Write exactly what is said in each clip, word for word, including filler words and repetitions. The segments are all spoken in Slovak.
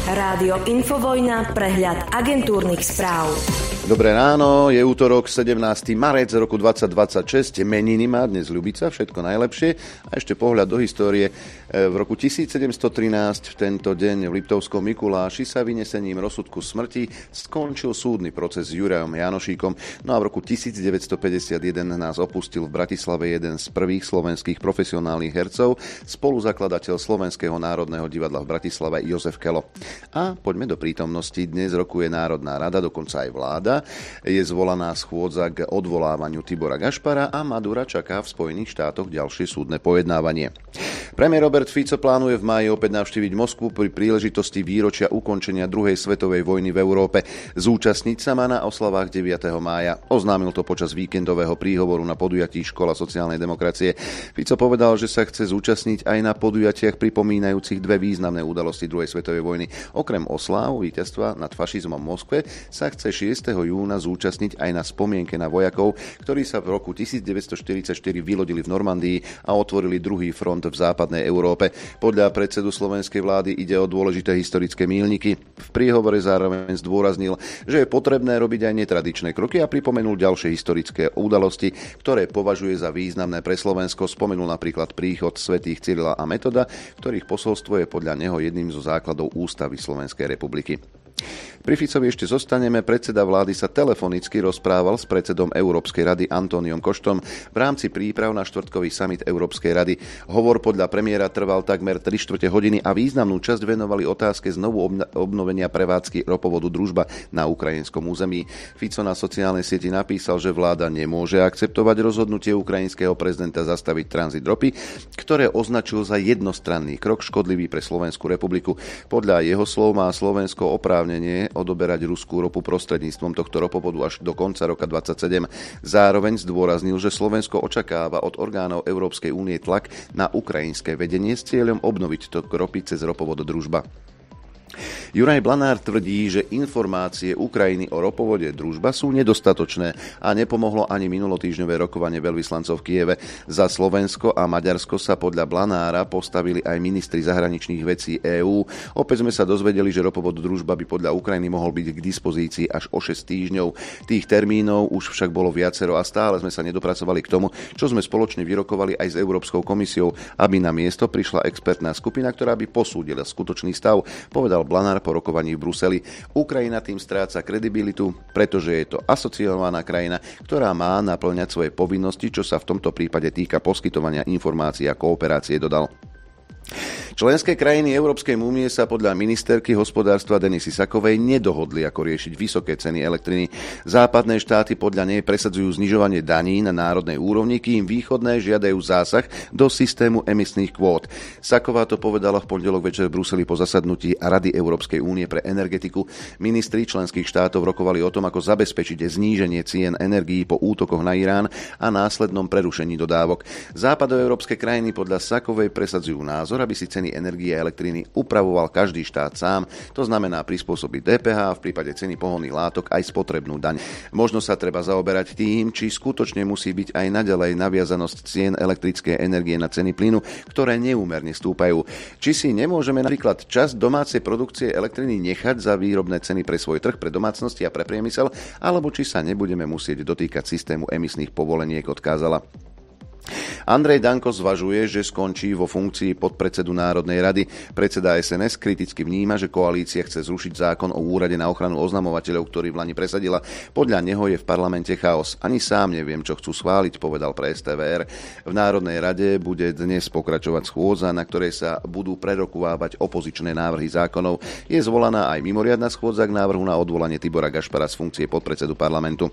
Rádio Infovojna, prehľad agentúrnych správ. Dobré ráno, je útorok sedemnásteho marec roku dvadsať dvadsaťšesť, meniny má dnes Ľubica, všetko najlepšie. A ešte pohľad do histórie. V roku tisícsedemstotrinásť v tento deň v Liptovskom Mikuláši sa vynesením rozsudku smrti skončil súdny proces s Jurajom Janošíkom. No a v roku tisícdeväťstopäťdesiatjeden nás opustil v Bratislave jeden z prvých slovenských profesionálnych hercov, spoluzakladateľ Slovenského národného divadla v Bratislave Jozef Kelo. A poďme do prítomnosti. Dnes rokuje Národná rada, dokonca aj vláda. Je zvolaná schôdza k odvolávaniu Tibora Gašpara a Madura čaká v Spojených štátoch ďalšie súdne pojednávanie. Premiér Robert Fico plánuje v máji opäť navštíviť Moskvu pri príležitosti výročia ukončenia druhej svetovej vojny v Európe. Zúčastniť sa má na oslavách deviateho mája. Oznámil to počas víkendového príhovoru na podujatí Škola sociálnej demokracie. Fico povedal, že sa chce zúčastniť aj na podujatiach pripomínajúcich dve významné udalosti druhej svetovej vojny. Okrem osláv víťazstva nad fašizmom v Moskve sa chce šiesteho júna zúčastniť aj na spomienke na vojakov, ktorí sa v roku devätnásťstoštyridsaťštyri vylodili v Normandii a otvorili druhý front v západnej Európe. Podľa predsedu slovenskej vlády ide o dôležité historické míľniky. V príhovore zároveň zdôraznil, že je potrebné robiť aj netradičné kroky a pripomenul ďalšie historické udalosti, ktoré považuje za významné pre Slovensko. Spomenul napríklad príchod svätých Cyrila a Metoda, ktorých posolstvo je podľa neho jedným zo základov ústavy Slovenskej republiky. Pri Ficovi ešte zostaneme. Predseda vlády sa telefonicky rozprával s predsedom Európskej rady Antóniom Koštom v rámci príprav na štvrtkový summit Európskej rady. Hovor podľa premiéra trval takmer tri štvrte hodiny a významnú časť venovali otázke znovu obnovenia prevádzky ropovodu Družba na ukrajinskom území. Fico na sociálnej sieti napísal, že vláda nemôže akceptovať rozhodnutie ukrajinského prezidenta zastaviť tranzit ropy, ktoré označil za jednostranný krok škodlivý pre Slovenskú republiku. Podľa jeho slov má Slovensko oprávnenie odoberať ruskú ropu prostredníctvom tohto ropovodu až do konca roka dvadsaťsedem. Zároveň zdôraznil, že Slovensko očakáva od orgánov Európskej únie tlak na ukrajinské vedenie s cieľom obnoviť tok ropy cez ropovod Družba. Juraj Blanár tvrdí, že informácie Ukrajiny o ropovode Družba sú nedostatočné a nepomohlo ani minulotýždňové rokovanie veľvyslancov v Kieve. Za Slovensko a Maďarsko sa podľa Blanára postavili aj ministri zahraničných vecí EÚ. Opäť sme sa dozvedeli, že ropovod Družba by podľa Ukrajiny mohol byť k dispozícii až o šesť týždňov. Tých termínov už však bolo viacero a stále sme sa nedopracovali k tomu, čo sme spoločne vyrokovali aj s Európskou komisiou, aby na miesto prišla expertná skupina, ktorá by posúdila skutočný stav, povedal Blanár po rokovaní v Bruseli. Ukrajina tým stráca kredibilitu, pretože je to asociovaná krajina, ktorá má naplňať svoje povinnosti, čo sa v tomto prípade týka poskytovania informácií a kooperácie, dodal. Členské krajiny Európskej únie sa podľa ministerky hospodárstva Denisy Sakovej nedohodli, ako riešiť vysoké ceny elektriny. Západné štáty podľa nej presadzujú znižovanie daní na národnej úrovni, kým východné žiadajú zásah do systému emisných kvót. Saková to povedala v pondelok večer v Bruseli po zasadnutí Rady Európskej únie pre energetiku. Ministri členských štátov rokovali o tom, ako zabezpečiť zníženie cien energií po útokoch na Irán a následnom prerušení dodávok. Západoeurópske krajiny podľa Sakovej presadzujú názor, aby si ceny energie a elektriny upravoval každý štát sám. To znamená prispôsobiť dé pé há, v prípade ceny pohonných látok aj spotrebnú daň. Možno sa treba zaoberať tým, či skutočne musí byť aj naďalej naviazanosť cien elektrickej energie na ceny plynu, ktoré neúmerne stúpajú. Či si nemôžeme napríklad časť domácej produkcie elektriny nechať za výrobné ceny pre svoj trh, pre domácnosti a pre priemysel, alebo či sa nebudeme musieť dotýkať systému emisných povoleniek, odkázala. Andrej Danko zvažuje, že skončí vo funkcii podpredsedu Národnej rady. Predseda es en es kriticky vníma, že koalícia chce zrušiť zákon o úrade na ochranu oznamovateľov, ktorý v lani presadila. Podľa neho je v parlamente chaos. Ani sám neviem, čo chcú schváliť, povedal pre es té vé er. V Národnej rade bude dnes pokračovať schôdza, na ktorej sa budú prerokovávať opozičné návrhy zákonov. Je zvolaná aj mimoriadna schôdza k návrhu na odvolanie Tibora Gašpara z funkcie podpredsedu parlamentu.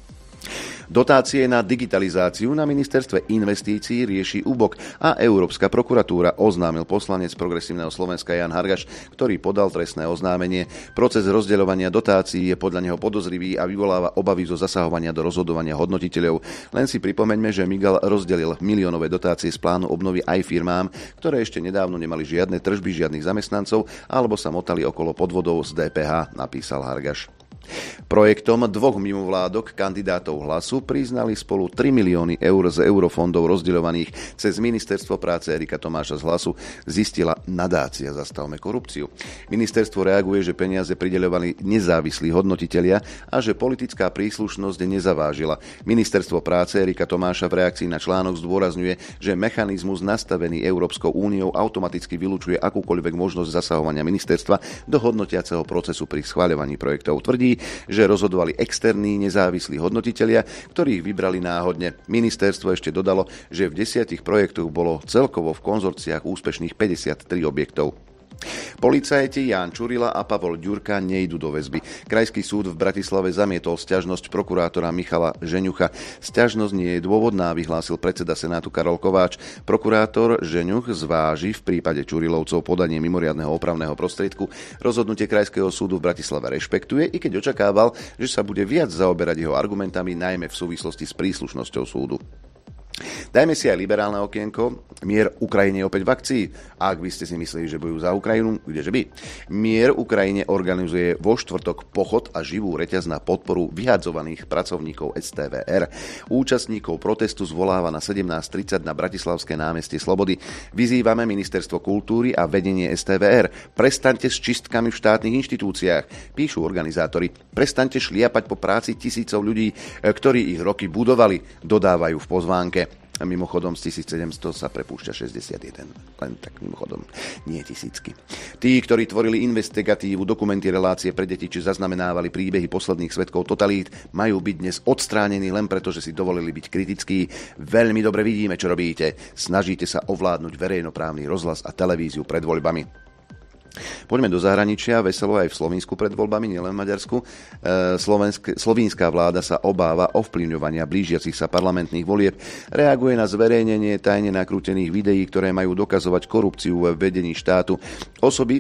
Dotácie na digitalizáciu na ministerstve investícií rieši ú bé ó ká a Európska prokuratúra, oznámil poslanec Progresívneho Slovenska Jan Hargaš, ktorý podal trestné oznámenie. Proces rozdeľovania dotácií je podľa neho podozrivý a vyvoláva obavy zo zasahovania do rozhodovania hodnotiteľov. Len si pripomeňme, že Migal rozdelil miliónové dotácie z plánu obnovy aj firmám, ktoré ešte nedávno nemali žiadne tržby, žiadnych zamestnancov alebo sa motali okolo podvodov z dé pé há, napísal Hargaš. Projektom dvoch mimovládok kandidátov Hlasu priznali spolu tri milióny eur z eurofondov rozdeľovaných cez Ministerstvo práce Erika Tomáša z Hlasu, zistila nadácia Zastavme korupciu. Ministerstvo reaguje, že peniaze prideľovali nezávislí hodnotitelia a že politická príslušnosť nezavážila. Ministerstvo práce Erika Tomáša v reakcii na článok zdôrazňuje, že mechanizmus nastavený Európskou úniou automaticky vylučuje akúkoľvek možnosť zasahovania ministerstva do hodnotiaceho procesu pri schvaľovaní projektov. Tvrdí, že rozhodovali externí nezávislí hodnotitelia, ktorých vybrali náhodne. Ministerstvo ešte dodalo, že v desiatich projektoch bolo celkovo v konzorciách úspešných päťdesiattri objektov. Policajti Ján Čurila a Pavol Ďurka nejdú do väzby. Krajský súd v Bratislave zamietol sťažnosť prokurátora Michala Žeňucha. Sťažnosť nie je dôvodná, vyhlásil predseda Senátu Karol Kováč. Prokurátor Žeňuch zváži v prípade Čurilovcov podanie mimoriadneho opravného prostriedku. Rozhodnutie Krajského súdu v Bratislave rešpektuje, i keď očakával, že sa bude viac zaoberať jeho argumentami, najmä v súvislosti s príslušnosťou súdu. Dajme si aj liberálne okienko. Mier Ukrajine opäť v akcii. A ak by ste si mysleli, že bojujú za Ukrajinu, kdeže by? Mier Ukrajine organizuje vo štvrtok pochod a živú reťaz na podporu vyhadzovaných pracovníkov es té vé er. Účastníkov protestu zvoláva na sedemnásť tridsať na Bratislavské námestie Slobody. Vyzývame Ministerstvo kultúry a vedenie es té vé er. Prestaňte s čistkami v štátnych inštitúciách, píšu organizátori. Prestaňte šliapať po práci tisícov ľudí, ktorí ich roky budovali, dodávajú v pozvánke. A mimochodom z tisícsedemsto sa prepúšťa šesťdesiatjeden. Len tak mimochodom, nie tisícky. Tí, ktorí tvorili investigatívu, dokumenty, relácie pre deti, či zaznamenávali príbehy posledných svedkov totalít, majú byť dnes odstránení len preto, že si dovolili byť kritickí. Veľmi dobre vidíme, čo robíte. Snažíte sa ovládnuť verejnoprávny rozhlas a televíziu pred voľbami. Poďme do zahraničia, veselo aj v Slovinsku pred voľbami, nielen v Maďarsku. Slovensk, slovínska vláda sa obáva ovplyvňovania blížiacich sa parlamentných volieb. Reaguje na zverejnenie tajne nakrútených videí, ktoré majú dokazovať korupciu v vedení štátu. Osoby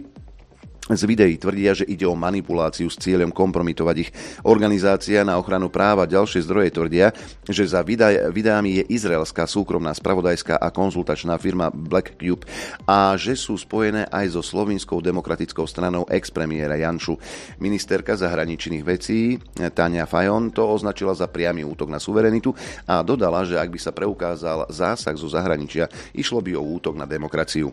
z videí tvrdia, že ide o manipuláciu s cieľom kompromitovať ich. Organizácia na ochranu práva ďalšie zdroje tvrdia, že za videami je izraelská súkromná spravodajská a konzultačná firma Black Cube a že sú spojené aj so Slovinskou demokratickou stranou ex-premiéra Janšu. Ministerka zahraničných vecí Tania Fajon to označila za priamy útok na suverenitu a dodala, že ak by sa preukázal zásah zo zahraničia, išlo by o útok na demokraciu.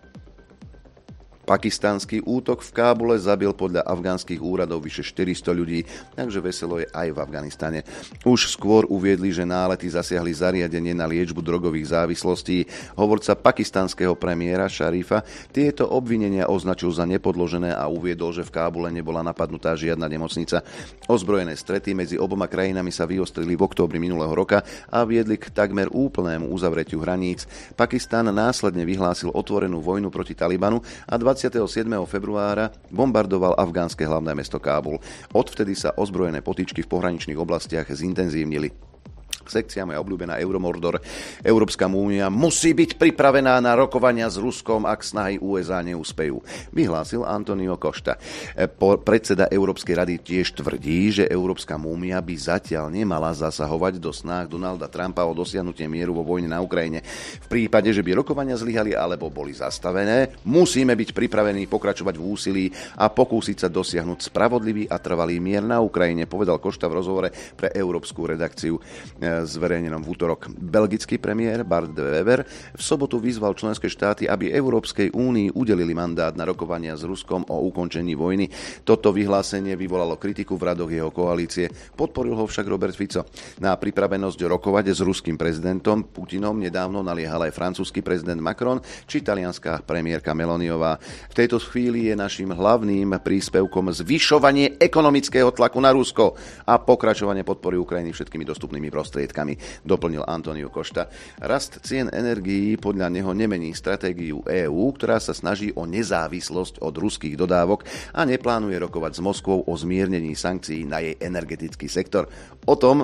Pakistanský útok v Kábule zabil podľa afgánskych úradov vyše štyristo ľudí, takže veselo je aj v Afganistane. Už skôr uviedli, že nálety zasiahli zariadenie na liečbu drogových závislostí. Hovorca pakistanského premiéra Šarifa tieto obvinenia označil za nepodložené a uviedol, že v Kábule nebola napadnutá žiadna nemocnica. Ozbrojené strety medzi oboma krajinami sa vyostrili v októbri minulého roka a viedli k takmer úplnému uzavretiu hraníc. Pakistan následne vyhlásil otvorenú vojnu proti Talibanu a dvadsiateho siedmeho februára bombardoval afgánske hlavné mesto Kábul. Odvtedy sa ozbrojené potýčky v pohraničných oblastiach zintenzívnili. Sekcia moja obľúbená Euromordor. Európska únia musí byť pripravená na rokovania s Ruskom, ak snahy ú es á neúspejú, vyhlásil Antonio Costa. Predseda Európskej rady tiež tvrdí, že Európska únia by zatiaľ nemala zasahovať do snách Donalda Trumpa o dosiahnutie mieru vo vojne na Ukrajine. V prípade, že by rokovania zlyhali alebo boli zastavené, musíme byť pripravení pokračovať v úsilí a pokúsiť sa dosiahnuť spravodlivý a trvalý mier na Ukrajine, povedal Costa v rozhovore pre európsku redakciu zverejnenom v útorok. Belgický premiér Bart de Wever v sobotu vyzval členské štáty, aby Európskej únii udelili mandát na rokovania s Ruskom o ukončení vojny. Toto vyhlásenie vyvolalo kritiku v radoch jeho koalície. Podporil ho však Robert Fico. Na pripravenosť rokovať s ruským prezidentom Putinom nedávno naliehal aj francúzsky prezident Macron či talianská premiérka Meloniová. V tejto chvíli je našim hlavným príspevkom zvyšovanie ekonomického tlaku na Rusko a pokračovanie podpory Ukrajiny všetkými dostupnými prostriedkami, doplnil Antonio Costa. Rast cien energií podľa neho nemení stratégiu EÚ, ktorá sa snaží o nezávislosť od ruských dodávok a neplánuje rokovať s Moskvou o zmiernení sankcií na jej energetický sektor. O tom,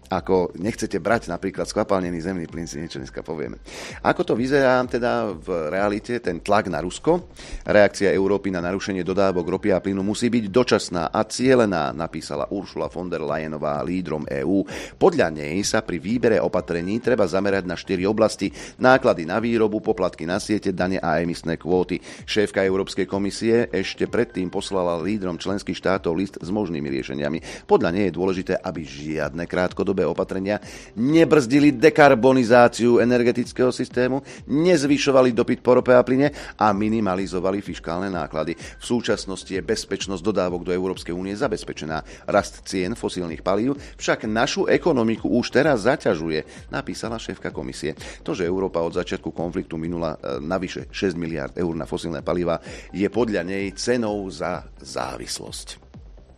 ako nechcete brať napríklad skvapalnený zemný plyn, si niečo dneska povieme. Ako to vyzerá teda v realite, ten tlak na Rusko? Reakcia Európy na narušenie dodávok ropy a plynu musí byť dočasná a cielená, napísala Ursula von der Leyenová lídrom EÚ. Podľa nej sa pri výbere opatrení treba zamerať na štyri oblasti: náklady na výrobu, poplatky na siete, dane a emisné kvóty. Šéfka Európskej komisie ešte predtým poslala lídrom členských štátov list s možnými riešeniami. Podľa nej je dôležité, aby žiadne krátkodobé opatrenia nebrzdili dekarbonizáciu energetického systému, nezvyšovali dopyt po rope a plyne a minimalizovali fiškálne náklady. V súčasnosti je bezpečnosť dodávok do Európskej únie zabezpečená. Rast cien fosílnych palív však našu ekonomiku už teraz zaťažuje, napísala šéfka komisie. To, že Európa od začiatku konfliktu minula navyše šesť miliárd eur na fosílne palivá, je podľa nej cenou za závislosť.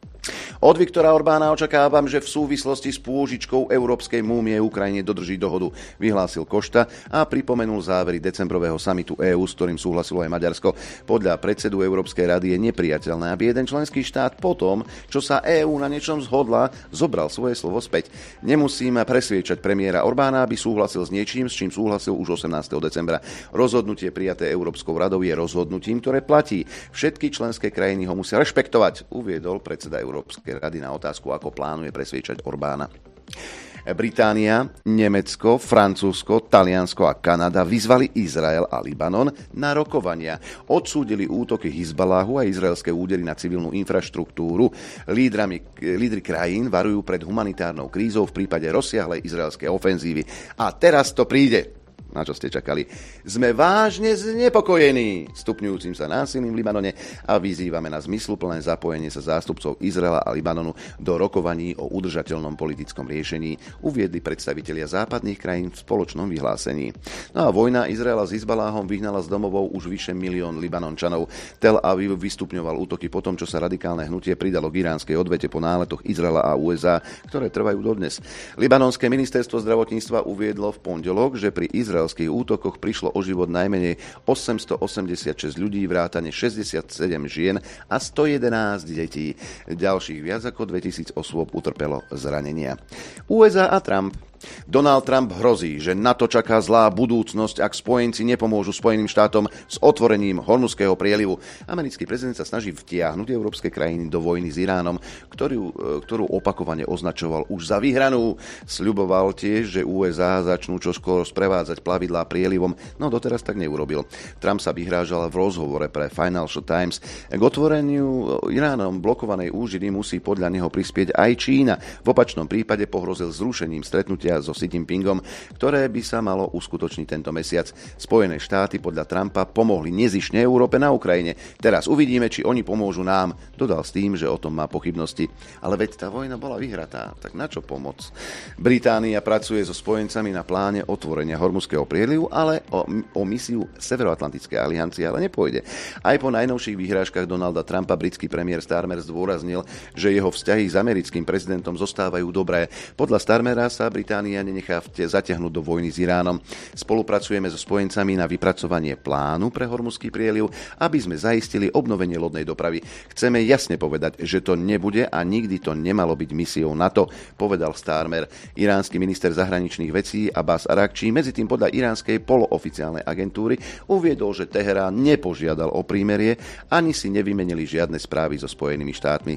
Od Viktora Orbána očakávam, že v súvislosti s pôžičkou európskej múmie Ukrajine dodrží dohodu, vyhlásil Košta a pripomenul závery decembrového samitu EÚ, s ktorým súhlasilo aj Maďarsko. Podľa predsedu Európskej rady je nepriateľné, aby jeden členský štát potom, čo sa EÚ na niečom zhodla, zobral svoje slovo späť. Nemusím presviečať premiéra Orbána, aby súhlasil s niečím, s čím súhlasil už osemnásteho decembra. Rozhodnutie prijaté Európskou radou je rozhodnutím, ktoré platí. Všetky členské krajiny ho musia rešpektovať, uviedol predseda Európskej rady na otázku, ako plánuje presviečať Orbána. Británia, Nemecko, Francúzsko, Taliansko a Kanada vyzvali Izrael a Libanon na rokovania. Odsúdili útoky Hizbaláhu a izraelské údery na civilnú infraštruktúru. Lídrami, lídri krajín varujú pred humanitárnou krízou v prípade rozsiahlej izraelskej ofenzívy. A teraz to príde. Na čo ste čakali? Sme vážne znepokojení stupňujúcim sa násilím v Libanone a vyzývame na zmysluplné zapojenie sa zástupcov Izraela a Libanonu do rokovaní o udržateľnom politickom riešení, uviedli predstavitelia západných krajín v spoločnom vyhlásení. No a vojna Izraela s Hizbaláhom vyhnala z domovov už vyše milión Libanončanov. Tel Aviv vystupňoval útoky po tom, čo sa radikálne hnutie pridalo k iránskej odvete po náletoch Izraela a ú es á, ktoré trvajú dodnes. Libanonské ministerstvo zdravotníctva uviedlo v pondelok, že pri Izrael V izraelských útokoch prišlo o život najmenej osemstoosemdesiatšesť ľudí, vrátane šesťdesiatsedem žien a stojedenásť detí. Ďalších viac ako dvetisíc osôb utrpelo zranenia. ú es á a Trump. Donald Trump hrozí, že NATO čaká zlá budúcnosť, ak spojenci nepomôžu Spojeným štátom s otvorením Hormuzského prielivu. Americký prezident sa snaží vtiahnuť európske krajiny do vojny s Iránom, ktorú, ktorú opakovane označoval už za vyhranú. Sľuboval tiež, že ú es á začnú čoskoro sprevádzať plavidlá prielivom, no doteraz tak neurobil. Trump sa vyhrážal v rozhovore pre Financial Times. K otvoreniu Iránom blokovanej úžiny musí podľa neho prispieť aj Čína. V opačnom prípade pohrozil zrušením stretnutia so Xi Jinpingom, ktoré by sa malo uskutočniť tento mesiac. Spojené štáty podľa Trumpa pomohli nezišne Európe na Ukrajine. Teraz uvidíme, či oni pomôžu nám. Dodal s tým, že o tom má pochybnosti. Ale veď tá vojna bola vyhratá, tak na čo pomoc? Británia pracuje so spojencami na pláne otvorenia Hormuzského prielivu, ale o, o misiu Severoatlantickej aliancie ale nepôjde. Aj po najnovších vyhrážkach Donalda Trumpa britský premiér Starmer zdôraznil, že jeho vzťahy s americkým prezidentom zostávajú dobré. Podľa Starmera sa Británia nenechá zatiahnuť do vojny s Iránom. Spolupracujeme so spojencami na vypracovanie plánu pre Hormuzský prieliv, aby sme zaistili obnovenie lodnej dopravy. Chceme jasne povedať, že to nebude a nikdy to nemalo byť misiou NATO, povedal Starmer. Iránsky minister zahraničných vecí Abbas Arakčí medzi tým podľa iránskej polooficiálnej agentúry uviedol, že Teherán nepožiadal o prímerie ani si nevymenili žiadne správy so Spojenými štátmi.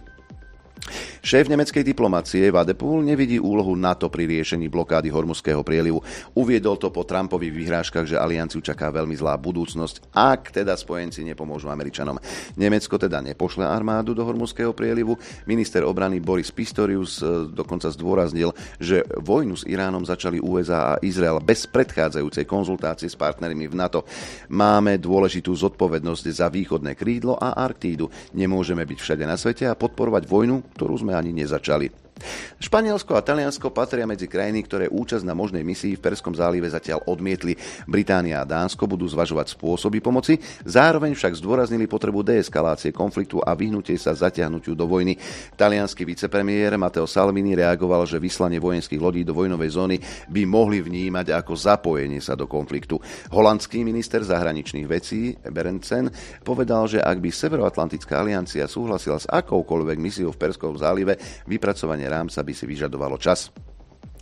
Šéf nemeckej diplomacie Wadepool nevidí úlohu NATO pri riešení blokády Hormuzského prielivu. Uviedol to po Trumpových vyhrážkach, že alianciu čaká veľmi zlá budúcnosť, ak teda spojenci nepomôžu Američanom. Nemecko teda nepošle armádu do Hormuzského prielivu. Minister obrany Boris Pistorius dokonca zdôraznil, že vojnu s Iránom začali ú es á a Izrael bez predchádzajúcej konzultácie s partnermi v NATO. Máme dôležitú zodpovednosť za východné krídlo a Arktídu. Nemôžeme byť všade na svete a podporovať vojnu, ktorú sme ani nezačali. Španielsko a Taliansko patria medzi krajiny, ktoré účasť na možnej misii v Perskom zálive zatiaľ odmietli. Británia a Dánsko budú zvažovať spôsoby pomoci, zároveň však zdôraznili potrebu deeskalácie konfliktu a vyhnutie sa zatiahnutiu do vojny. Taliansky vicepremiér Matteo Salvini reagoval, že vyslanie vojenských lodí do vojnovej zóny by mohli vnímať ako zapojenie sa do konfliktu. Holandský minister zahraničných vecí Berendsen povedal, že ak by Severoatlantická aliancia súhlasila s akoukoľvek misiou v Perskom zálive, vypracovanie rámca by si vyžadovalo čas.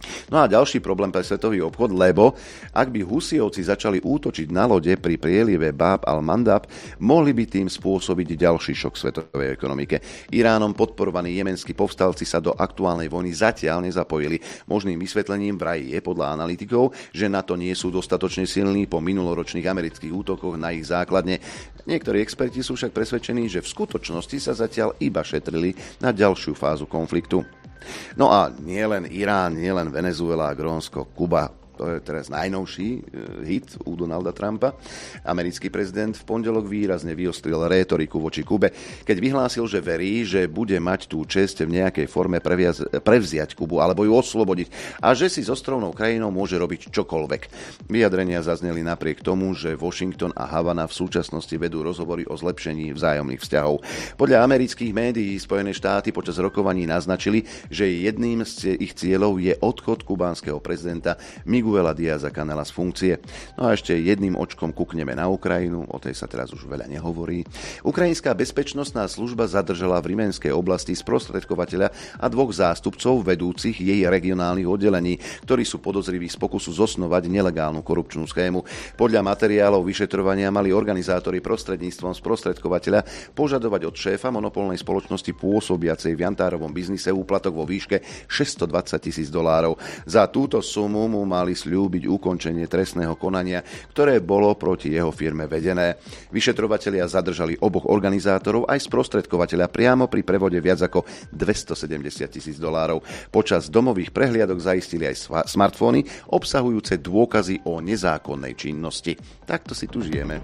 No a ďalší problém pre svetový obchod, lebo ak by Husijovci začali útočiť na lode pri prielive Bab al-Mandab, mohli by tým spôsobiť ďalší šok svetovej ekonomike. Iránom podporovaní jemenskí povstalci sa do aktuálnej vojny zatiaľ nezapojili. Možným vysvetlením vraj je podľa analytikov, že na to nie sú dostatočne silní po minuloročných amerických útokoch na ich základne. Niektorí experti sú však presvedčení, že v skutočnosti sa zatiaľ iba šetrili na ďalšiu fázu konfliktu. No a nie len Irán, nie len Venezuela, Grónsko, Kuba, to je teraz najnovší hit u Donalda Trumpa. Americký prezident v pondelok výrazne vyostril rétoriku voči Kube, keď vyhlásil, že verí, že bude mať tú česť v nejakej forme previaz- prevziať Kubu alebo ju oslobodiť a že si s ostrovnou krajinou môže robiť čokoľvek. Vyjadrenia zazneli napriek tomu, že Washington a Havana v súčasnosti vedú rozhovory o zlepšení vzájomných vzťahov. Podľa amerických médií Spojené štáty počas rokovaní naznačili, že jedným z ich cieľov je odchod kubánskeho prezidenta Miguela Díaza-Canela z funkcie. No a ešte jedným očkom kukneme na Ukrajinu, o tej sa teraz už veľa nehovorí. Ukrajinská bezpečnostná služba zadržala v Rimenskej oblasti sprostredkovateľa a dvoch zástupcov vedúcich jej regionálnych oddelení, ktorí sú podozriví z pokusu zosnovať nelegálnu korupčnú schému. Podľa materiálov vyšetrovania mali organizátori prostredníctvom sprostredkovateľa požadovať od šéfa monopolnej spoločnosti pôsobiacej v jantárovom biznise úplatok vo výške šesťstodvadsať tisíc dolárov. Za túto sumu mu mali sľúbiť ukončenie trestného konania, ktoré bolo proti jeho firme vedené. Vyšetrovatelia zadržali oboch organizátorov aj sprostredkovateľa priamo pri prevode viac ako dvestosedemdesiat tisíc dolárov. Počas domových prehliadok zaistili aj smartfóny obsahujúce dôkazy o nezákonnej činnosti. Takto si tu žijeme.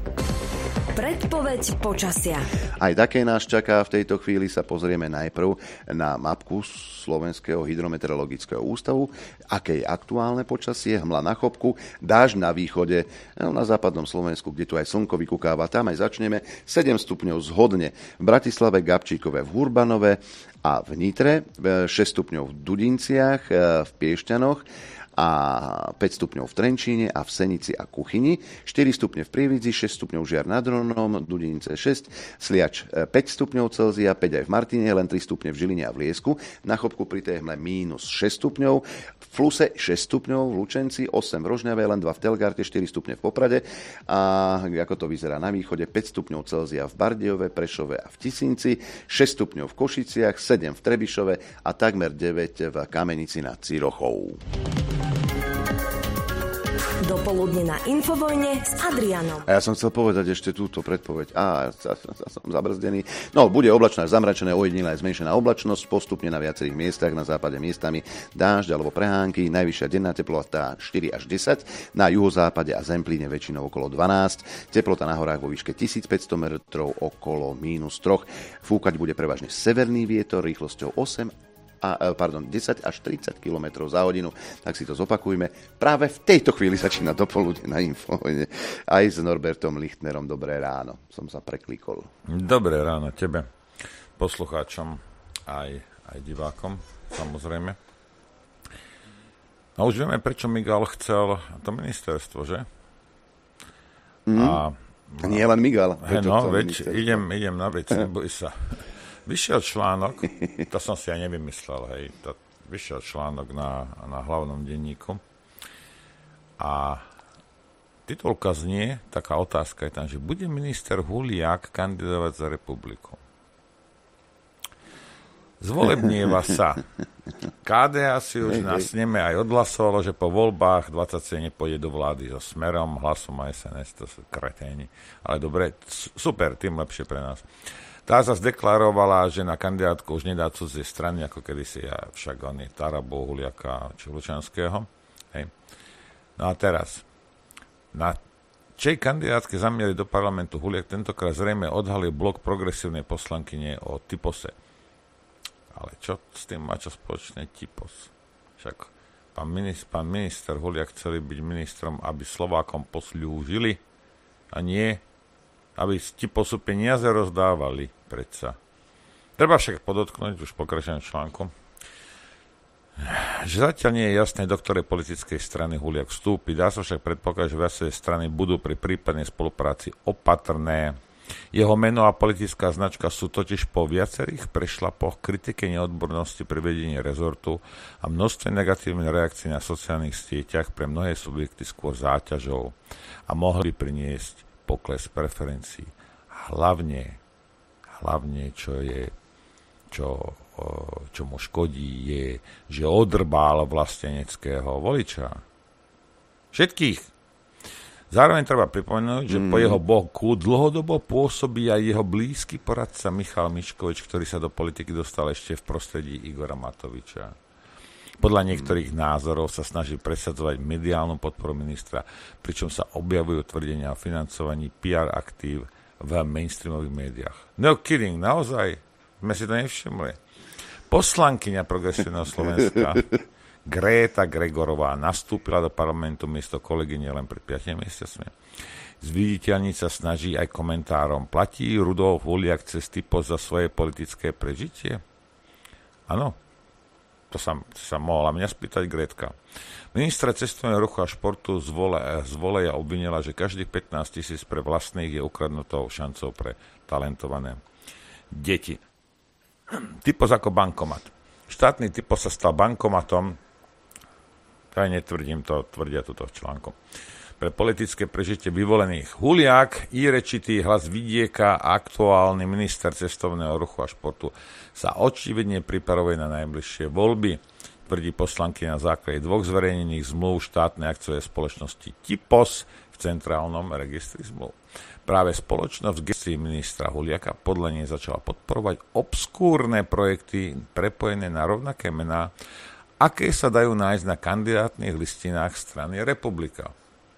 Predpoveď počasia. Aj také nás čaká. V tejto chvíli sa pozrieme najprv na mapku Slovenského hydrometeorologického ústavu, aké je aktuálne počasie, hmla na chopku, dážď na východe, na západnom Slovensku, kde tu aj slnko vykukáva, tam aj začneme. sedem stupňov zhodne v Bratislave, Gabčíkove, v Hurbanove a v Nitre, šesť stupňov v Dudinciach, v Piešťanoch a päť stupňov v Trenčíne a v Senici a Kuchyni, štyri stupne v Prievidzi, šesť stupňov Žiar nad Hronom, Dudinice šesť, Sliač päť stupňov Celzia, päť aj v Martine, len tri stupne v Žiline a v Liesku, na Chopku pri téhle mínus šesť stupňov, v Fluse šesť stupňov, v Lučenci osem v Rožňave, len dva v Telgarte, štyri stupne v Poprade a ako to vyzerá na východe, päť stupňov Celzia v Bardejove, Prešove a v Tisínci, šesť stupňov v Košiciach, sedem v Trebišove a takmer deväť v Kamenici nad Cirochou. Dopoludne na Infovojne s Adrianom. A ja som chcel povedať ešte túto predpoveď. Á, ja som zabrzdený. No, bude oblačná, zamračené, ojedinilá je zmenšená oblačnosť, postupne na viacerých miestach, na západe miestami dážď alebo prehánky, najvyššia denná teplota štyri až desať, na juhozápade a Zemplíne väčšinou okolo dvanásť, teplota na horách vo výške tisícpäťsto metrov okolo mínus tri. Fúkať bude prevažne severný vietor rýchlosťou osem A, pardon, desať až tridsať kilometrov za hodinu. Tak si to zopakujme. Práve v tejto chvíli začína dopoludne na Infovojne. Aj s Norbertom Lichtnerom. Dobré ráno. Som sa preklikol. Dobré ráno tebe, poslucháčom, aj, aj divákom, samozrejme. No už vieme, prečo Migal chcel to ministerstvo, že? Mm. A, Nie len Migal. He, no, veď, idem, idem na vec, neboj sa. Vyšiel článok, to som si aj nevymyslel, hej, to vyšiel článok na, na hlavnom denníku a titulka znie, taká otázka je tam, že bude minister Huliak kandidovať za republiku. Zvolebnieva sa. ká dé á si už na sneme aj odhlasovalo, že po voľbách dvadsaťsedem nepôjde do vlády so Smerom, Hlasom a es en es, to sú kreténi. Ale dobre, super, tým lepšie pre nás. Tá sa zdeklarovala, že na kandidátku už nedá cudzie strany, ako kedysi, ja, však on je Tarabov, Huliaka či Lučanského. Hej. No a teraz, na čej kandidátke zamieli do parlamentu Huliak tentokrát zrejme odhalil blok progresívnej poslankyne o Typose. Ale čo s tým má čo spoločné Typos? Však pán minister, pán minister Huliak chceli byť ministrom, aby Slovákom posľúžili a nie aby Typosu peniaze rozdávali, predsa. Treba však podotknúť, už pokračujem článku, že zatiaľ nie je jasné, do ktorej politickej strany Huliak vstúpi. Dá sa však predpokladať, že viaceré strany budú pri prípadnej spolupráci opatrné. Jeho meno a politická značka sú totiž po viacerých prešlapoch, kritike neodbornosti pri vedení rezortu a množstve negatívnych reakcií na sociálnych sieťach pre mnohé subjekty skôr záťažou a mohli priniesť pokles preferencií. Hlavne, hlavne čo je, čo, čo mu škodí, je, že odrbál vlasteneckého voliča. Všetkých. Zároveň treba pripomenúť, že mm. po jeho boku dlhodobo pôsobí aj jeho blízky poradca Michal Miškovič, ktorý sa do politiky dostal ešte v prostredí Igora Matoviča. Podľa niektorých mm. názorov sa snaží presadzovať mediálnu podporu ministra, pričom sa objavujú tvrdenia o financovaní pé er aktív v mainstreamových médiách. No kidding, naozaj? Sme si to nevšimli. Poslankyňa Progresívneho Slovenska Gréta Gregorová nastúpila do parlamentu miesto kolegyne len pred piatimi mesiacmi. Zviditeľniť sa snaží aj komentárom. Platí Rudolf Huliak cez typo za svoje politické prežitie? Áno, to sa, to sa mohla mňa spýtať Grétka. Ministra cestovného ruchu a športu z, vole, z voleja obvinila, že každých pätnásť tisíc pre vlastných je ukradnutou šancou pre talentované deti. Typos ako bankomat. Štátny typos sa stal bankomatom. Ja netvrdím to, tvrdia túto v článku. Pre politické prežitie vyvolených. Huliak, írečitý hlas vidieka a aktuálny minister cestovného ruchu a športu sa očividne pripravuje na najbližšie voľby, tvrdí poslanky na základe dvoch zverejnených zmluv štátnej akciovej spoločnosti Typos v centrálnom registri zmluv. Práve spoločnosť v gestii ministra Huliaka podľa nej začala podporovať obskúrne projekty prepojené na rovnaké mená, aké sa dajú nájsť na kandidátnych listinách strany Republika.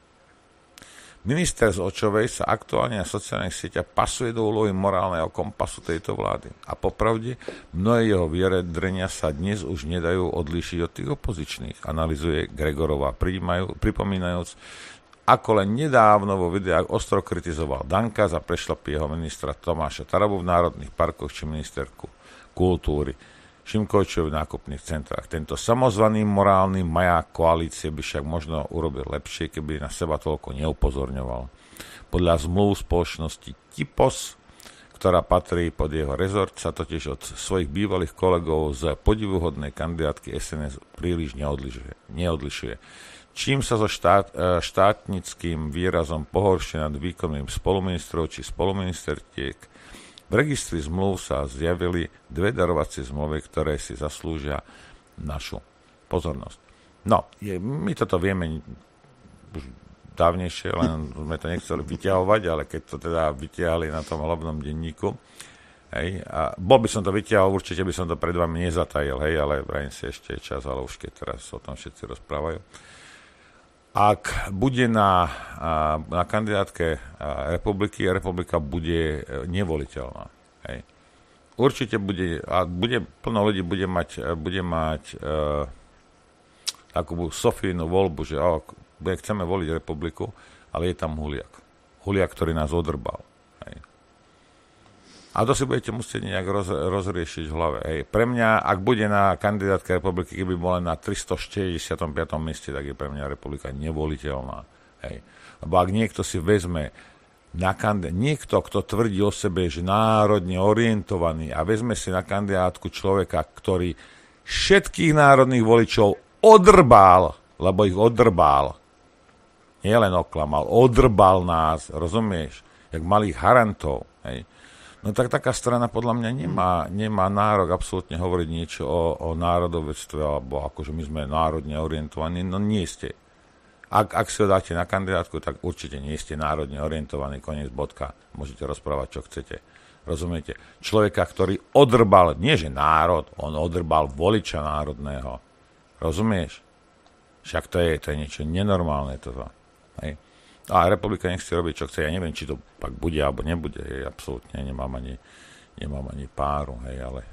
Minister z Očovej sa aktuálne na sociálnych sieťach pasuje do úlohy morálneho kompasu tejto vlády. A popravde, mnohé jeho vyjadrenia sa dnes už nedajú odlíšiť od tých opozičných, analyzuje Gregorová, pripomínajúc, ako len nedávno vo videách ostro kritizoval Danka za prešlapy jeho ministra Tomáša Tarabu v národných parkoch či ministerku kultúry Šimkovičovi v nákupných centrách. Tento samozvaný morálny maják koalície by však možno urobil lepšie, keby na seba toľko neupozorňoval. Podľa zmluv spoločnosti Typos, ktorá patrí pod jeho rezort, sa totiž od svojich bývalých kolegov z podivuhodnej kandidátky es en es príliš neodlišuje. neodlišuje. Čím sa so štát, štátnickým výrazom pohoršuje nad výkonným spoluministrov či spoluministertiek. V registri zmluv sa zjavili dve darovacie zmluvy, ktoré si zaslúžia našu pozornosť. No, je, my toto vieme už dávnejšie, len sme to nechceli vyťahovať, ale keď to teda vyťahli na tom hlavnom denníku, hej, a bol by som to vyťahol, určite by som to pred vami nezatajil, hej, ale vrajím si ešte čas, ale už keď teraz o tom všetci rozprávajú. Ak bude na, na kandidátke republiky, republika bude nevoliteľná. Hej. Určite bude, a bude, plno ľudí bude mať, bude mať e, takú Sofínu voľbu, že o, chceme voliť republiku, ale je tam Huliak. Huliak, ktorý nás odrbal. Hej. A to si budete musieť nejak roz, rozriešiť v hlave. Hej. Pre mňa, ak bude na kandidátke republiky, keby bola na tristoštyridsiatom piatom mieste, tak je pre mňa republika nevoliteľná. Hej. Lebo ak niekto si vezme na kandidát, niekto, kto tvrdí o sebe, že národne orientovaný a vezme si na kandidátku človeka, ktorý všetkých národných voličov odrbal, lebo ich odrbal, nie len oklamal, odrbal nás, rozumieš, jak malých harantov, hej. No tak taká strana podľa mňa nemá, nemá nárok absolútne hovoriť niečo o, o národovectve, alebo akože my sme národne orientovaní. No nie ste. Ak, ak si ho dáte na kandidátku, tak určite nie ste národne orientovaní, koniec bodka. Môžete rozprávať, čo chcete. Rozumiete? Človeka, ktorý odrbal, nie že národ, on odrbal voliča národného. Rozumieš? Však to je, to je niečo nenormálne toto. Hej. A republika nech si robí, čo chce. Ja neviem, či to pak bude, alebo nebude. Hej, absolútne nemám ani, nemám ani páru. Hej, ale e,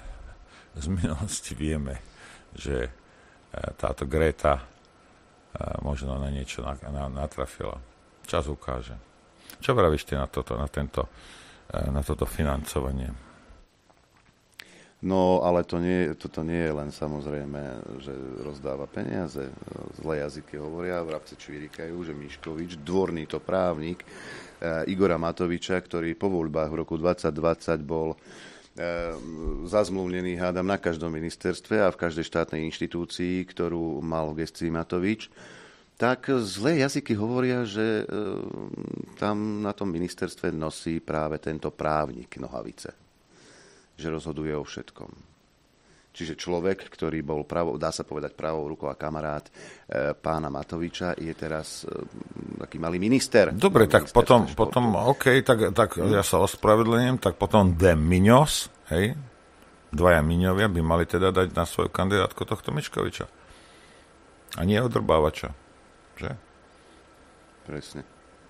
z minulosti vieme, že e, táto Greta e, možno na niečo na, na, natrafila. Čas ukáže. Čo vravíš ty na toto, na, tento, e, na toto financovanie? No, ale to nie, toto nie je len samozrejme, že rozdáva peniaze. Zlé jazyky hovoria, vrabce čvirikajú, že Miškovič, dvorný to právnik Igora Matoviča, ktorý po voľbách v roku dvadsať dvadsať bol zazmluvnený, hádam, na každom ministerstve a v každej štátnej inštitúcii, ktorú mal v gestii Matovič, tak zlé jazyky hovoria, že tam na tom ministerstve nosí práve tento právnik nohavice. Že rozhoduje o všetkom. Čiže človek, ktorý bol, pravo, dá sa povedať, pravou rukou a kamarát e, pána Matoviča, je teraz e, taký malý minister. Dobre, tak potom, potom OK, tak, tak hmm. ja sa ospravedlňujem, tak potom de Miňos, hej, dvaja Miňovia by mali teda dať na svoju kandidátku tohto Miškoviča. A nie odrbávača, že? Presne.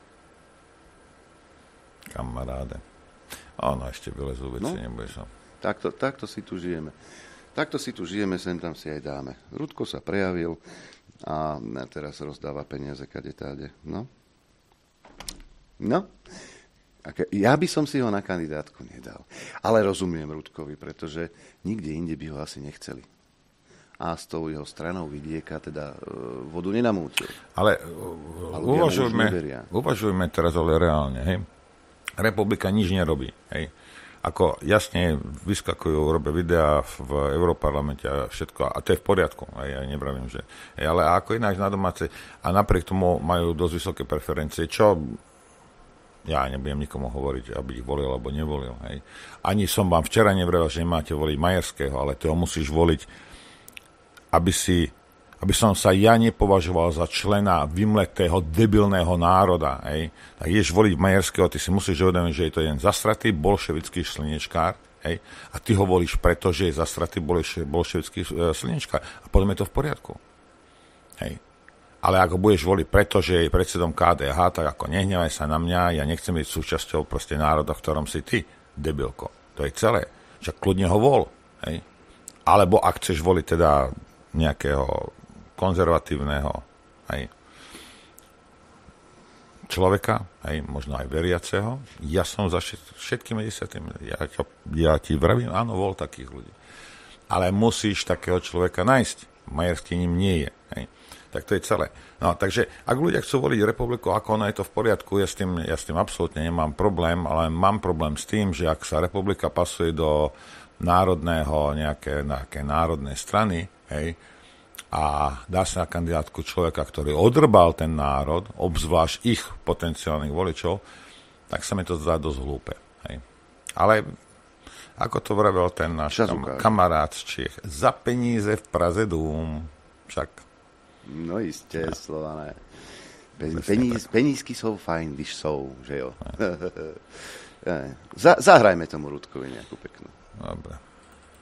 Kamaráde. Áno, ešte vylezú veci, no, nebudeš sa. Takto, takto si tu žijeme. Takto si tu žijeme, sem tam si aj dáme. Rudko sa prejavil a teraz rozdáva peniaze kade táde. No. No. Ja by som si ho na kandidátku nedal. Ale rozumiem Rudkovi, pretože nikde inde by ho asi nechceli. A s tou jeho stranou vidieka teda vodu nenamútil. Ale uvažujme, uvažujme teraz ale reálne, hej. Republika nič nerobí, hej. Ako jasne vyskakujú, robia videá v Európarlamente a všetko, a to je v poriadku, aj ja nevravím, že... Ale ako ináč na domácej, a napriek tomu majú dosť vysoké preferencie, čo ja nebudem nikomu hovoriť, aby ich volil alebo nevolil, hej. Ani som vám včera nevravil, že nemáte voliť Majerského, ale toho musíš voliť, aby si... aby som sa ja nepovažoval za člena vymletého, debilného národa, hej, tak ideš voliť Majerského, ty si musíš uvedomiť, že je to jeden zastratý bolševický slniečkár, hej, a ty ho volíš preto, že je zastratý bolševický slniečkár. A potom je to v poriadku. Hej. Ale ako budeš voliť preto, že je predsedom ká dé há, tak ako nehnevaj sa na mňa, ja nechcem byť súčasťou proste národa, v ktorom si ty, debilko. To je celé. Však kľudne ho vol. Hej. Alebo ak chceš voliť teda nejakého konzervatívneho, hej, človeka, hej, možno aj veriaceho. Ja som za všetkými desiatými. Ja, ja ti vravím, áno, vol takých ľudí. Ale musíš takého človeka nájsť. Majerský ním nie je. Hej. Tak to je celé. No, takže ak ľudia chcú voliť republiku, ako ono je to v poriadku, ja s tým, ja s tým absolútne nemám problém, ale mám problém s tým, že ak sa republika pasuje do národného, nejaké, nejaké národnej strany, hej, a dá sa na kandidátku človeka, ktorý odrbal ten národ, obzvlášť ich potenciálnych voličov, tak sa mi to zdá dosť hlúpe. Hej. Ale ako to vravel ten náš kam, kamarát z Čiech, za peníze v Praze dům. Však. No isté, ja. Slované. Peníz, penízky sú fajn, když sú, že jo. za, zahrajme tomu Rudkovi nejakú peknú. Dobre.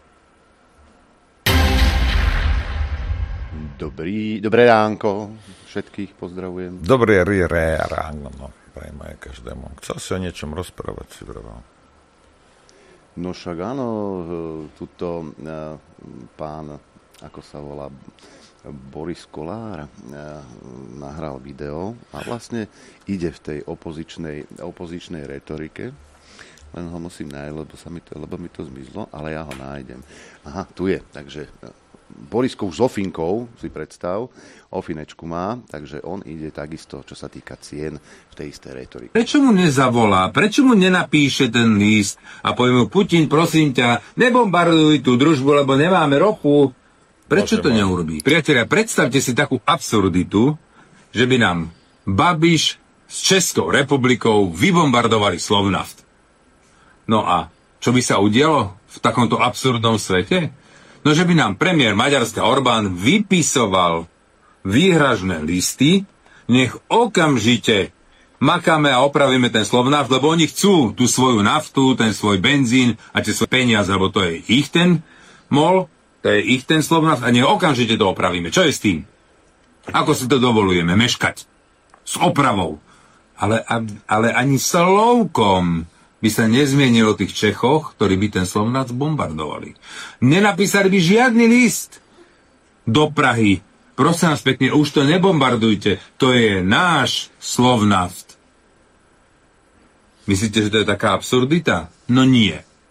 Dobrý, dobré ránko, všetkých pozdravujem. Dobré ré ráno, no, prejme aj každému. Chcel si o niečom rozprávať, si vravel. No však áno, tuto pán, ako sa volá, Boris Kolár, nahral video a vlastne ide v tej opozičnej, opozičnej retorike, len ho musím nájsť, lebo, sa mi to, lebo mi to zmizlo, ale ja ho nájdem. Aha, tu je, takže... Boriskou s Ofinkou, si predstav, Ofinečku má, takže on ide takisto, čo sa týka cien v tej istej retorike. Prečo mu nezavolá, prečo mu nenapíše ten list a povie mu, Putin, prosím ťa, nebombarduj tú družbu, lebo nemáme ropu. Prečo to neurobí? Priatelia, predstavte si takú absurditu, že by nám Babiš s Českou republikou vybombardovali Slovnaft. No a čo by sa udialo v takomto absurdnom svete? No, že by nám premiér Maďarska Orbán vypisoval výhražné listy, nech okamžite makáme a opravíme ten Slovnaft, lebo oni chcú tú svoju naftu, ten svoj benzín a tie svoje peniaze, lebo to je ich ten mol, to je ich ten Slovnaft a nech okamžite to opravíme. Čo je s tým? Ako si to dovolujeme? Meškať s opravou. Ale, ale ani slovkom by sa nezmienilo o tých Čechoch, ktorí by ten Slovnaft bombardovali. Nenapísali by žiadny list do Prahy. Prosím vás pekne, už to nebombardujte. To je náš Slovnaft. Myslíte, že to je taká absurdita? No nie.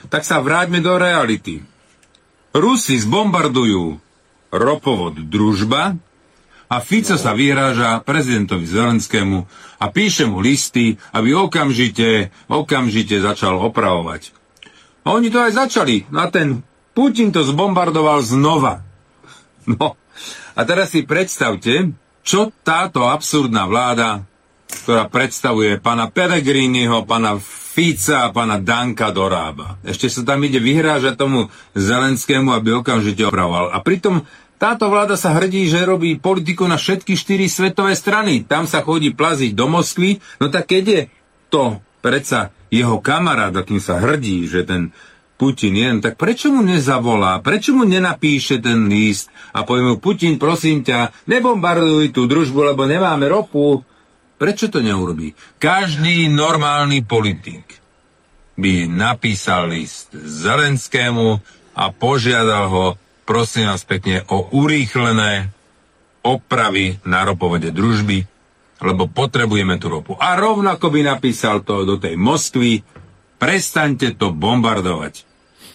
Tak sa vráťme do reality. Rusi zbombardujú ropovod Družba a Fico sa vyhráža prezidentovi Zelenskému a píše mu listy, aby okamžite, okamžite začal opravovať. A oni to aj začali. A ten Putin to zbombardoval znova. No, a teraz si predstavte, čo táto absurdná vláda, ktorá predstavuje pána Pellegriniho, pána Fica a pána Danka dorába. Ešte sa tam ide vyhrážať tomu Zelenskému, aby okamžite opravoval. A pritom táto vláda sa hrdí, že robí politiku na všetky štyri svetové strany. Tam sa chodí plaziť do Moskvy. No tak keď je to predsa jeho kamarát, akým sa hrdí, že ten Putin je, tak prečo mu nezavolá? Prečo mu nenapíše ten list a povie mu, Putin, prosím ťa, nebombarduj tú Družbu, lebo nemáme ropu. Prečo to neurobí? Každý normálny politik by napísal list Zelenskému a požiadal ho, prosím vás pekne, o urýchlené opravy na ropovode Družby, lebo potrebujeme tú ropu. A rovnako by napísal to do tej Moskvy, prestaňte to bombardovať.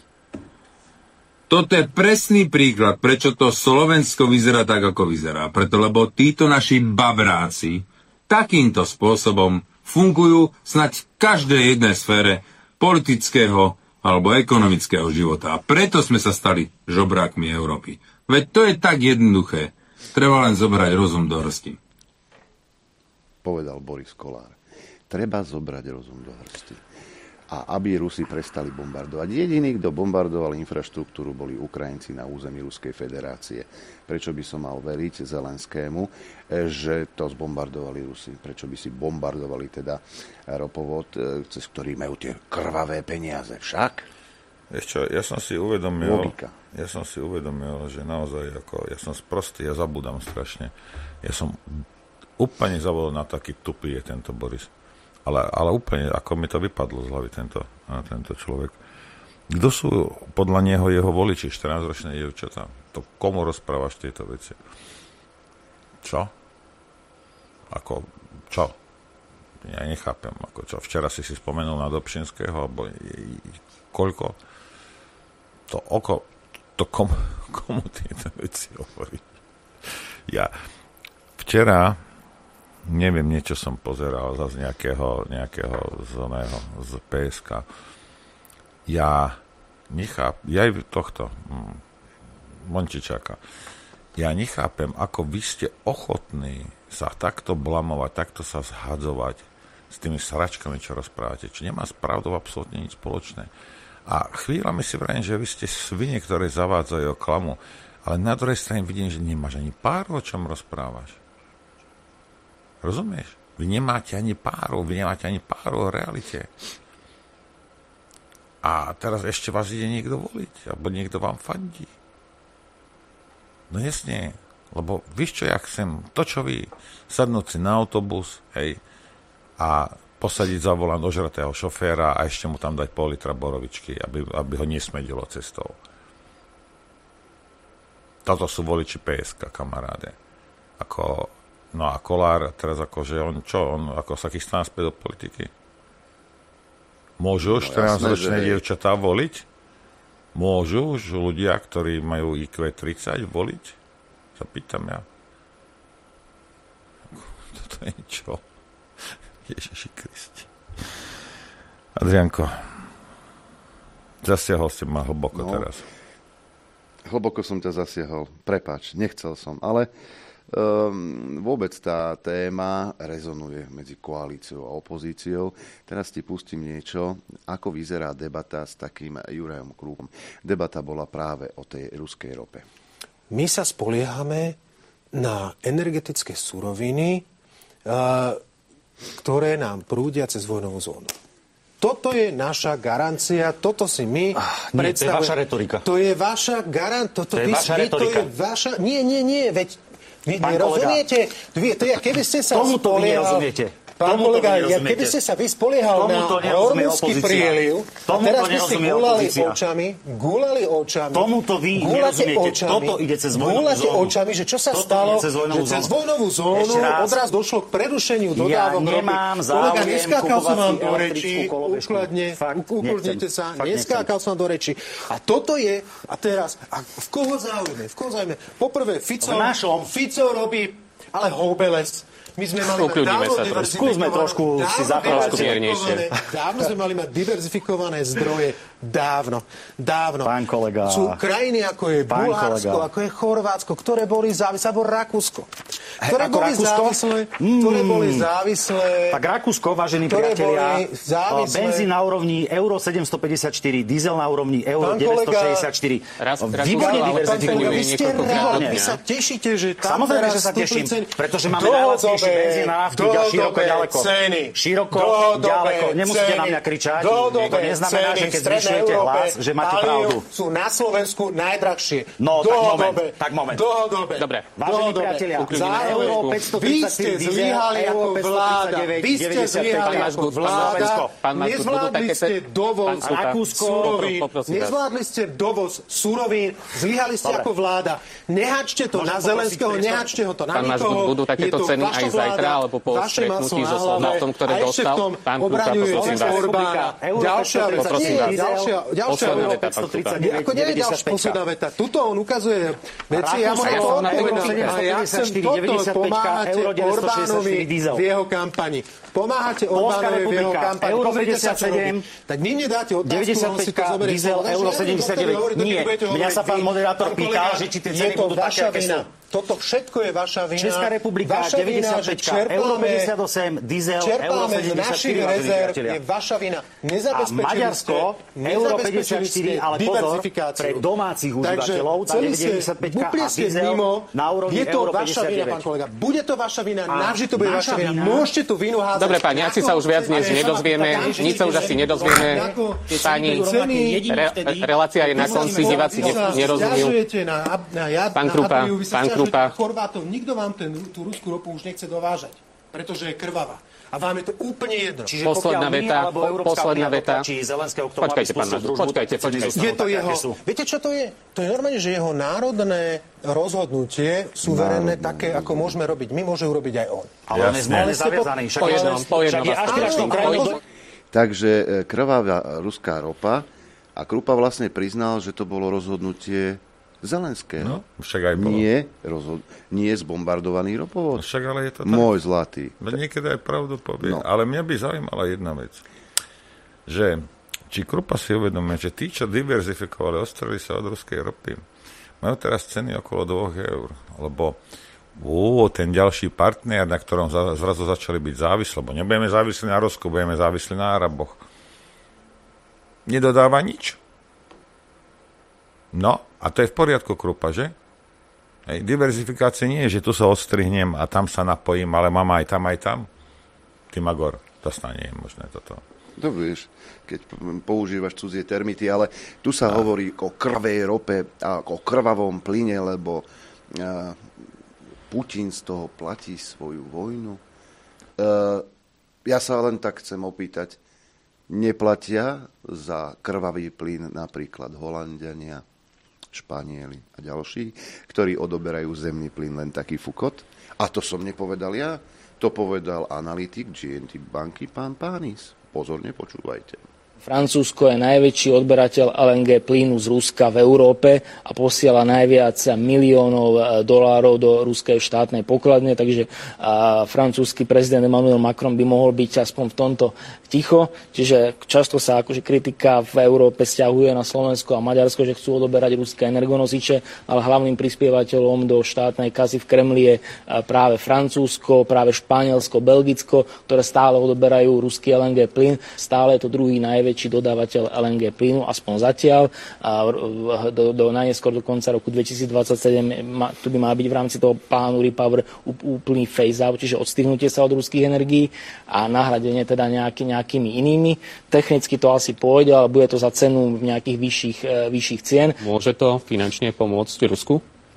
Toto je presný príklad, prečo to Slovensko vyzerá tak, ako vyzerá. Preto, lebo títo naši babráci takýmto spôsobom fungujú snať v každej jednej sfére politického alebo ekonomického života. A preto sme sa stali žobrákmi Európy. Veď to je tak jednoduché. Treba len zobrať rozum do hrsti. Povedal Boris Kolár. Treba zobrať rozum do hrsti. A aby Rusi prestali bombardovať. Jediní, kto bombardoval infraštruktúru, boli Ukrajinci na území Ruskej federácie. Prečo by som mal veriť Zelenskému, že to zbombardovali Rusi? Prečo by si bombardovali teda ropovod, cez ktorý majú tie krvavé peniaze? Však? Ešte, ja som si uvedomil, Logika. ja som si uvedomil, že naozaj, ako, ja som sprostý, ja zabudám strašne. Ja som úplne zabudol na taký tupý je tento Boris. Ale, ale úplne, ako mi to vypadlo z hlavy tento, tento človek. Kto sú podľa neho jeho voliči, štrnásťročné dievčatá? To komu rozprávaš tieto veci? Čo? Ako, čo? Ja nechápem. Ako čo? Včera si si spomenul na Dobšinského, alebo koľko? To oko, to komu, komu tieto veci hovorí? Ja včera neviem, niečo som pozeral zase nejakého, nejakého z, oného, z pé es ká. Ja nechápem, ja aj tohto hm, Mončičáka, ja nechápem, ako vy ste ochotní sa takto blamovať, takto sa zhadzovať s tými sračkami, čo rozprávate, čo nemá s pravdou absolútne nič spoločné. A chvíľami si vrajím, že vy ste svine, ktoré zavádzajú o klamu, ale na druhej strane vidím, že nemáš ani pár, o čom rozprávaš. Rozumieš? Vy nemáte ani páru, vy nemáte ani páru o realite. A teraz ešte vás ide niekto voliť, alebo niekto vám fandí. No jasne, lebo víš čo, ja chcem, to čo vy, sadnúť si na autobus, hej, a posadiť za volant ožratého šoféra a ešte mu tam dať pol litra borovičky, aby, aby ho nesmedilo cestou. Toto sú voliči pé es ká, kamaráde. Ako no a Kolár, teraz akože on čo, on ako sa chystá naspäť do politiky? Môžu už no, štrnásťročné dievčatá voliť? Môžu už ľudia, ktorí majú í kvé tridsať voliť? Sa pýtam ja. Toto je čo? Ježiši Kristi. Adrianko, zasiahol si ma hlboko no, teraz. Hlboko som ťa zasiahol. Prepáč, nechcel som, ale Um, vôbec tá téma rezonuje medzi koalíciou a opozíciou. Teraz ti pustím niečo, ako vyzerá debata s takým Jurajom Krúpom. Debata bola práve o tej ruskej rope. My sa spoliehame na energetické suroviny, uh, ktoré nám prúdia cez vojnovú zónu. Toto je naša garancia, toto si my ah, nie, predstavujeme. To je vaša retorika. To je vaša garancia. To, to je vaša retorika. To je vaša... Nie, nie, nie, veď vy nerozumiete? Vy, to je, keby ste sa Tomuto vy nerozumiete. Pán Tomuto kolega, vy ja, keby ste sa vy spoliehal na Tomuto nerozumie hormúnsky opozícia. prieliv, a Tomuto teraz by ste nerozumie gúlali opozícia. očami, gúlali očami. Tomuto vy gúlate nerozumiete. očami, Toto ide cez vojnovú gúlate zónu. očami, že čo sa Toto stalo, ide cez vojnovú že cez zónu. vojnovú zónu Ešte raz. odraz došlo k prerušeniu Ja dodávok ropy. nemám Kolega, záujem neskákal som vám kupovať do si reči, elektrickú kolobežku. ukladne, Fakt, ukludnite nechcem. sa, Fakt neskákal som vám do reči. A toto je, a teraz, a v koho záujme, v koho záujme? Poprvé, Fico, V našom. Fico robí, ale houbeles. My sme mali mať Ukľudníme dávno sa trošku. diverzifikované- Skúsme trošku si dávno zapracovať. Trošku miernejšie. diverzifikované- Dávno sme mali mať diverzifikované zdroje. Dávno. Dávno. Pán kolega. Sú krajiny, ako je Pán Bulharsko, kolega. ako je Chorvátsko, ktoré boli závislé, alebo Rakúsko. Ktoré ako boli Rakúsko? závislé, ktoré boli závislé. Tak Rakúsko, vážení Ktoré priatelia, boli závislé. benzín na úrovni euro sedemstopäťdesiatštyri, diesel na úrovni euro Pán kolega, deväťstošesťaťštyri. Raz- raz Výborne už ale diverzifikujeme. pán Vy ste niekoľkokrát rád, do vy dňa. sa tešíte, že tam Samozrejme, teraz že sa stúpli teším, ceny. pretože máme Dlhodobé- najlacnejší benzín na naftu, ide široko dlhodobé ďaleko. Ceny. Široko Dlhodobé ďaleko. Nemusíte ceny. na mňa kričať. Dlhodobé To neznamená, ceny že keď v Strednej zvyšujete Európe hlas, že máte palív pravdu. sú na Slovensku najdrahšie. No, tak Dlhodobé. moment, tak moment. Dlhodobé. Dobre. Vážení Dlhodobé. priatelia, Zároveň euro vy ste päťstotridsaťštyri diesel, zlyhali euro ako vláda. päťstotridsaťdeväť, Vy ste deväťdesiatpäť. zlyhali Pán ako Masgut, pán vláda. Masgut, pán Masgut, budú Nezvládli také ste te- dovoz Pán Kuta, Rakúsko, surovín. poprosím vás. Nezvládli ste dovoz surovín. Zlyhali ste Dobre. ako vláda. Nehačte to Môžem na poprosiť Zelenského, priestor? nehačte ho to na Pán Masgut, nikoho. budú takéto Je to ceny vaša aj zajtra, vláda, alebo po vaše maslo stretnutí na so hlave. Slovnatom, ktoré A ešte dostal? v tom Pán Kuta, obraňujete poprosím vás. Orbána. Euro Ďalšia vec. Poprosím Nie, vás. ďalšia, ďalšia Posledná vec. veta, pán Kuta. Nie, ako nie je ďalšia posledná veta. Tuto on ukazuje veci, ja mu Rakúsko, na to euro odpovedám. A ja chcem sedemstopäťdesiatštyri, toto, deväťdesiatpäť, pomáhate euro deväťstošesťdesiatštyri Orbánovi diesel. v jeho kampani. Pomáhate Polská Orbánovi v jeho republika, kampani. euro Pozrite sa, čo päťdesiatsedem, robí. Tak my nedáte otázku, on si to deväťdesiatpäť, zoberie. diesel, Povedal, euro že sedemdesiatdeväť. ja neviem, Nie, budete mňa hovoriť sa pán vy. moderátor Pán pýtal, kolega, že či tie je ceny to budú také, vaša aké vina. sú. Toto všetko je vaša vina. Česká republika, Vaša vina, že deväťdesiatpäť, euro čerpáme- päťdesiatosem, diesel, euro Čerpáme z našich sedemdesiatštyri, vážení rezerv, priatelia. je vaša vina. A Nezabezpečili Maďarsko, ste, euro nezabezpečili päťdesiatštyri, ste ale pozor, diverzifikáciu. pre domácich Takže užívateľov, tam celý je ste, deväťdesiatpäť bupli a ste diesel mimo, na úrovni je to euro vaša vina, päťdesiatdeväť. pán kolega. Bude to vaša vina, A navždy to bude naša vaša vina. vina- Môžete tú vinu házať. Dobre, páni, asi sa už viac dnes nedozvieme. Nič sa už asi nedozvieme. Páni, re- relácia je na konci, diváci ne- nerozumiejú. Na, na, na, Pán na Krupa, Adriu, vy sa pán sťažujete Krupa. na Chorvátov. Nikto vám ten, tú ruskú ropu už nechce dovážať, pretože je krvavá. A vám je to úplne jedno. Čiže Posledná pokiaľ my, veta, alebo Európska posledná únia veta. dotlačí Zelenského k tomu, aby Počkajte, pán spustil Masgut, družbu, počkajte, tak ceny počkajte. zostanú Je to také, jeho, aké sú. viete čo to je? To je normálne, že jeho národné rozhodnutie, suverénne, také, ako môžeme robiť my, môže urobiť aj on. Ale on je Jasne. zmluvne Ale ste po- zaviazaný. Však, Po jednom, po jednom však je vás ašpiračnou prosím. krajinou. Po- Takže e, krvavá ruská ropa a Krupa vlastne priznal, že to bolo rozhodnutie Zelenského. No, však aj bolo. Nie, rozhod- nie zbombardovaný ropovod. Však ale je to tak. Môj zlatý. Veď niekedy aj pravdu povie. No. Ale mňa by zaujímala jedna vec. Že či Krupa si uvedomuje, že tí, čo diverzifikovali, ostreli sa od ruskej ropy, majú teraz ceny okolo dvoch eur. Lebo ó, ten ďalší partner, na ktorom za, zrazu začali byť závislí, lebo nebudeme závislí na Rusku, budeme závislí na Araboch. Nedodáva nič. No, a to je v poriadku, Krupa, že? Hej, diverzifikácia nie je, že tu sa odstrihnem a tam sa napojím, ale mám aj tam, aj tam. Ty Magor, to snad nie je možné toto. To vieš, keď p- používaš cudzie termity, ale tu sa a. hovorí o krvej rope a o krvavom plyne, lebo a, Putin z toho platí svoju vojnu. E, ja sa len tak chcem opýtať, neplatia za krvavý plyn napríklad Holanďania, Španieli a ďalší, ktorí odoberajú zemný plyn len taký fukot? A to som nepovedal ja, to povedal analytik G N T banky pán Pánis. Pozorne počúvajte. Francúzsko je najväčší odberateľ el en gé plynu z Ruska v Európe a posiela najviac miliónov dolárov do ruskej štátnej pokladne, takže a, francúzsky prezident Emmanuel Macron by mohol byť aspoň v tomto ticho. Čiže často sa akože kritika v Európe stiahuje na Slovensko a Maďarsko, že chcú odoberať ruské energonosiče, ale hlavným prispievateľom do štátnej kasy v Kremli je práve Francúzsko, práve Španielsko, Belgicko, ktoré stále odoberajú ruský el en gé plyn. Stále je to druhý najväčší dodávateľ el en gé plynu, aspoň zatiaľ. A do, do najneskôr do konca roku dvetisícdvadsaťsedem ma, tu by mal byť v rámci toho plánu Repower úplný phase-out, čiže odstihnutie sa od ruských energií a nahradenie teda nejaký, nejakými inými. Technicky to asi pôjde, ale bude to za cenu nejakých vyšších, vyšších cien. Môže to finančne pomôcť Rusku?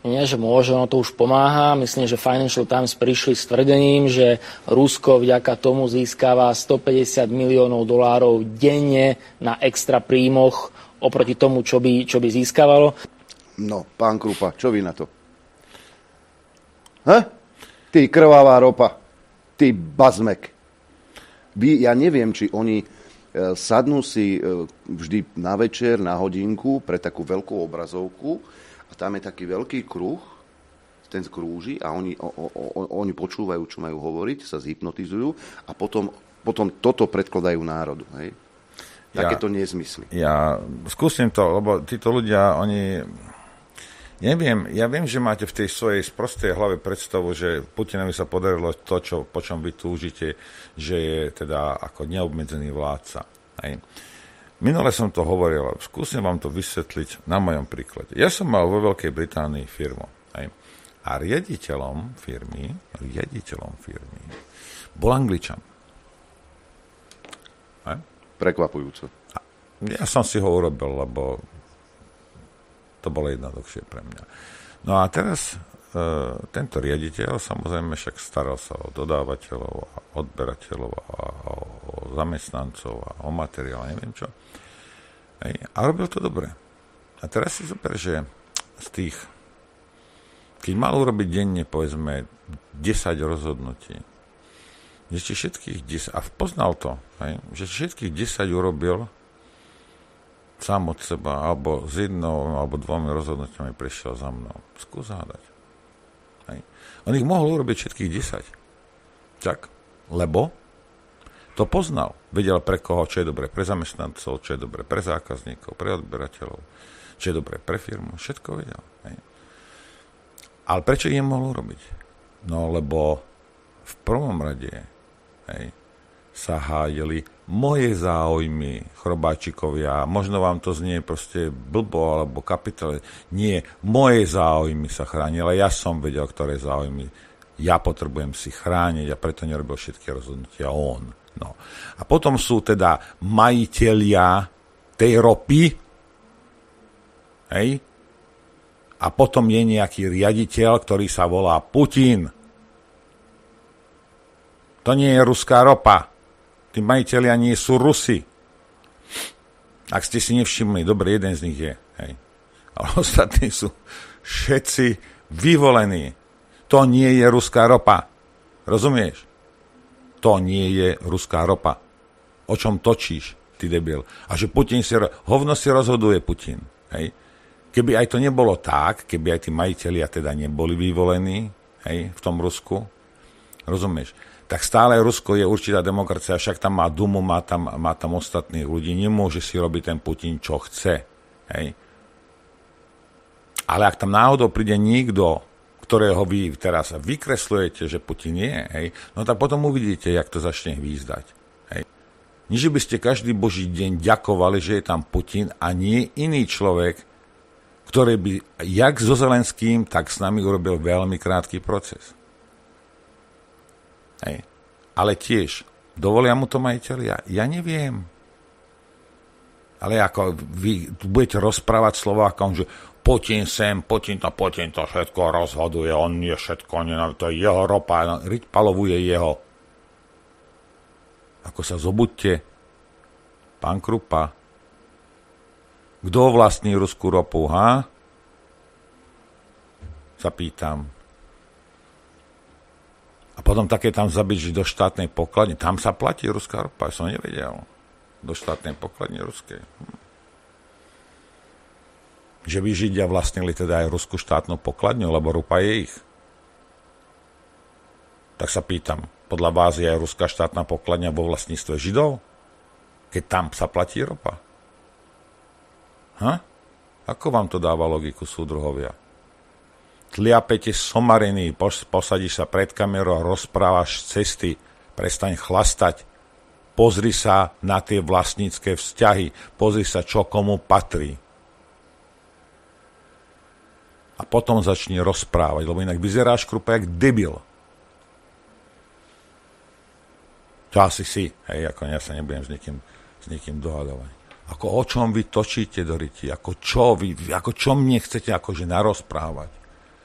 Nie, že môže, ono to už pomáha. Myslím, že Financial Times prišli s tvrdením, že Rusko vďaka tomu získava stopäťdesiat miliónov dolárov denne na extra príjmoch oproti tomu, čo by, čo by získavalo. No, pán Krupa, čo vy na to? Ha? Ty krvavá ropa, ty bazmek. Vy, ja neviem, či oni e, sadnú si e, vždy na večer, na hodinku pre takú veľkú obrazovku a tam je taký veľký kruh, ten skrúži a oni, o, o, o, oni počúvajú, čo majú hovoriť, sa zhypnotizujú a potom, potom toto predkladajú národu. Hej? Takéto ja, nezmysly. Ja skúsim to, lebo títo ľudia, oni... Neviem, ja viem, že máte v tej svojej sprostej hlave predstavu, že Putinovi sa podarilo to, čo, po čom vy túžite, že je teda ako neobmedzený vládca. Hej. Minule som to hovoril, skúsim vám to vysvetliť na mojom príklade. Ja som mal vo Veľkej Británii firmu. Hej. A riaditeľom firmy, riaditeľom firmy bol Angličan. Hej. Prekvapujúco. Ja som si ho urobil, lebo to bolo jednoduchšie pre mňa. No a teraz e, tento riaditeľ, samozrejme však staral sa o dodávateľov, a odberateľov, a o, o zamestnancov, a o materiál, neviem čo. Hej, a robil to dobre. A teraz si zober, že z tých, keď mal urobiť denne, povedzme, desať rozhodnutí, že všetkých desať, a poznal to, hej, že všetkých desať urobil sám od seba, alebo s jednou, alebo dvomi rozhodnutiami prišiel za mnou. Skús hádať. Hej. On ich mohol urobiť všetkých desať. Tak, lebo to poznal. Vedel pre koho, čo je dobré pre zamestnancov, čo je dobré pre zákazníkov, pre odberateľov, čo je dobré pre firmu. Všetko vedel. Hej. Ale prečo ich nemohol urobiť? No, lebo v prvom rade, hej, sa hájili moje záujmy, chrobáčikovia. Možno vám to znie proste blbo alebo kapitál. Nie, moje záujmy sa chránili. Ja som vedel, ktoré záujmy ja potrebujem si chrániť a preto nerobil všetky rozhodnutia on. No. A potom sú teda majitelia tej ropy, hej? A potom je nejaký riaditeľ, ktorý sa volá Putin. To nie je ruská ropa. Tí majitelia nie sú Rusi. Ak ste si nevšimli, dobre, jeden z nich je. Hej. Ale ostatní sú všetci vyvolení. To nie je ruská ropa. Rozumieš? To nie je ruská ropa. O čom točíš, ty debil? A že Putin si... Hovno si rozhoduje Putin. Hej. Keby aj to nebolo tak, keby aj tí majitelia teda neboli vyvolení, hej, v tom Rusku, rozumieš? Tak stále Rusko je určitá demokracia, však tam má Dumu, má tam, má tam ostatných ľudí, nemôže si robiť ten Putin, čo chce. Hej. Ale ak tam náhodou príde niekto, ktorého vy teraz vykreslujete, že Putin je, hej, no tak potom uvidíte, jak to začne hvízdať. Hej. Nie, že by ste každý boží deň ďakovali, že je tam Putin a nie iný človek, ktorý by jak so Zelenským, tak s nami urobil veľmi krátky proces. Hej. Ale tiež, dovolia mu to majiteľia? Ja neviem. Ale ako vy budete rozprávať Slovákom, že Putin sem, Putin to, Putin to všetko rozhoduje, on je všetko, to je jeho ropa, riť palovuje jeho. Ako sa zobudte, pán Krupa, kto vlastní ruskú ropu, ha? Sa pýtam. A potom také tam zabiť, že do štátnej pokladne. Tam sa platí ruská ropa, ja som nevedel. Do štátnej pokladne ruskej. Hm. Že by Židia vlastnili teda aj ruskú štátnu pokladňu, lebo ropa je ich. Tak sa pýtam, podľa vás je aj ruská štátna pokladňa vo vlastníctve Židov? Keď tam sa platí ropa? Ha? Ako vám to dáva logiku, súdruhovia? Tliapete somariny, posadíš sa pred kamerou a rozprávaš cesty, prestaň chlastať, pozri sa na tie vlastnícke vzťahy, pozri sa, čo komu patrí. A potom začni rozprávať, lebo inak vyzeráš, Krupa, jak debil. To asi si, hej, ako ja sa nebudem s niekým, s niekým dohadovať. Ako o čom vy točíte do ryti, ako čo, vy, ako čo mne chcete akože narozprávať.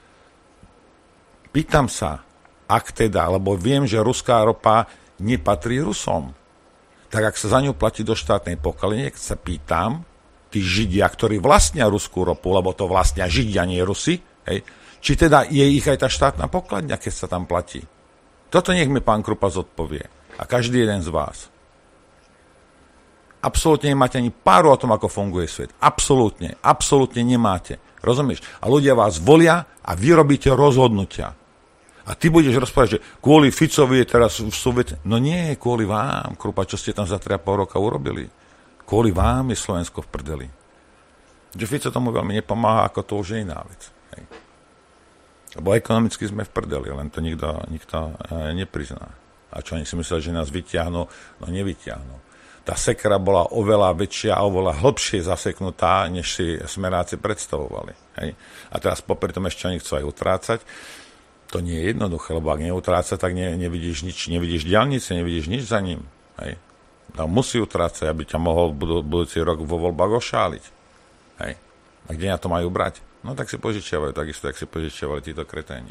Pýtam sa, ak teda, lebo viem, že ruská ropa nepatrí Rusom, tak ak sa za ňu platí do štátnej pokladne, keď sa pýtam, tí Židia, ktorí vlastnia ruskú ropu, lebo to vlastnia Židia, nie Rusi, hej, či teda je ich aj tá štátna pokladňa, keď sa tam platí. Toto nech mi pán Krupa zodpovie. A každý jeden z vás. Absolútne nemáte ani páru o tom, ako funguje svet. Absolútne. Absolútne nemáte. Rozumieš? A ľudia vás volia a vy robíte rozhodnutia. A ty budeš rozprávať, že kvôli Ficovi je teraz v Soviete. No nie, kvôli vám, Krupa, čo ste tam za tri a pol roka urobili. Kvôli vám je Slovensko v prdeli. Že Fico tomu veľmi nepomáha, ako to už je iná vec. Hej. Lebo ekonomicky sme v prdeli, len to nikto, nikto e, neprizná. A čo oni si mysleli, že nás vyťahnú? No nevyťahnú. Tá sekera bola oveľa väčšia a oveľa hlbšie zaseknutá, než si smeráci predstavovali. Hej. A teraz popri tom ešte oni chcú aj utrácať. To nie je jednoduché, lebo ak neutráca, tak ne, nevidíš nič, nevidíš diaľnice, nevidíš nič za ním. Hej. Tam musí utrácať, aby ťa mohol budú, budúci rok vo voľbách ošáliť. Hej. A kde na to majú brať? No tak si požičiavajú, takisto, tak si požičiavali títo kreténi.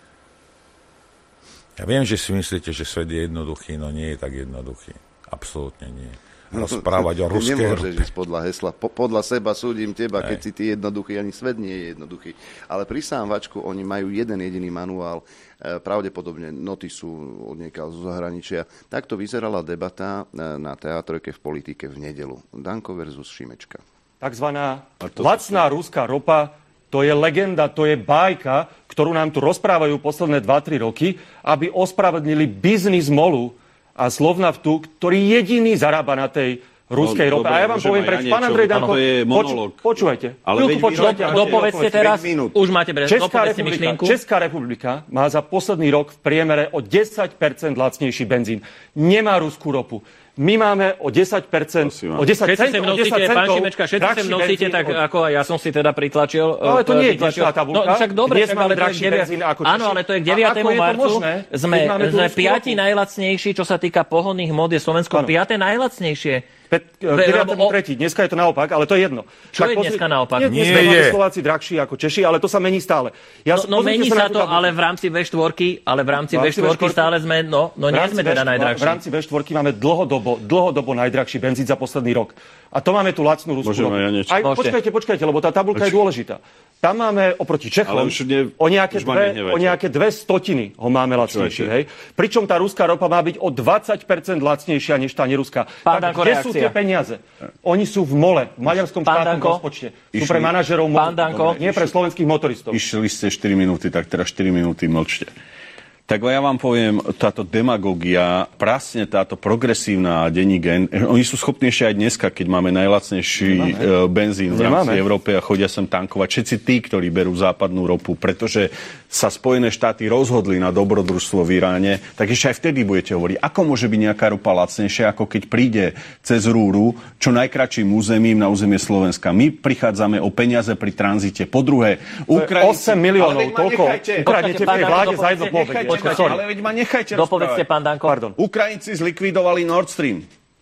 Ja viem, že si myslíte, že svet je jednoduchý, no nie je tak jednoduchý. Absolútne nie. Rozprávať o ruskej Nemôžeš ísť podľa hesla. Po, podľa seba súdim teba, Aj. keď si ty jednoduchý, ani svet nie je jednoduchý. Ale pri sámvačku oni majú jeden jediný manuál, e, pravdepodobne noty sú odniekaľ zo zahraničia. Takto vyzerala debata na teatrojke v politike v nedeľu. Danko versus Šimečka. Takzvaná lacná ruská ropa, to je legenda, to je bájka, ktorú nám tu rozprávajú posledné dva tri roky, aby ospravedlnili biznis MOLu a Slovnaftu, ktorý jediný zarába na tej ruskej no, rope. A ja vám poviem, preč, pán Andrej Danko, poč, počúvajte. Ale počúvajte. Dopovedzte teraz, už máte brez, dopovedzte myšlienku. Česká republika má za posledný rok v priemere o desať percent lacnejší benzín. Nemá ruskú ropu. My máme o desať percent, o desať centov, o desať centov, pán Šimečka, všetci sem nosíte, tak ako ja som si teda pritlačil. No, ale to nie je dnešná tabulka. No však dobre, však, ale to je benzín ako Češi. Áno, ale to je k deviatemu marcu. Sme, sme piati najlacnejší, čo sa týka pohonných mód, je Slovensko piate najlacnejšie. deviateho tretieho Dneska je to naopak, ale to je jedno. Čo tak je dneska pozri... naopak? Nie, dnes máme Slováci drahší ako Češi, ale to sa mení stále. Ja no, no mení sa to, ale v rámci vé štyri, ale v rámci vé štyri stále sme, no, no nie sme teda najdrahší. V rámci vé štyri máme dlhodobo, dlhodobo najdrahší benzín za posledný rok. A to máme tu lacnú ruskú ropu. Ja Aj, počkajte, počkajte, lebo tá tabuľka je dôležitá. Tam máme oproti Čechom ne, o, nejaké dve, o nejaké dve stotiny ho máme lacnejšie. Hej? Pričom tá ruská ropa má byť o dvadsať percent lacnejšia než tá neruská. Tak Danko, kde reakcia. Sú tie peniaze? Oni sú v mole, v maďarskom štátnom rozpočte. Sú pre manažerov molu, nie pre slovenských motoristov. Išli ste štyri minúty, tak teraz štyri minúty mlčte. Tak ja vám poviem, táto demagógia, prasne táto progresívna denní gen, oni sú schopní ešte aj dneska, keď máme najlacnejší e, benzín v rámci Európy a chodia sem tankovať. Všetci tí, ktorí berú západnú ropu, pretože sa Spojené štáty rozhodli na dobrodružstvo v Iráne, tak ešte aj vtedy budete hovoriť, ako môže byť nejaká ropa lacnejšia, ako keď príde cez rúru, čo najkratším územím na územie Slovenska. My prichádzame o peniaze pri tranzite. Po druhé, Ukrajinci... osem miliónov, toľko ukradnete v tej vláde za jedno povede. Počkajte, ale veď ma nechajte dopovedzte, pán Danko. Pardon. Ukrajinci zlikvidovali Nord Stream.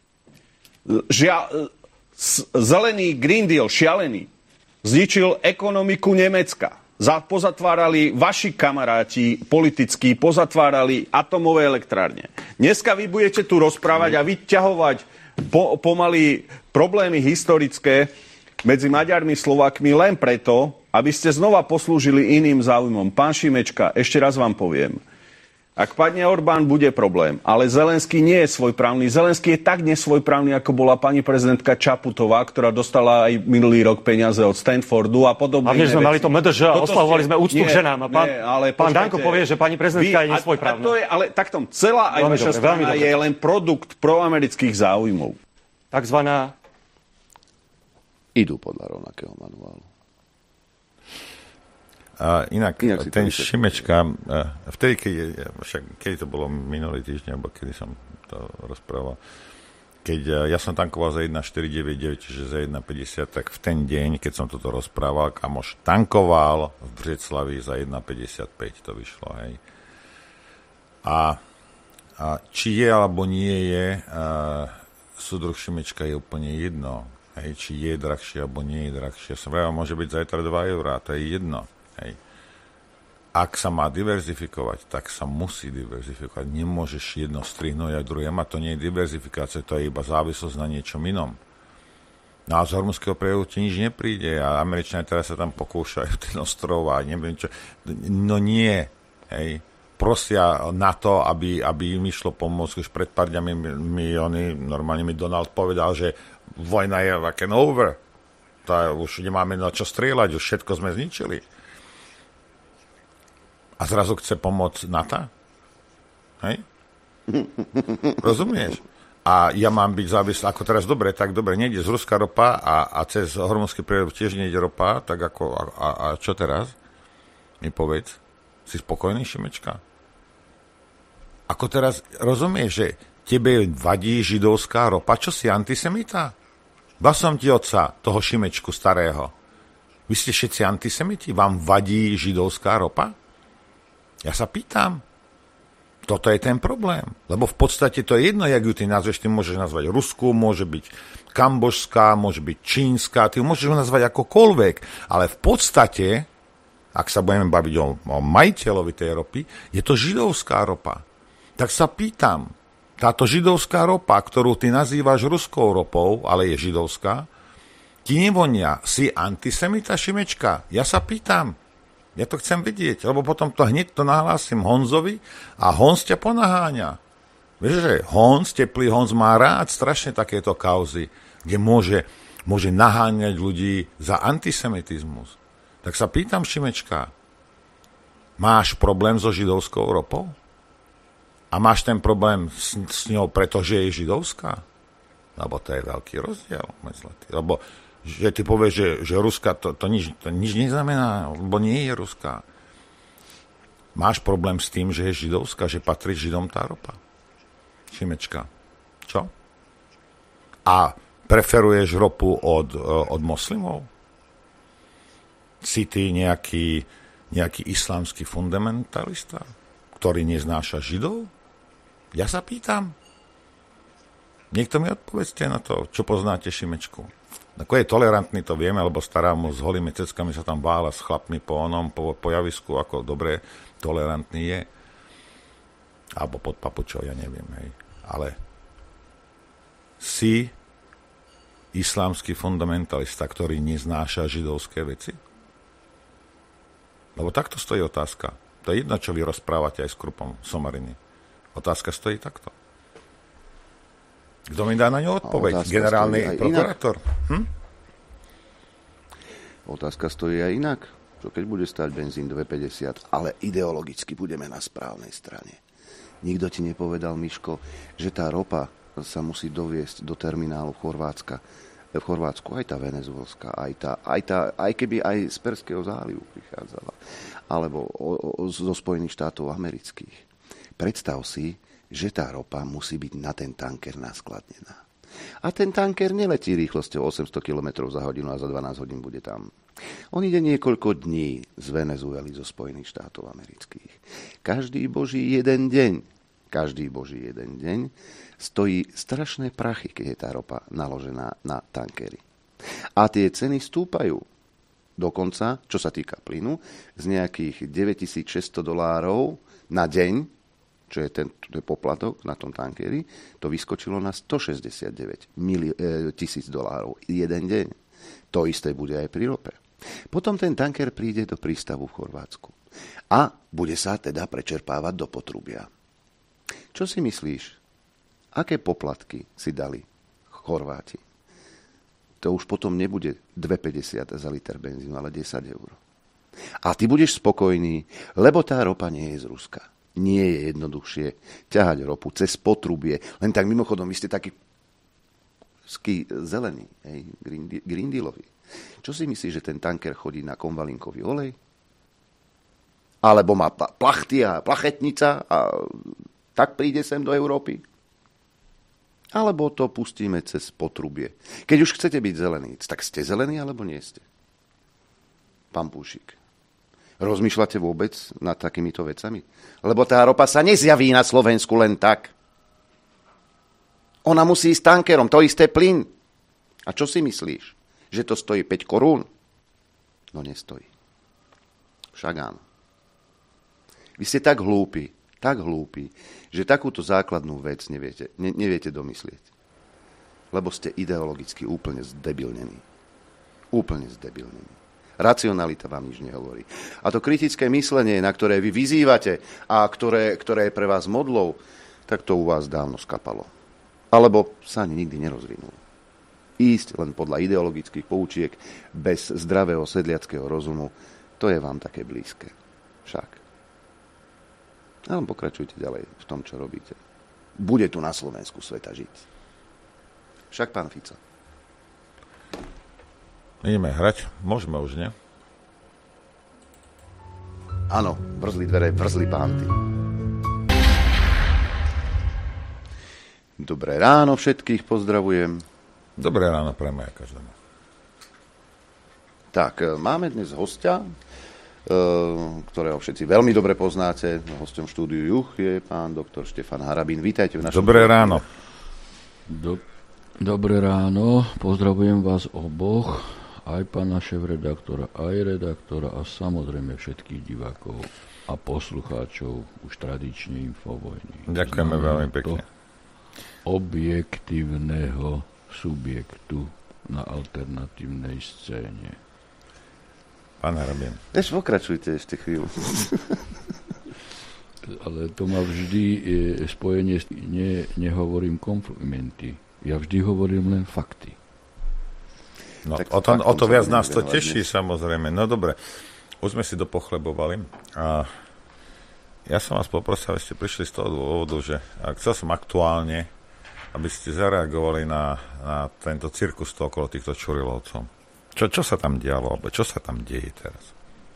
Žia, zelený Green Deal, šialený, zničil ekonomiku Nemecka. Pozatvárali vaši kamaráti politickí, pozatvárali atomové elektrárne. Dneska vy budete tu rozprávať a vyťahovať po, pomaly problémy historické medzi Maďarmi a Slovákmi len preto, aby ste znova poslúžili iným záujmom. Pán Šimečka, ešte raz vám poviem. Ak padne Orbán, bude problém. Ale Zelenský nie je svojprávny. Zelenský je tak nesvojprávny, ako bola pani prezidentka Čaputová, ktorá dostala aj minulý rok peniaze od Stanfordu a podobne. A my sme mali to MDŽ a oslavovali sme úctu k ženám. A pán, nie, ale pán Danko povie, že pani prezidentka vy, je nesvojprávna. A to je, ale takto, celá aj vaša strana je len produkt proamerických záujmov. Takzvaná... Idú podľa rovnakého manuálu. A inak, inak ten Šimečka, vtedy, keď, však, keď to bolo minulý týždeň, alebo kedy som to rozprával, keď ja som tankoval za jeden štyri deväťdesiatdeväť, čiže za jeden päťdesiat, tak v ten deň, keď som toto rozprával, kamoš tankoval v Břeclavi za jeden päťdesiatpäť, to vyšlo, hej. A, a či je, alebo nie je, súdruh Šimečka je úplne jedno, hej, či je drahšie, alebo nie je drahšie. Som vravel, môže byť zajtra dva eurá, to je jedno. Hej. ak sa má diverzifikovať, tak sa musí diverzifikovať. Nemôžeš jedno strihnúť a druhé mať. To nie je diverzifikácia, to je iba závislosť na niečom inom. No a z Hormuzského prieľahu ti nič nepríde a Američania teraz sa tam pokúšajú ten ostrov a neviem čo. No nie. Hej. Prosia na to, aby, aby im išlo pomôcť. Už pred pár dňami mi, oni, normálne mi Donald povedal, že vojna je like an over. To už nemáme na čo strieľať, už všetko sme zničili. A zrazu chce pomôcť NATO? Hej? Rozumieš? A ja mám byť závislý, ako teraz dobre, tak dobre, nejde z Ruska ropa a, a cez Hormuzský prieľah tiež nejde ropa, tak ako, a, a, a čo teraz? Mi povedz. Si spokojný, Šimečka? Ako teraz, rozumieš, že tebe vadí židovská ropa? Čo si, antisemita? Dal som ti otca, toho Šimečku starého. Vy ste všetci antisemiti? Vám vadí židovská ropa? Ja sa pýtam. Toto je ten problém. Lebo v podstate to je jedno, jak ju ty nazveš. Ty môžeš nazvať Ruskú, môže byť Kambožská, môže byť Čínska, ty môžeš ju nazvať akokoľvek. Ale v podstate, ak sa budeme baviť o, o majiteľovi tej ropy, je to židovská ropa. Tak sa pýtam, táto židovská ropa, ktorú ty nazývaš ruskou ropou, ale je židovská, ti nevonia. Si antisemita, Šimečka? Ja sa pýtam. Ja to chcem vidieť, lebo potom to hneď to nahlásim Honzovi a Honz ťa ponaháňa. Vieš, že Honz, teplý Honz má rád strašne takéto kauzy, kde môže, môže naháňať ľudí za antisemitizmus. Tak sa pýtam, Šimečka, máš problém so židovskou ropou? A máš ten problém s, s ňou, pretože je židovská? Lebo to je veľký rozdiel. Lebo že ty povieš, že, že Ruska to, to, nič, to nič neznamená, lebo nie je Ruská. Máš problém s tým, že je židovská, že patrí Židom tá ropa? Šimečka. Čo? A preferuješ ropu od, od moslimov? Si ty nejaký, nejaký islamský fundamentalista, ktorý neznáša Židov? Ja sa pýtam. Niekto mi odpovedzte na to, čo poznáte Šimečku. Ako je tolerantný, to vieme, lebo stará mu s holými ceckami sa tam vála s chlapmi po onom, po, po javisku, ako dobre tolerantný je. Alebo pod papučou, ja neviem. Hej. Ale si islamský fundamentalista, ktorý neznáša židovské veci? Lebo takto stojí otázka. To je jedno, čo vy rozprávate aj s Krupom Somariny. Otázka stojí takto. Kto mi dá na ňu odpoveď? Generálny prokurátor. Hm? Otázka stojí aj inak. Čo keď bude stáť benzín dva päťdesiat, ale ideologicky budeme na správnej strane. Nikto ti nepovedal, Miško, že tá ropa sa musí doviesť do terminálu Chorvátska. V Chorvátsku aj tá venezuelská, aj, tá, aj, tá, aj keby aj z Perského zálivu prichádzala. Alebo o, o, zo Spojených štátov amerických. Predstav si, že tá ropa musí byť na ten tanker naskladnená. A ten tanker neletí rýchlosťou osemsto kilometrov za hodinu a za dvanásť hodín bude tam. On ide niekoľko dní z Venezuely zo Spojených štátov amerických. Každý boží jeden deň, každý boží jeden deň stojí strašné prachy, keď je tá ropa naložená na tankery. A tie ceny stúpajú. Dokonca, čo sa týka plynu, z nejakých deväťtisícšesťsto dolárov na deň, čo je ten, ten poplatok na tom tankeri, to vyskočilo na stošesťdesiatdeväť tisíc dolárov jeden deň. To isté bude aj pri rope. Potom ten tanker príde do prístavu v Chorvátsku a bude sa teda prečerpávať do potrubia. Čo si myslíš? Aké poplatky si dali Chorváti? To už potom nebude dva päťdesiat za liter benzínu, ale desať eur. A ty budeš spokojný, lebo tá ropa nie je z Ruska. Nie je jednoduchšie ťahať ropu cez potrubie. Len tak mimochodom, vy ste taký zelený, hej, green, green dealový. Čo si myslíš, že ten tanker chodí na konvalinkový olej? Alebo má plachty a plachetnica a tak príde sem do Európy? Alebo to pustíme cez potrubie? Keď už chcete byť zelení, tak ste zelení alebo nie ste? Pán Púšik. Rozmýšľate vôbec nad takýmito vecami? Lebo tá ropa sa nezjaví na Slovensku len tak. Ona musí ísť tankerom, to isté plyn. A čo si myslíš? Že to stojí päť korún? No nestojí. Však áno. Vy ste tak hlúpi, tak hlúpi, že takúto základnú vec neviete, ne, neviete domyslieť. Lebo ste ideologicky úplne zdebilnení. Úplne zdebilnení. Racionalita vám nič nehovorí. A to kritické myslenie, na ktoré vy vyzývate a ktoré, ktoré je pre vás modlou, tak to u vás dávno skapalo. Alebo sa ani nikdy nerozvinulo. Ísť len podľa ideologických poučiek bez zdravého sedliackého rozumu, to je vám také blízke. Však. Ale pokračujte ďalej v tom, čo robíte. Bude tu na Slovensku sveta žiť. Však, pán Fico. Ideme hrať. Môžeme už, nie? Áno, vrzli dvere, vrzli pánty. Dobré ráno všetkých, pozdravujem. Dobré ráno pre mňa každému. Tak, máme dnes hostia, ktorého všetci veľmi dobre poznáte. Hosťom štúdiu Juch je pán doktor Štefan Harabín. Vítajte v našom... Dobré ráno. Do, dobré ráno, pozdravujem vás oboch, aj pána šéfredaktora, aj redaktora a samozrejme všetkých divákov a poslucháčov už tradične Infovojny. Ďakujeme veľmi pekne. Objektívneho subjektu na alternatívnej scéne. Pán Harabín. Ešte pokračujte ešte chvíľu. Ale to má vždy spojenie, ne, nehovorím komplimenty. Ja vždy hovorím len fakty. No, o to, o to viac nás to teší, samozrejme. No dobre, už sme si dopochlebovali a ja som vás poprosil, aby ste prišli z toho dôvodu, že chcel som aktuálne, aby ste zareagovali na, na tento cirkus okolo týchto Čurilovcov. Čo, čo sa tam dialo, alebo čo sa tam deje teraz?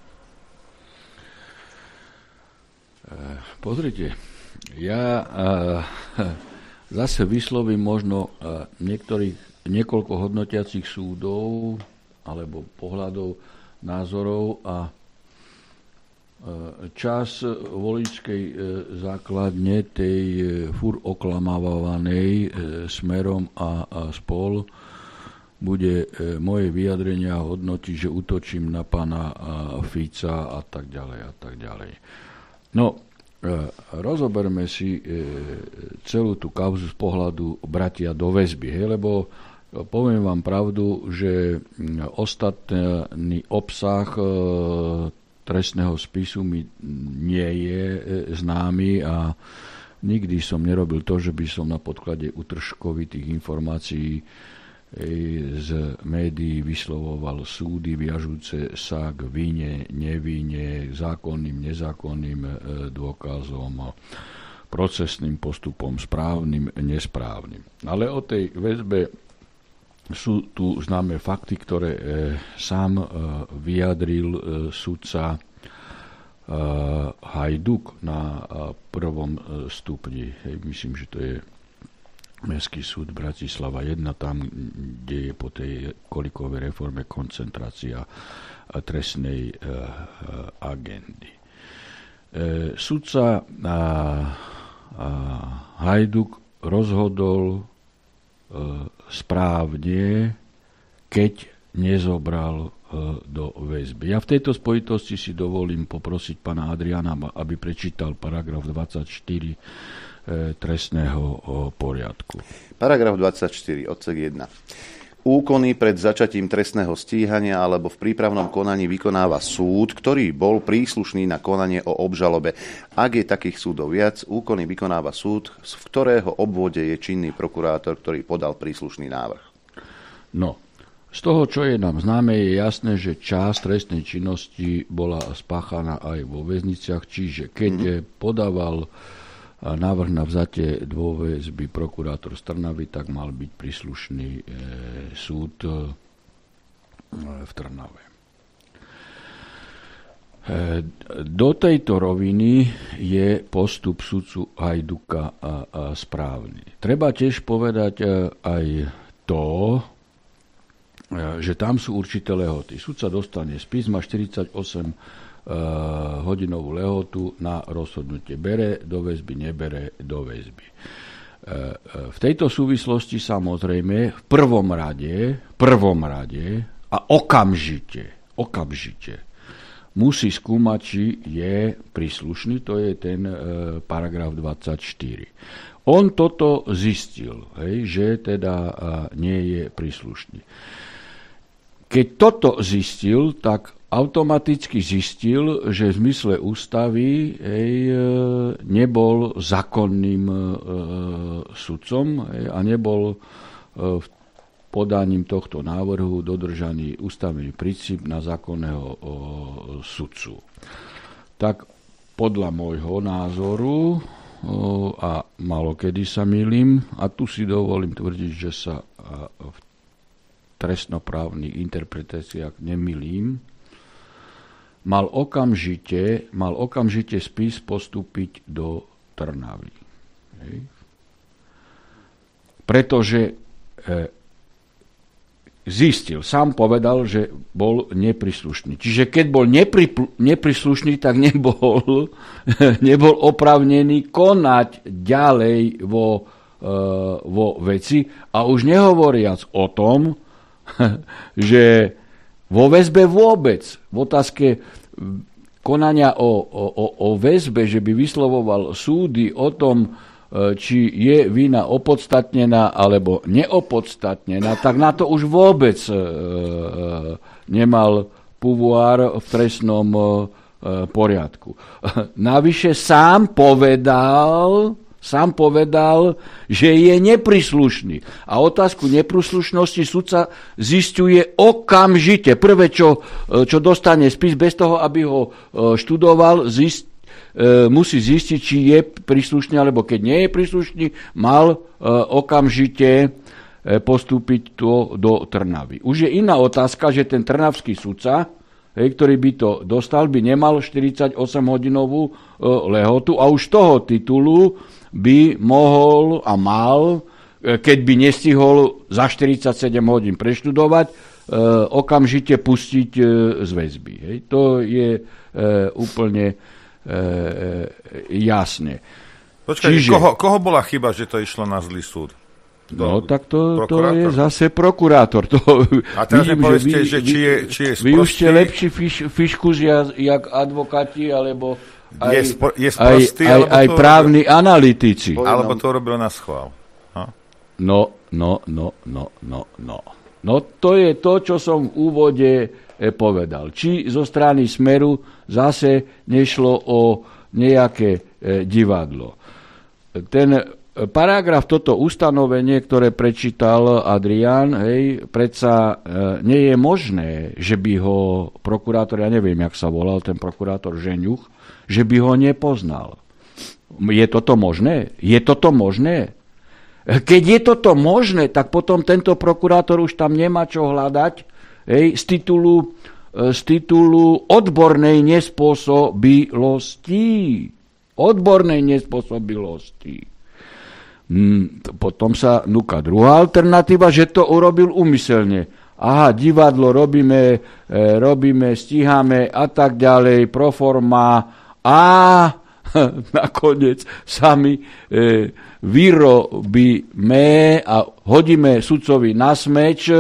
Pozrite, ja uh, zase vyslovím možno uh, niektorých niekoľko hodnotiacich súdov alebo pohľadov, názorov a čas voličskej základne tej fur oklamávanej Smerom a, a spol bude moje vyjadrenia hodnotiť, že útočím na pána Fica a tak ďalej a tak ďalej. No, rozoberme si celú tú kauzu z pohľadu bratia do väzby, hej, lebo poviem vám pravdu, že ostatný obsah trestného spisu mi nie je známy a nikdy som nerobil to, že by som na podklade utržkovitých informácií z médií vyslovoval súdy viažúce sa k vine, nevine, zákonným, nezákonným dôkazom, procesným postupom, správnym, nesprávnym. Ale o tej väzbe sú tu známe fakty, ktoré e, sám e, vyjadril e, sudca e, Hajduk na e, prvom e, stupni. Hej, myslím, že to je Mestský súd Bratislava jeden, tam, kde je po tej kolikovej reforme koncentrácia trestnej e, e, agendy. E, sudca a, a Hajduk rozhodol správne, keď nezobral do väzby. Ja v tejto spojitosti si dovolím poprosiť pána Adriana, aby prečítal paragraf dvadsaťštyri trestného poriadku. Paragraf dvadsaťštyri, odsek jeden. Úkony pred začatím trestného stíhania alebo v prípravnom konaní vykonáva súd, ktorý bol príslušný na konanie o obžalobe. Ak je takých súdov viac, úkony vykonáva súd, z ktorého obvode je činný prokurátor, ktorý podal príslušný návrh. No, z toho, čo je nám známe, je jasné, že časť trestnej činnosti bola spáchaná aj vo väzniciach, čiže keď mm-hmm. podával návrh na vzatie do väzby prokurátor z Trnavy, tak mal byť príslušný e, súd e, v Trnave. E, do tejto roviny je postup sudcu Hajduka a, a správny. Treba tiež povedať e, aj to, e, že tam sú určité lehoty. Sudca dostane spis, má štyridsaťosem hodinovú lehotu na rozhodnutie. Bere do väzby, nebere do väzby. V tejto súvislosti samozrejme v prvom rade, prvom rade a okamžite, okamžite musí skúmať, či je príslušný, to je ten e, paragraf dvadsaťštyri. On toto zistil, hej, že teda e, nie je príslušný. Keď toto zistil, tak automaticky zistil, že v zmysle ústavy hej, e, nebol zákonným e, sudcom hej, a nebol e, v podaním tohto návrhu dodržaný ústavný princíp na zákonného o, sudcu. Tak podľa môjho názoru, o, a málo kedy sa mýlim, a tu si dovolím tvrdiť, že sa a, v trestnoprávnych interpretáciách nemýlim, mal okamžite, mal okamžite spis postúpiť do Trnavy. Hej. Pretože e, zistil, sám povedal, že bol nepríslušný. Čiže keď bol nepri, nepríslušný, tak nebol, nebol oprávnený konať ďalej vo, e, vo veci. A už nehovoriac o tom, že vo väzbe vôbec, v otázke konania o, o, o väzbe, že by vyslovoval súdy o tom, či je vina opodstatnená alebo neopodstatnená, tak na to už vôbec e, e, nemal pouvoir v trestnom e, poriadku. Navyše sám povedal, sám povedal, že je nepríslušný. A otázku nepríslušnosti sudca zisťuje okamžite. Prvé, čo, čo dostane spis, bez toho, aby ho študoval, zist, musí zistiť, či je príslušný, alebo keď nie je príslušný, mal okamžite postúpiť to do Trnavy. Už je iná otázka, že ten trnavský sudca, ktorý by to dostal, by nemal štyridsaťosemhodinovú lehotu a už z toho titulu by mohol a mal, keď by nestihol za štyridsaťsedem hodín preštudovať, okamžite pustiť z väzby. To je úplne jasné. Počkaj, Čiže, koho, koho bola chyba, že to išlo na zlý súd? No, tak to, to je zase prokurátor. To, a teraz vidím, mi povedzte, že, vy, že či je, či je sprostý... Vy už ste lepší fiš, fiškus, jak advokáti, alebo aj, je spro, je sprostý, aj, aj, aj právni robil, analytici. Alebo to robil na schvál. Ha? No, no, no, no, no, no. No, to je to, čo som v úvode povedal. Či zo strany Smeru zase nešlo o nejaké e, divadlo. Ten paragraf, toto ustanovenie, ktoré prečítal Adrián, hej, predsa e, nie je možné, že by ho prokurátor, ja neviem, jak sa volal ten prokurátor Žeňuch, že by ho nepoznal. Je toto možné? Je toto možné? Keď je toto možné, tak potom tento prokurátor už tam nemá čo hľadať, hej, z titulu, z titulu odbornej nespôsobilosti. Odbornej nespôsobilosti. Hmm, potom sa núka druhá alternatíva, že to urobil úmyselne. Aha, divadlo robíme, e, robíme, stíhame a tak ďalej, proforma a nakoniec sami e, vyrobíme a hodíme sudcovi na smeč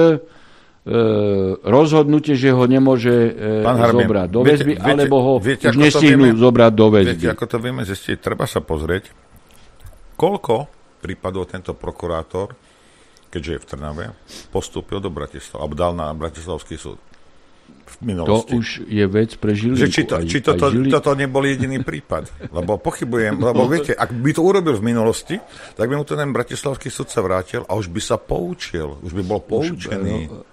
rozhodnutie, že ho nemôže Harbin, zobrať do väzby, viete, alebo ho viete, už nestihnú vieme, zobrať do väzby. Viete, ako to vieme zistiť? Treba sa pozrieť, koľko prípadov tento prokurátor, keďže je v Trnave, postúpil do Bratislava, alebo dal na Bratislavský súd v minulosti. To už je vec pre Žilinku. Že či to, či toto, Žilin... toto nebol jediný prípad. Lebo pochybujem, lebo viete, ak by to urobil v minulosti, tak by mu to ten bratislavský súd sa vrátil a už by sa poučil. Už by bol poučený. Už, no...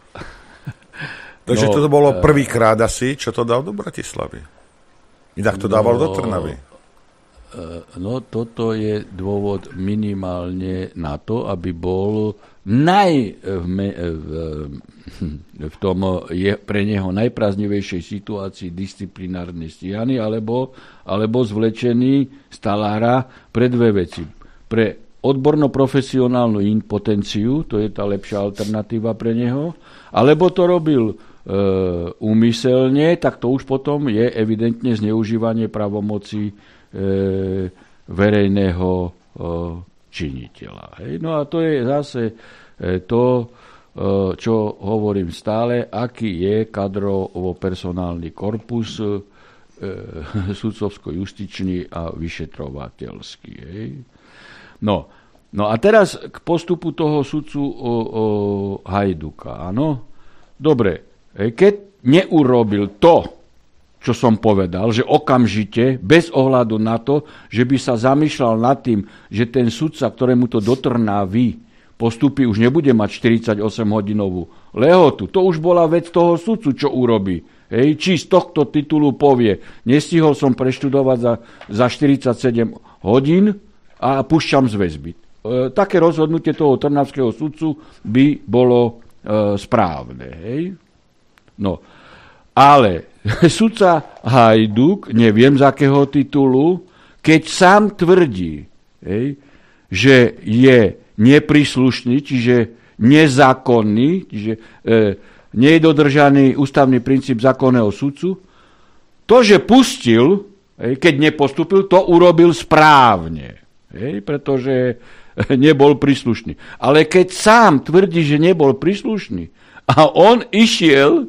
Takže no, to bolo prvýkrát asi, čo to dal do Bratislavy. Inak to dával no, do Trnavy. No toto je dôvod minimálne na to, aby bol naj, v, v, v tom je pre neho najprázdnivejšej situácii disciplinárne stíhaný alebo, alebo zvlečený z talára pre dve veci. Pre odborno-profesionálnu impotenciu, to je tá lepšia alternatíva pre neho, alebo to robil e, úmyselne, tak to už potom je evidentne zneužívanie pravomoci e, verejného e, činiteľa. Hej? No a to je zase e, to, čo hovorím stále, aký je kadrovo-personálny korpus e, sudcovsko-justičný a vyšetrovateľský. Hej. No, no a teraz k postupu toho sudcu o, o Hajduka. Áno? Dobre, keď neurobil to, čo som povedal, že okamžite, bez ohľadu na to, že by sa zamýšľal nad tým, že ten sudca, ktorému to dotrnávi, postupy už nebude mať štyridsaťosemhodinovú lehotu. To už bola vec toho sudcu, čo urobí. Hej, či z tohto titulu povie, nestihol som preštudovať za, za štyridsaťsedem hodín a púšťam z väzby. E, také rozhodnutie toho trnavského sudcu by bolo e, správne. Hej? No, ale sudca Hajduk, neviem z akého titulu, keď sám tvrdí, hej, že je nepríslušný, čiže nezákonný, čiže e, nie je dodržaný ústavný princíp zákonného sudcu, to, že pustil, hej, keď nepostúpil, to urobil správne, hej, pretože nebol príslušný. Ale keď sám tvrdí, že nebol príslušný a on išiel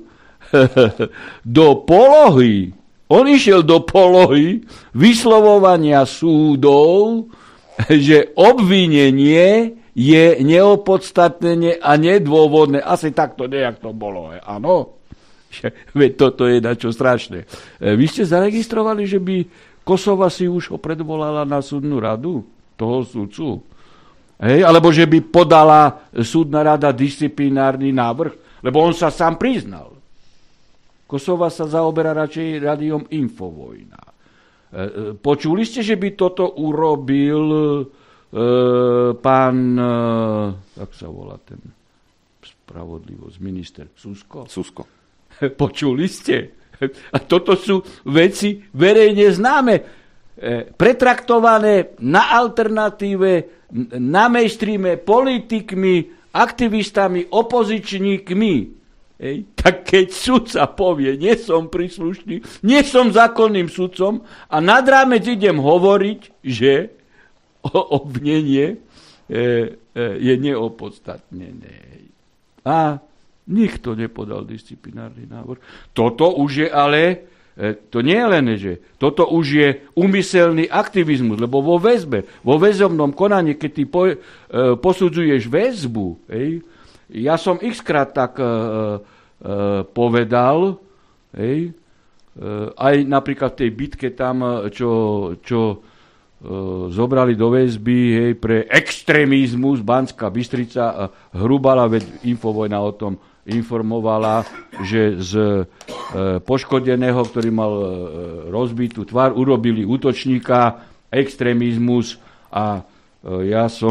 do polohy, on išiel do polohy vyslovovania súdov, že obvinenie je neopodstatnenie a nedôvodné. Asi takto nejak to bolo. Áno? Veď toto je dačo strašné. Vy ste zaregistrovali, že by Kosova si už ho predvolala na súdnu radu? Toho súdcu? Hej? Alebo že by podala súdna rada disciplinárny návrh? Lebo on sa sám priznal. Kosova sa zaoberá radšej rádiom Infovojna. Počuli ste, že by toto urobil e, pán, e, jak sa volá ten spravodlivosť, minister Susko? Susko. Počuli ste? A toto sú veci verejne známe, e, pretraktované na alternatíve, na mainstreame, politikmi, aktivistami, opozičníkmi. Ej, tak keď sudca povie, nie som príslušný, nie som zákonným sudcom a nad rámec idem hovoriť, že obvinenie e, e, je neopodstatnené. A nikto nepodal disciplinárny návrh. Toto už je ale, e, to nie je len, že toto už je úmyselný aktivizmus, lebo vo väzbe, vo väzobnom konaní, keď ty po, e, posudzuješ väzbu, ej, ja som x-krát tak e, e, povedal, hej, e, aj napríklad v tej bitke tam, čo, čo e, zobrali do väzby, hej, pre extrémizmus Banská Bystrica, Hrubala, veď Infovojna o tom informovala, že z e, poškodeného, ktorý mal e, rozbitú tvár, urobili útočníka, extrémizmus a e, ja som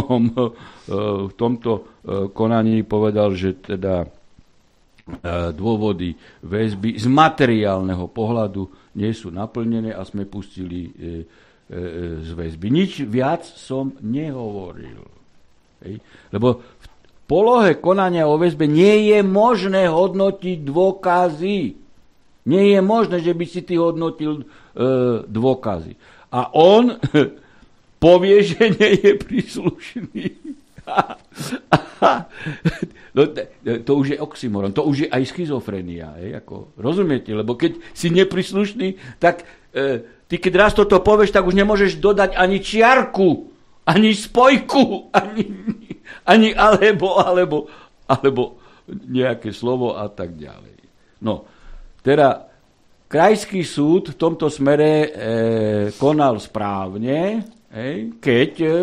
v tomto konaní povedal, že teda dôvody väzby z materiálneho pohľadu nie sú naplnené a sme pustili z väzby. Nič viac som nehovoril. Hej. Lebo v polohe konania o väzbe nie je možné hodnotiť dôkazy. Nie je možné, že by si ty hodnotil e, dôkazy. A on povie, že nie je príslušný. No, to už je oxymoron, to už je aj schizofrenia. Je, ako, rozumiete? Lebo keď si nepríslušný, tak e, ty keď raz toto povieš, tak už nemôžeš dodať ani čiarku, ani spojku, ani, ani alebo, alebo, alebo nejaké slovo a tak ďalej. No, teda krajský súd v tomto smere e, konal správne, hej, keď e,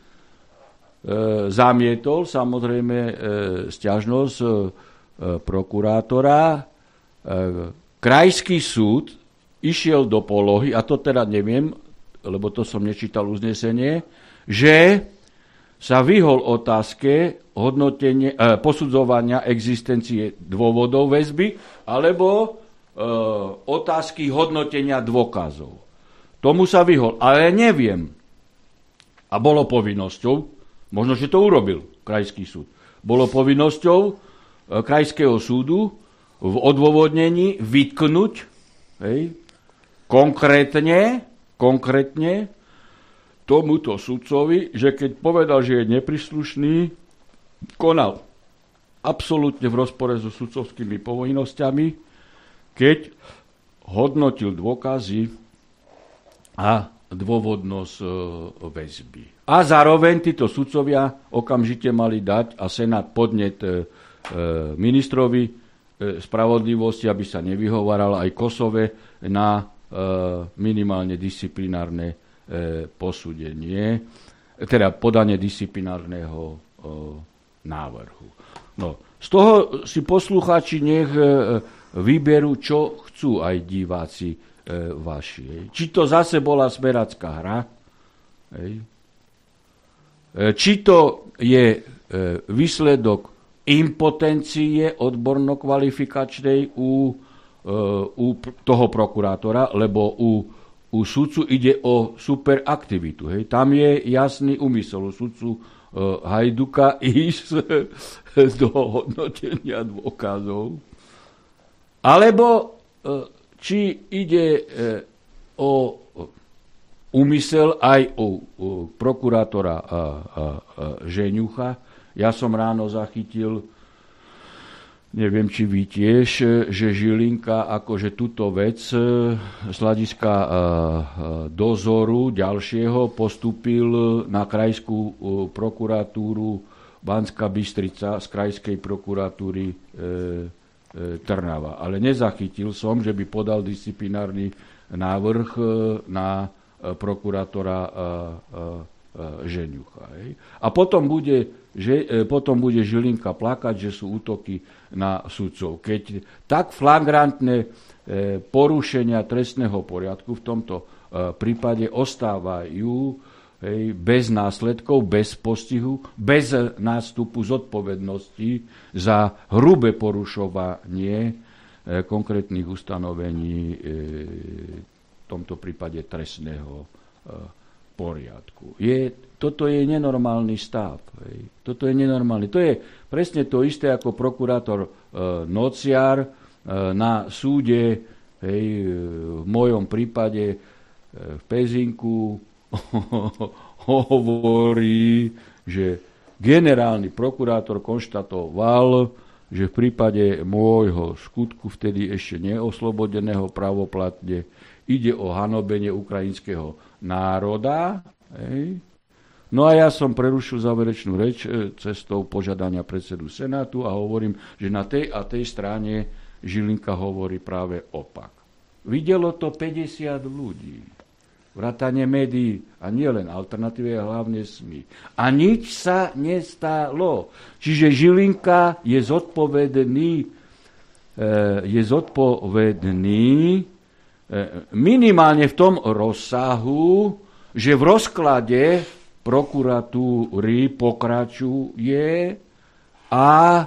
zamietol samozrejme e, sťažnosť e, prokurátora. E, krajský súd išiel do polohy, a to teda neviem, lebo to som nečítal uznesenie, že sa vyhol otázke hodnotenie, e, posudzovania existencie dôvodov väzby alebo e, otázky hodnotenia dôkazov. Tomu sa vyhol, ale neviem. A bolo povinnosťou, možno, že to urobil krajský súd, bolo povinnosťou e, krajského súdu v odôvodnení vytknúť, hej, konkrétne, konkrétne tomuto sudcovi, že keď povedal, že je nepríslušný, konal absolútne v rozpore so sudcovskými povinnosťami, keď hodnotil dôkazy a dôvodnosť e, väzby. A zároveň títo sudcovia okamžite mali dať a Senát podnet e, ministrovi e, spravodlivosti, aby sa nevyhovaral aj Kosove na e, minimálne disciplinárne e, posúdenie, teda podanie disciplinárneho e, návrhu. No, z toho si poslucháči nech e, vyberú, čo chcú aj diváci e, vaši. Hej. Či to zase bola smerácká hra, hej. E, či to je e, výsledok impotencie odborno-kvalifikačnej u, e, u toho prokurátora, lebo u, u sudcu ide o superaktivitu. Hej. Tam je jasný úmysel u sudcu e, Hajduka ísť do hodnotenia dôkazov. Alebo e, či ide e, o úmysel aj u, u prokurátora a, a, a Žeňucha. Ja som ráno zachytil, neviem, či vy tiež, že Žilinka akože túto vec z hľadiska a, a, dozoru ďalšieho postúpil na krajskú a, prokuratúru Banská Bystrica z krajskej prokuratúry e, e, Trnava. Ale nezachytil som, že by podal disciplinárny návrh e, na prokurátora a, a, a Žeňucha. Hej. A potom bude, že, potom bude Žilinka plakať, že sú útoky na sudcov. Keď tak flagrantné e, porušenia trestného poriadku v tomto e, prípade ostávajú hej, bez následkov, bez postihu, bez nástupu zodpovednosti za hrubé porušovanie e, konkrétnych ustanovení e, v tomto prípade trestného e, poriadku. Je, toto je nenormálny stav. Hej. Toto je nenormálny. To je presne to isté ako prokurátor e, Nociar e, na súde, hej, v mojom prípade e, v Pezinku hovorí, že generálny prokurátor konštatoval, že v prípade môjho skutku, vtedy ešte neoslobodeného pravoplatne, ide o hanobenie ukrajinského národa. Hej. No a ja som prerušil záverečnú reč cestou požiadania predsedu Senátu a hovorím, že na tej a tej strane Žilinka hovorí práve opak. Videlo to päťdesiat ľudí, vrátane médií a nielen Alternatíve a hlavne es em í. A nič sa nestalo. Čiže Žilinka je zodpovedný, je zodpovedný minimálne v tom rozsahu, že v rozklade prokuratúry pokračuje a e,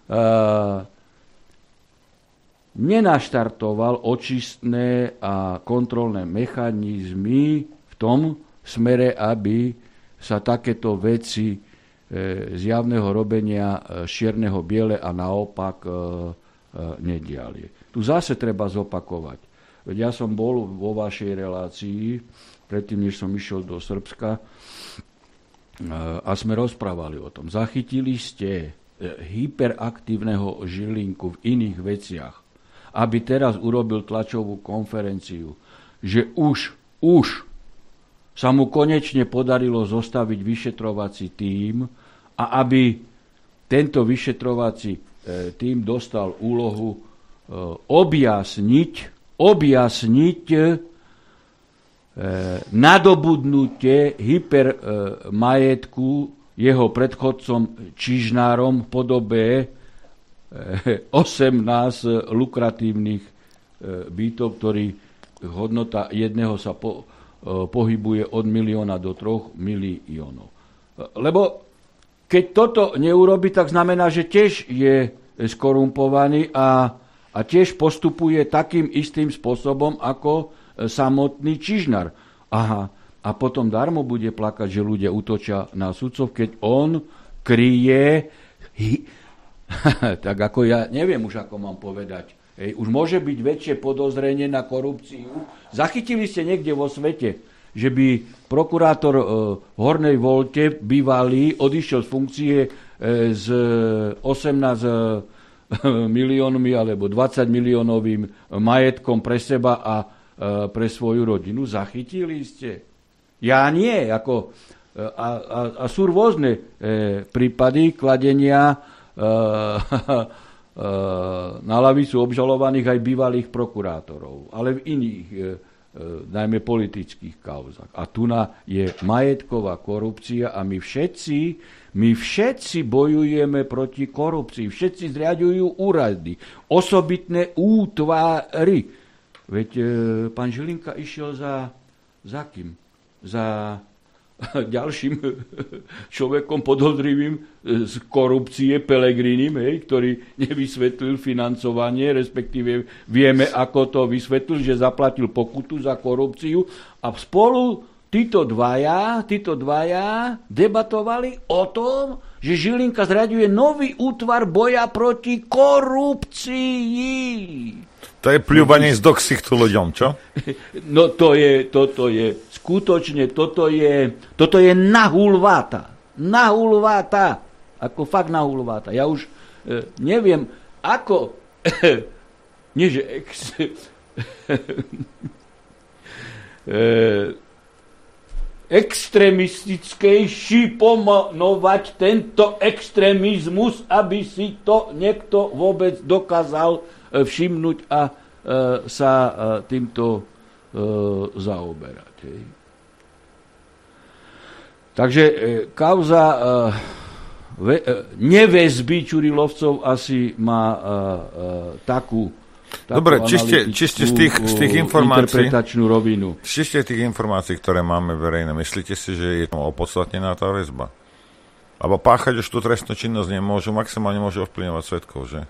nenaštartoval očistné a kontrolné mechanizmy v tom smere, aby sa takéto veci e, z javného robenia e, čierneho biele a naopak e, e, nediali. Tu zase treba zopakovať. Ja som bol vo vašej relácii, predtým, než som išiel do Srbska, a sme rozprávali o tom. Zachytili ste hyperaktívneho Žilinku v iných veciach, aby teraz urobil tlačovú konferenciu, že už, už sa mu konečne podarilo zostaviť vyšetrovací tím a aby tento vyšetrovací tím dostal úlohu objasniť objasniť e, nadobudnutie hypermajetku e, jeho predchodcom Čižnárom v podobe e, osemnásť lukratívnych e, bytov, ktorý hodnota jedného sa po, e, pohybuje od milióna do troch miliónov. Lebo keď toto neurobi, tak znamená, že tiež je skorumpovaný a a tiež postupuje takým istým spôsobom ako samotný Čižnár. Aha, a potom darmo bude plakať, že ľudia útočia na sudcov, keď on kryje, tak ako ja neviem už, ako mám povedať. Hej, už môže byť väčšie podozrenie na korupciu. Zachytili ste niekde vo svete, že by prokurátor v Hornej Volte bývalý odišiel z funkcie s osemnásť miliónmi alebo dvadsať miliónovým majetkom pre seba a pre svoju rodinu. Zachytili ste? Ja nie. Ako, a, a, a sú rôzne e, prípady kladenia e, e, na lavicu obžalovaných aj bývalých prokurátorov, ale v iných, e, e, najmä politických kauzach. A tu na je majetková korupcia a my všetci, my všetci bojujeme proti korupcii. Všetci zriaďujú úrady, osobitné útvary. Veď e, pán Žilinka išiel za, za kým? Za ďalším človekom podozrivým z korupcie Pelegrinim, hej, ktorý nevysvetlil financovanie, respektíve vieme, ako to vysvetlil, že zaplatil pokutu za korupciu a spolu títo dvaja, títo dvaja debatovali o tom, že Žilinka zriaďuje nový útvar boja proti korupcii. To je pľúbanie z doksichtu ľuďom, čo? No to je, toto je, skutočne, toto je, toto je nahulváta. Nahulváta. Ako fakt nahulváta. Ja už e, neviem, ako, nie že ex, e, extremistickejší pomenovať tento extrémizmus, aby si to niekto vôbec dokázal všimnúť a e, sa e, týmto e, zaoberať. Hej. Takže e, kauza e, ve, e, neväzby Čurilovcov asi má e, e, takú, takú Dobre, čiste, čiste z tých, z tých informácií, interpretačnú rovinu. Čiste tých informácií, ktoré máme verejné, myslíte si, že je tam opodstatnená tá väzba? Lebo páchať už tú trestnú činnosť nemôžu, maximálne môžu ovplyvňovať svedkov, že?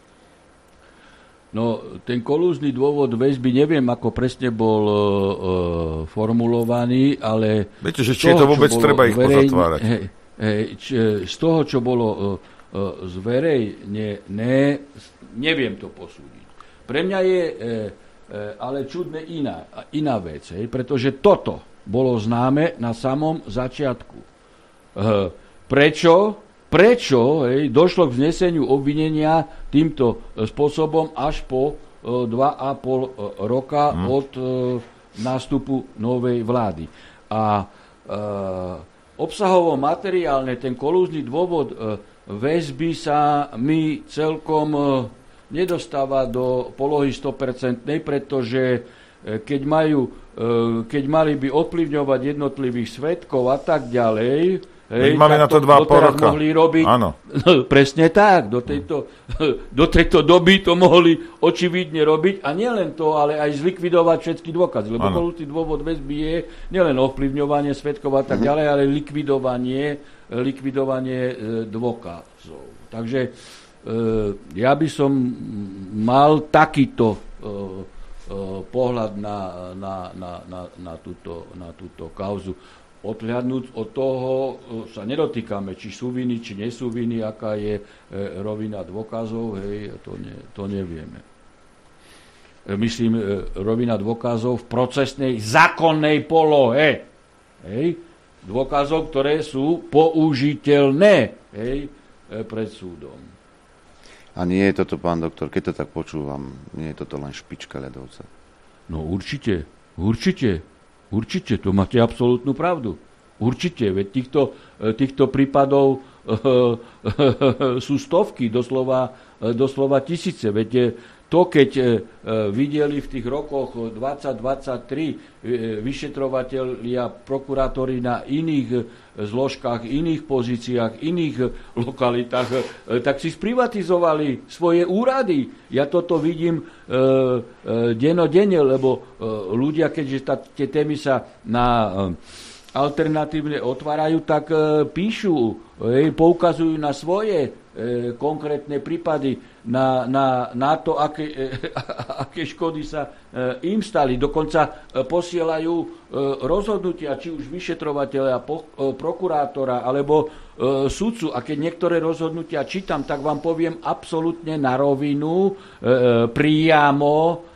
No, ten kolúzny dôvod väzby, neviem, ako presne bol uh, uh, formulovaný, ale... Viete, že či je to vôbec treba ich zverejne, pozatvárať? Hej, hej, č, z toho, čo bolo uh, uh, zverejne, ne, neviem to posúdiť. Pre mňa je uh, uh, ale čudné iná, iná vec, hej, pretože toto bolo známe na samom začiatku. Uh, prečo? Prečo hej, došlo k vzneseniu obvinenia týmto spôsobom až po e, dva a pol roka hmm. od e, nástupu novej vlády. A e, obsahovo materiálne ten kolúzny dôvod e, väzby sa mi celkom e, nedostáva do polohy sto percent, pretože e, keď, majú, e, keď mali by ovplyvňovať jednotlivých svedkov a tak ďalej, hej, mali na to dva a pol roka. Mohli robiť, áno. Presne tak. Do tejto, do tejto doby to mohli očividne robiť. A nielen to, ale aj zlikvidovať všetky dôkazy. Lebo kolúzny dôvod väzby je nielen ovplyvňovanie svedkov a tak ďalej, ale likvidovanie, likvidovanie e, dôkazov. Takže e, ja by som mal takýto e, e, pohľad na, na, na, na, na, túto, na túto kauzu. Odhľadnúť od toho sa nedotýkame, či sú viny, či nie sú viny, aká je e, rovina dôkazov, hej, to, ne, to nevieme. E, myslím, e, rovina dôkazov v procesnej zákonnej polohe. Hej, dôkazov, ktoré sú použiteľné, hej, e, pred súdom. A nie je toto, pán doktor, keď to tak počúvam, nie je toto len špička ľadovca? No určite, určite. Určite, to máte absolútnu pravdu. Určite, veď týchto, týchto prípadov e, e, sú stovky, doslova, doslova tisíce. Veď to, keď e, videli v tých rokoch dvadsať dvadsaťtri e, vyšetrovatelia, prokurátori na iných zložkách, iných pozíciách, iných lokalitách, e, tak si sprivatizovali svoje úrady. Ja toto vidím e, e, denodenne, lebo e, ľudia, keďže tá, tie témy sa na e, alternatívne otvárajú, tak e, píšu, e, poukazujú na svoje e, konkrétne prípady, na, na, na to, aké, e, aké škody sa e, im stali. Dokonca e, posielajú e, rozhodnutia, či už vyšetrovateľa, po, e, prokurátora, alebo e, sudcu. A keď niektoré rozhodnutia čítam, tak vám poviem absolútne na rovinu, e, priamo,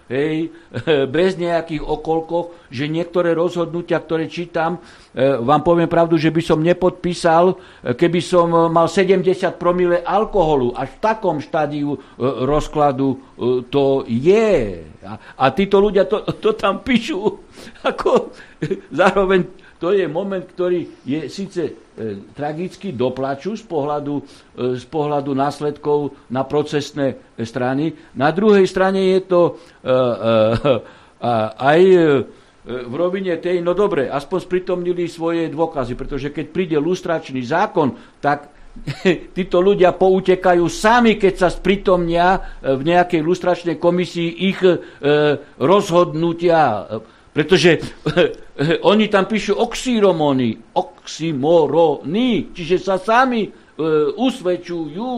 hej, bez nejakých okolkov, že niektoré rozhodnutia, ktoré čítam, vám poviem pravdu, že by som nepodpísal, keby som mal sedemdesiat promile alkoholu. Až v takom štádiu rozkladu to je. A, a títo ľudia to, to tam píšu. Ako, zároveň to je moment, ktorý je síce e, tragický, doplaču z pohľadu, e, z pohľadu následkov na procesné strany. Na druhej strane je to e, e, aj e, v rovine tej, no dobre, aspoň spritomnili svoje dôkazy, pretože keď príde lustračný zákon, tak títo ľudia poutekajú sami, keď sa spritomnia v nejakej lustračnej komisii ich e, rozhodnutia. Pretože oni tam píšu oxyromony, oxymorony, čiže sa sami e, usvedčujú.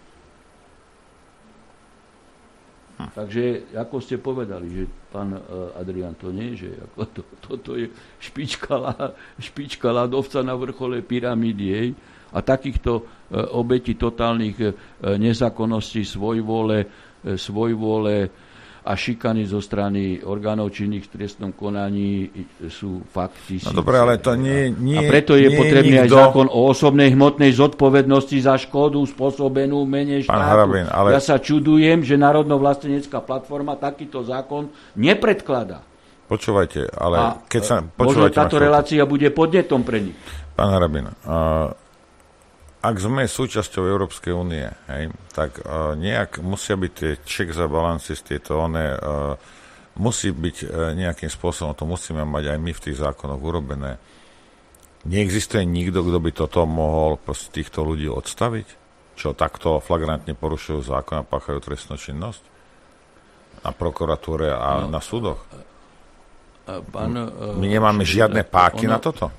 Hm. Takže, ako ste povedali, že pán Adrián, to nie, že ako to, toto je špička, špička ľadovca na vrchole pyramídy, hej. A takýchto e, obetí totálnych e, nezákonností, svojvole, e, svojvole a šikany zo strany orgánov činných v trestnom konaní sú fakty. No dobre, ale to nie, nie A preto je nie, potrebný nikto... aj zákon o osobnej hmotnej zodpovednosti za škodu spôsobenú mene štátu. Harabin, ale... Ja sa čudujem, že Národno-vlastenecká platforma takýto zákon nepredkladá. Počúvajte, ale a keď sa... Možno táto relácia bude podnetom pre nich. Pán Harabin, uh, ak sme súčasťou Európskej únie, hej, tak uh, nejak musia byť tie checks a balances, tieto one, uh, musí byť uh, nejakým spôsobom, to musíme mať aj my v tých zákonoch urobené. Neexistuje nikto, kto by toto mohol proste týchto ľudí odstaviť? Čo takto flagrantne porušujú zákon a páchajú trestnú činnosť? Na prokuratúre a no, na súdoch? Pán, my nemáme žiadne páky ono... na toto?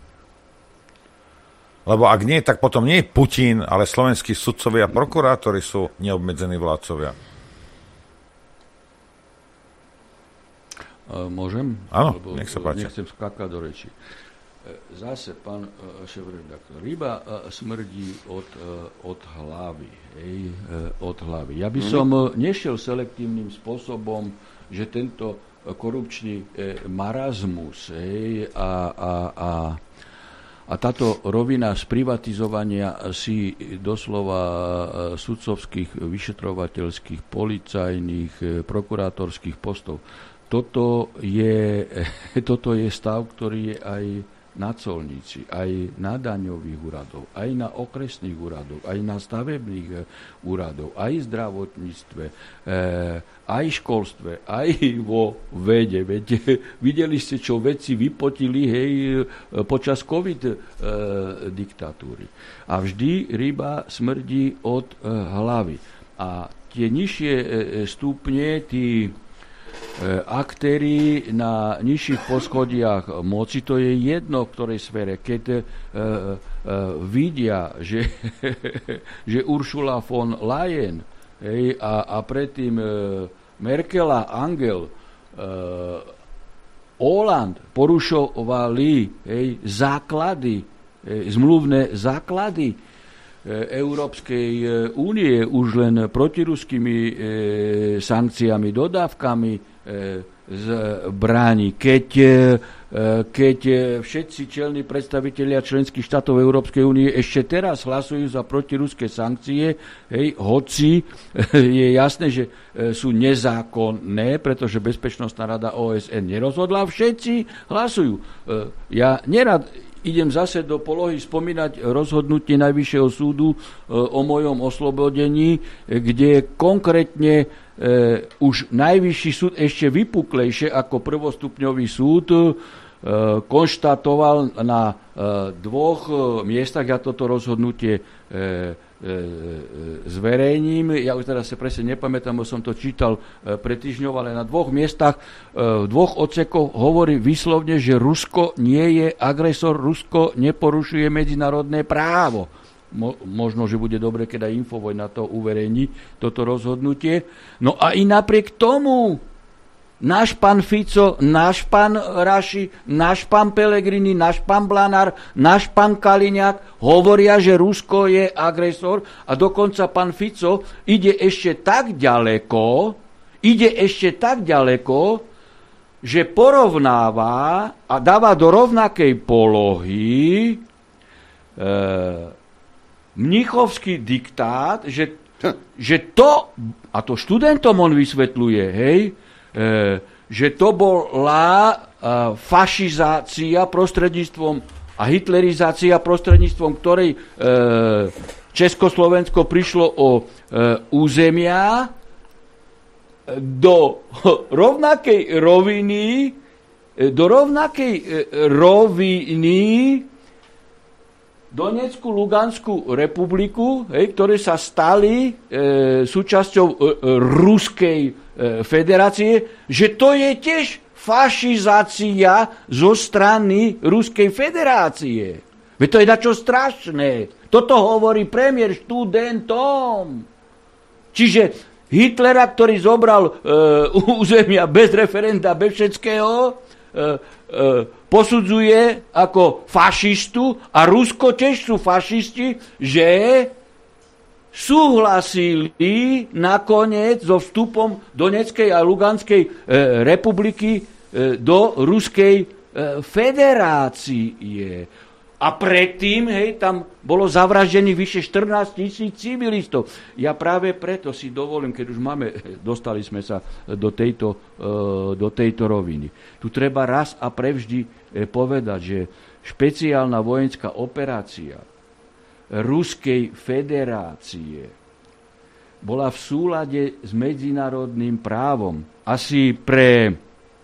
Lebo ak nie, tak potom nie je Putin, ale slovenskí sudcovia a prokurátori sú neobmedzení vládcovia. Môžem? Áno, nech sa páči. Nechcem skákať do reči. Zase, pán šéfredaktor, ryba smrdí od, od hlavy. Hej, od hlavy. Ja by som mm. nešiel selektívnym spôsobom, že tento korupčný marazmus hej, a, a, a A táto rovina sprivatizovania si doslova sudcovských, vyšetrovateľských, policajných, prokurátorských postov. Toto je, toto je stav, ktorý je aj na colníci, aj na daňových úradov, aj na okresných úradoch, aj na stavebných úradoch, aj v zdravotníctve, aj v školstve, aj vo vede. Veď videli ste, čo vedci vypotili hej, počas COVID e, diktatúry. A vždy ryba smrdí od e, hlavy. A tie nižšie e, stupne, tí aktéri na nižších poschodiach moci, to je jedno v ktorej sfére. Keď uh, uh, vidia, že, že Ursula von Leyen hej, a, a predtým uh, Merkela, Angel, uh, Hollande porušovali hej, základy, hej, zmluvné základy Európskej únie už len protiruskými e, sankciami, dodávkami e, zbraní. Keď, e, keď všetci čelní predstavitelia členských štátov Európskej únie ešte teraz hlasujú za protiruské sankcie, hej, hoci je jasné, že sú nezákonné, pretože Bezpečnostná rada ó es en nerozhodla, všetci hlasujú. Ja nerad idem zase do polohy spomínať rozhodnutie Najvyššieho súdu e, o mojom oslobodení, kde konkrétne e, už Najvyšší súd ešte vypuklejšie ako prvostupňový súd e, konštatoval na e, dvoch e, miestach, ja toto rozhodnutie e, zverejním. Ja už teraz sa presne nepamätám, bo som to čítal pred týždňou, ale na dvoch miestach, v dvoch odsekoch hovorí výslovne, že Rusko nie je agresor, Rusko neporušuje medzinárodné právo. Mo, možno, že bude dobre, keď aj Infovoj na to uverejní toto rozhodnutie. No a i napriek tomu náš pán Fico, náš pán Raši, náš pán Pellegrini, náš pán Blanár, náš pán Kaliňák hovoria, že Rusko je agresor a dokonca pán Fico ide ešte tak ďaleko, ide ešte tak ďaleko, že porovnáva a dáva do rovnakej polohy e, mnichovský diktát, že, že to, a to študentom on vysvetľuje, hej, e, že to bola e, fašizácia prostredníctvom a hitlerizácia prostredníctvom ktorej e, Československo prišlo o e, územia do rovnakej roviny, do rovnakej roviny Donetskú, Luganskú republiku, hej, ktoré sa stali e, súčasťou e, Ruskej e, federácie, že to je tiež fašizácia zo strany Ruskej federácie. Veď to je dačo strašné. Toto hovorí premiér študentom. Čiže Hitlera, ktorý zobral e, územia bez referenda, bez všetkého, e, e, posudzuje ako fašistu a Rusko tiež sú fašisti, že súhlasili nakoniec so vstupom Donetskej a Luganskej e, republiky e, do Ruskej e, federácie. A predtým, hej, tam bolo zavraždených vyše štrnásť tisíc civilistov. Ja práve preto si dovolím, keď už máme, dostali sme sa do tejto, do tejto roviny. Tu treba raz a prevždy povedať, že špeciálna vojenská operácia Ruskej federácie bola v súlade s medzinárodným právom. Asi pre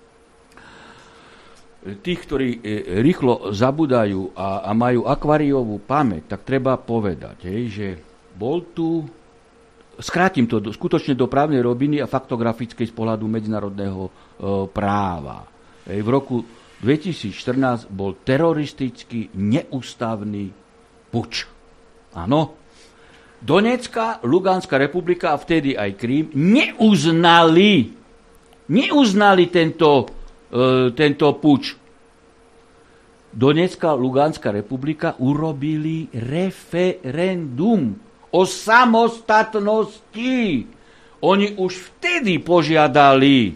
tých, ktorí rýchlo zabudajú a, a majú akváriovú pamäť, tak treba povedať, hej, že bol tu, skrátim to do, skutočne do právnej roviny a faktografickej z pohľadu medzinárodného e, práva. Hej, v roku dvetisícštrnásť bol teroristický neústavný puč. Áno. Donetská, Luganská republika a vtedy aj Krím neuznali, neuznali tento tento puč. Donetská, Luganská republika urobili referendum o samostatnosti. Oni už vtedy požiadali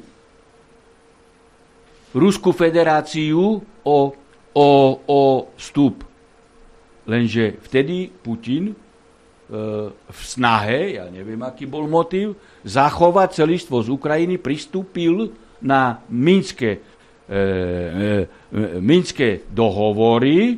Ruskú federáciu o, o, o vstup. Lenže vtedy Putin e, v snahe, ja neviem, aký bol motiv, zachovať celistvo z Ukrajiny, pristúpil na minské, e, e, minské dohovory, e,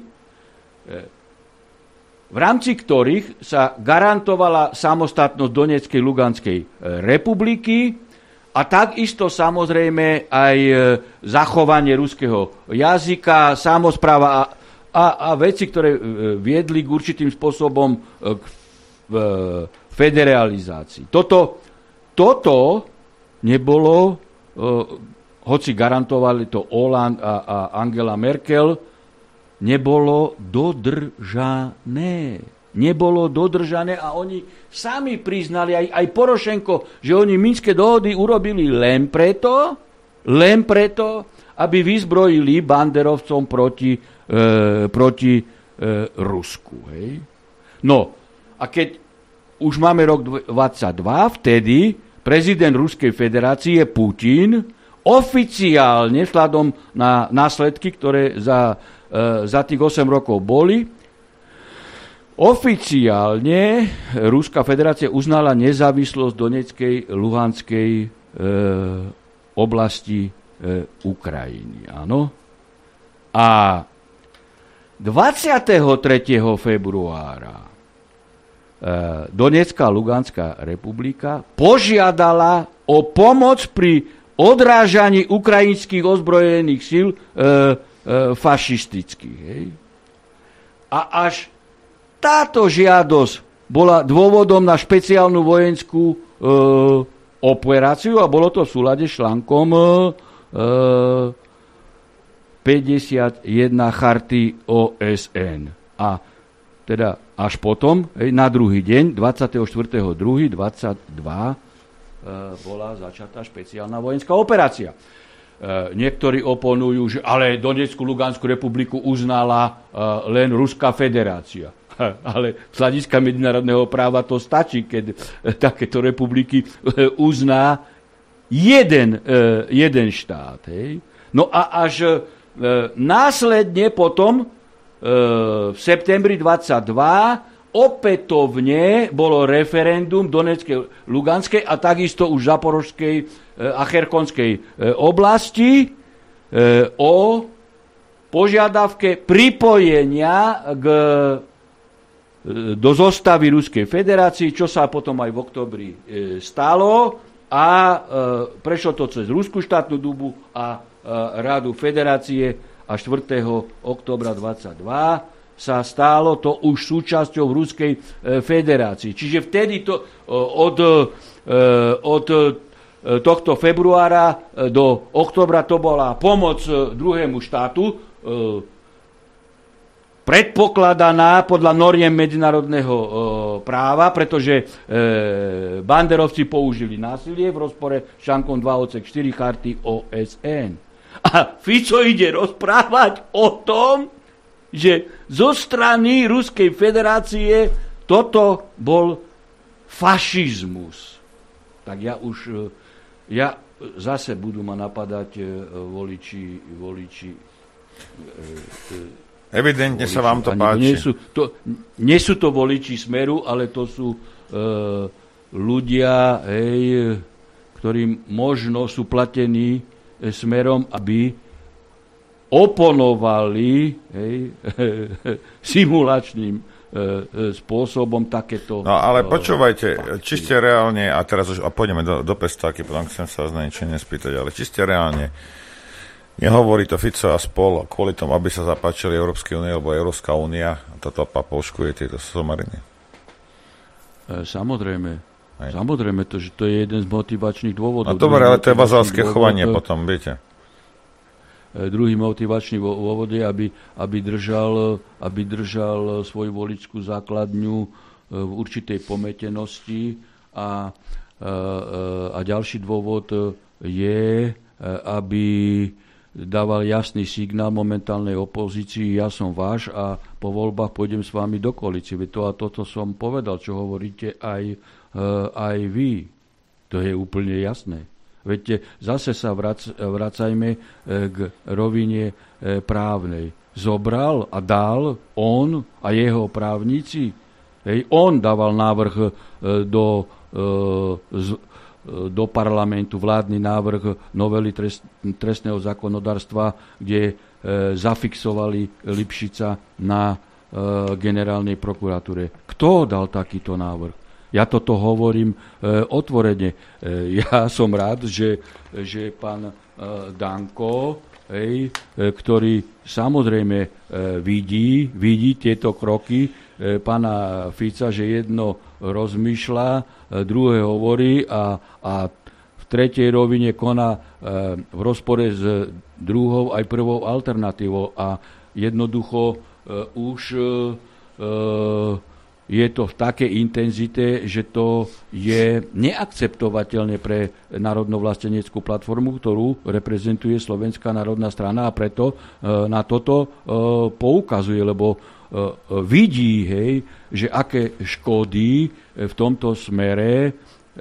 v rámci ktorých sa garantovala samostatnosť Donetskej, Luganskej republiky a takisto samozrejme aj e, zachovanie ruského jazyka, samospráva a, a, a veci, ktoré e, viedli k určitým spôsobom e, k e, federalizácii. Toto, toto nebolo, hoci garantovali to Hollande a, a Angela Merkel, nebolo dodržané. Nebolo dodržané a oni sami priznali, aj, aj Porošenko, že oni minské dohody urobili len preto, len preto, aby vyzbrojili banderovcom proti, e, proti e, Rusku. Hej? No, a keď už máme rok dvadsaťdva, vtedy prezident Ruskej federácie Putin oficiálne, vzhľadom na následky, ktoré za, e, za tých osem rokov boli, oficiálne Ruská federácia uznala nezávislosť Donetskej, Luhanskej e, oblasti e, Ukrajiny. Áno. A dvadsiateho tretieho februára Donetská a Luganská republika požiadala o pomoc pri odrážaní ukrajinských ozbrojených síl e, e, fašistických. Hej. A až táto žiadosť bola dôvodom na špeciálnu vojenskú e, operáciu a bolo to v súlade s článkom e, päťdesiatjeden charty ó es en. A teda až potom, hej, na druhý deň, dvadsiateho štvrtého druhého dvadsaťdva, e, bola začatá špeciálna vojenská operácia. E, niektorí oponujú, že ale Donetskú, Luganskú republiku uznala e, len Ruská federácia. Ale z hľadiska medzinárodného práva to stačí, keď e, takéto republiky e, uzná jeden, uh, jeden štát. Hej. No a až uh, následne potom uh, v septembri dvadsaťdva opätovne bolo referendum Donetskej, Luganskej a takisto už Zaporožskej uh, a Cherkonskej uh, oblasti uh, o požiadavke pripojenia k, do zostavy Ruskej federácii, čo sa potom aj v októbri e, stalo a e, prešlo to cez Ruskú štátnu dubu a e, Radu federácie a štvrtého októbra dvadsaťdva sa stalo to už súčasťou Ruskej e, federácii. Čiže vtedy to e, od, e, od tohto februára do októbra to bola pomoc druhému štátu, predpokladaná podľa noriem medzinárodného e, práva, pretože e, banderovci použili násilie v rozpore s článkom dva odsek štyri charty ó es en. A Fico ide rozprávať o tom, že zo strany Ruskej federácie toto bol fašizmus. Tak ja už, ja zase budú ma napadať voliči, voliči Evidentne voliči, sa vám to páči. Nie sú to, nie sú to voliči Smeru, ale to sú e, ľudia, hej, ktorí možno sú platení e, Smerom, aby oponovali hej, simulačným e, spôsobom takéto... No ale počúvajte, čiste reálne, a teraz už a pôjdeme do, do pestáky, potom chcem sa z niečo nespýtať, ale čiste reálne, nehovorí to Fico a spol kvôli tomu, aby sa zapáčili Európskej únie, alebo Európska únia a toto papouškuje tieto somariny? Samozrejme. Aj. Samozrejme, to, že to je jeden z motivačných dôvodov. No dobre, ale to je vazalské chovanie potom, viete. Druhý motivačný dôvod je, aby, aby, držal, aby držal svoju voličskú základňu v určitej pometenosti a, a, a ďalší dôvod je, aby dával jasný signál momentálnej opozícii, ja som váš a po voľbách pôjdem s vami do koalície. To a toto som povedal, čo hovoríte aj, aj vy. To je úplne jasné. Veďte, zase sa vrac, vracajme k rovine právnej. Zobral a dal on a jeho právnici. Hej, on dával návrh do z, do parlamentu vládny návrh novely trest, trestného zákonodárstva, kde e, zafixovali Lipšica na e, generálnej prokuratúre. Kto dal takýto návrh? Ja toto hovorím e, otvorene. E, ja som rád, že, že pán e, Danko, hej, e, ktorý samozrejme e, vidí, vidí tieto kroky e, pána Fica, že jedno rozmýšľa, druhé hovorí a, a v tretej rovine koná e, v rozpore s druhou aj prvou alternatívou a jednoducho e, už e, je to v takej intenzite, že to je neakceptovateľné pre národnovlasteneckú platformu, ktorú reprezentuje Slovenská národná strana a preto e, na toto e, poukazuje, lebo vidí, hej, že aké škody v tomto smere e,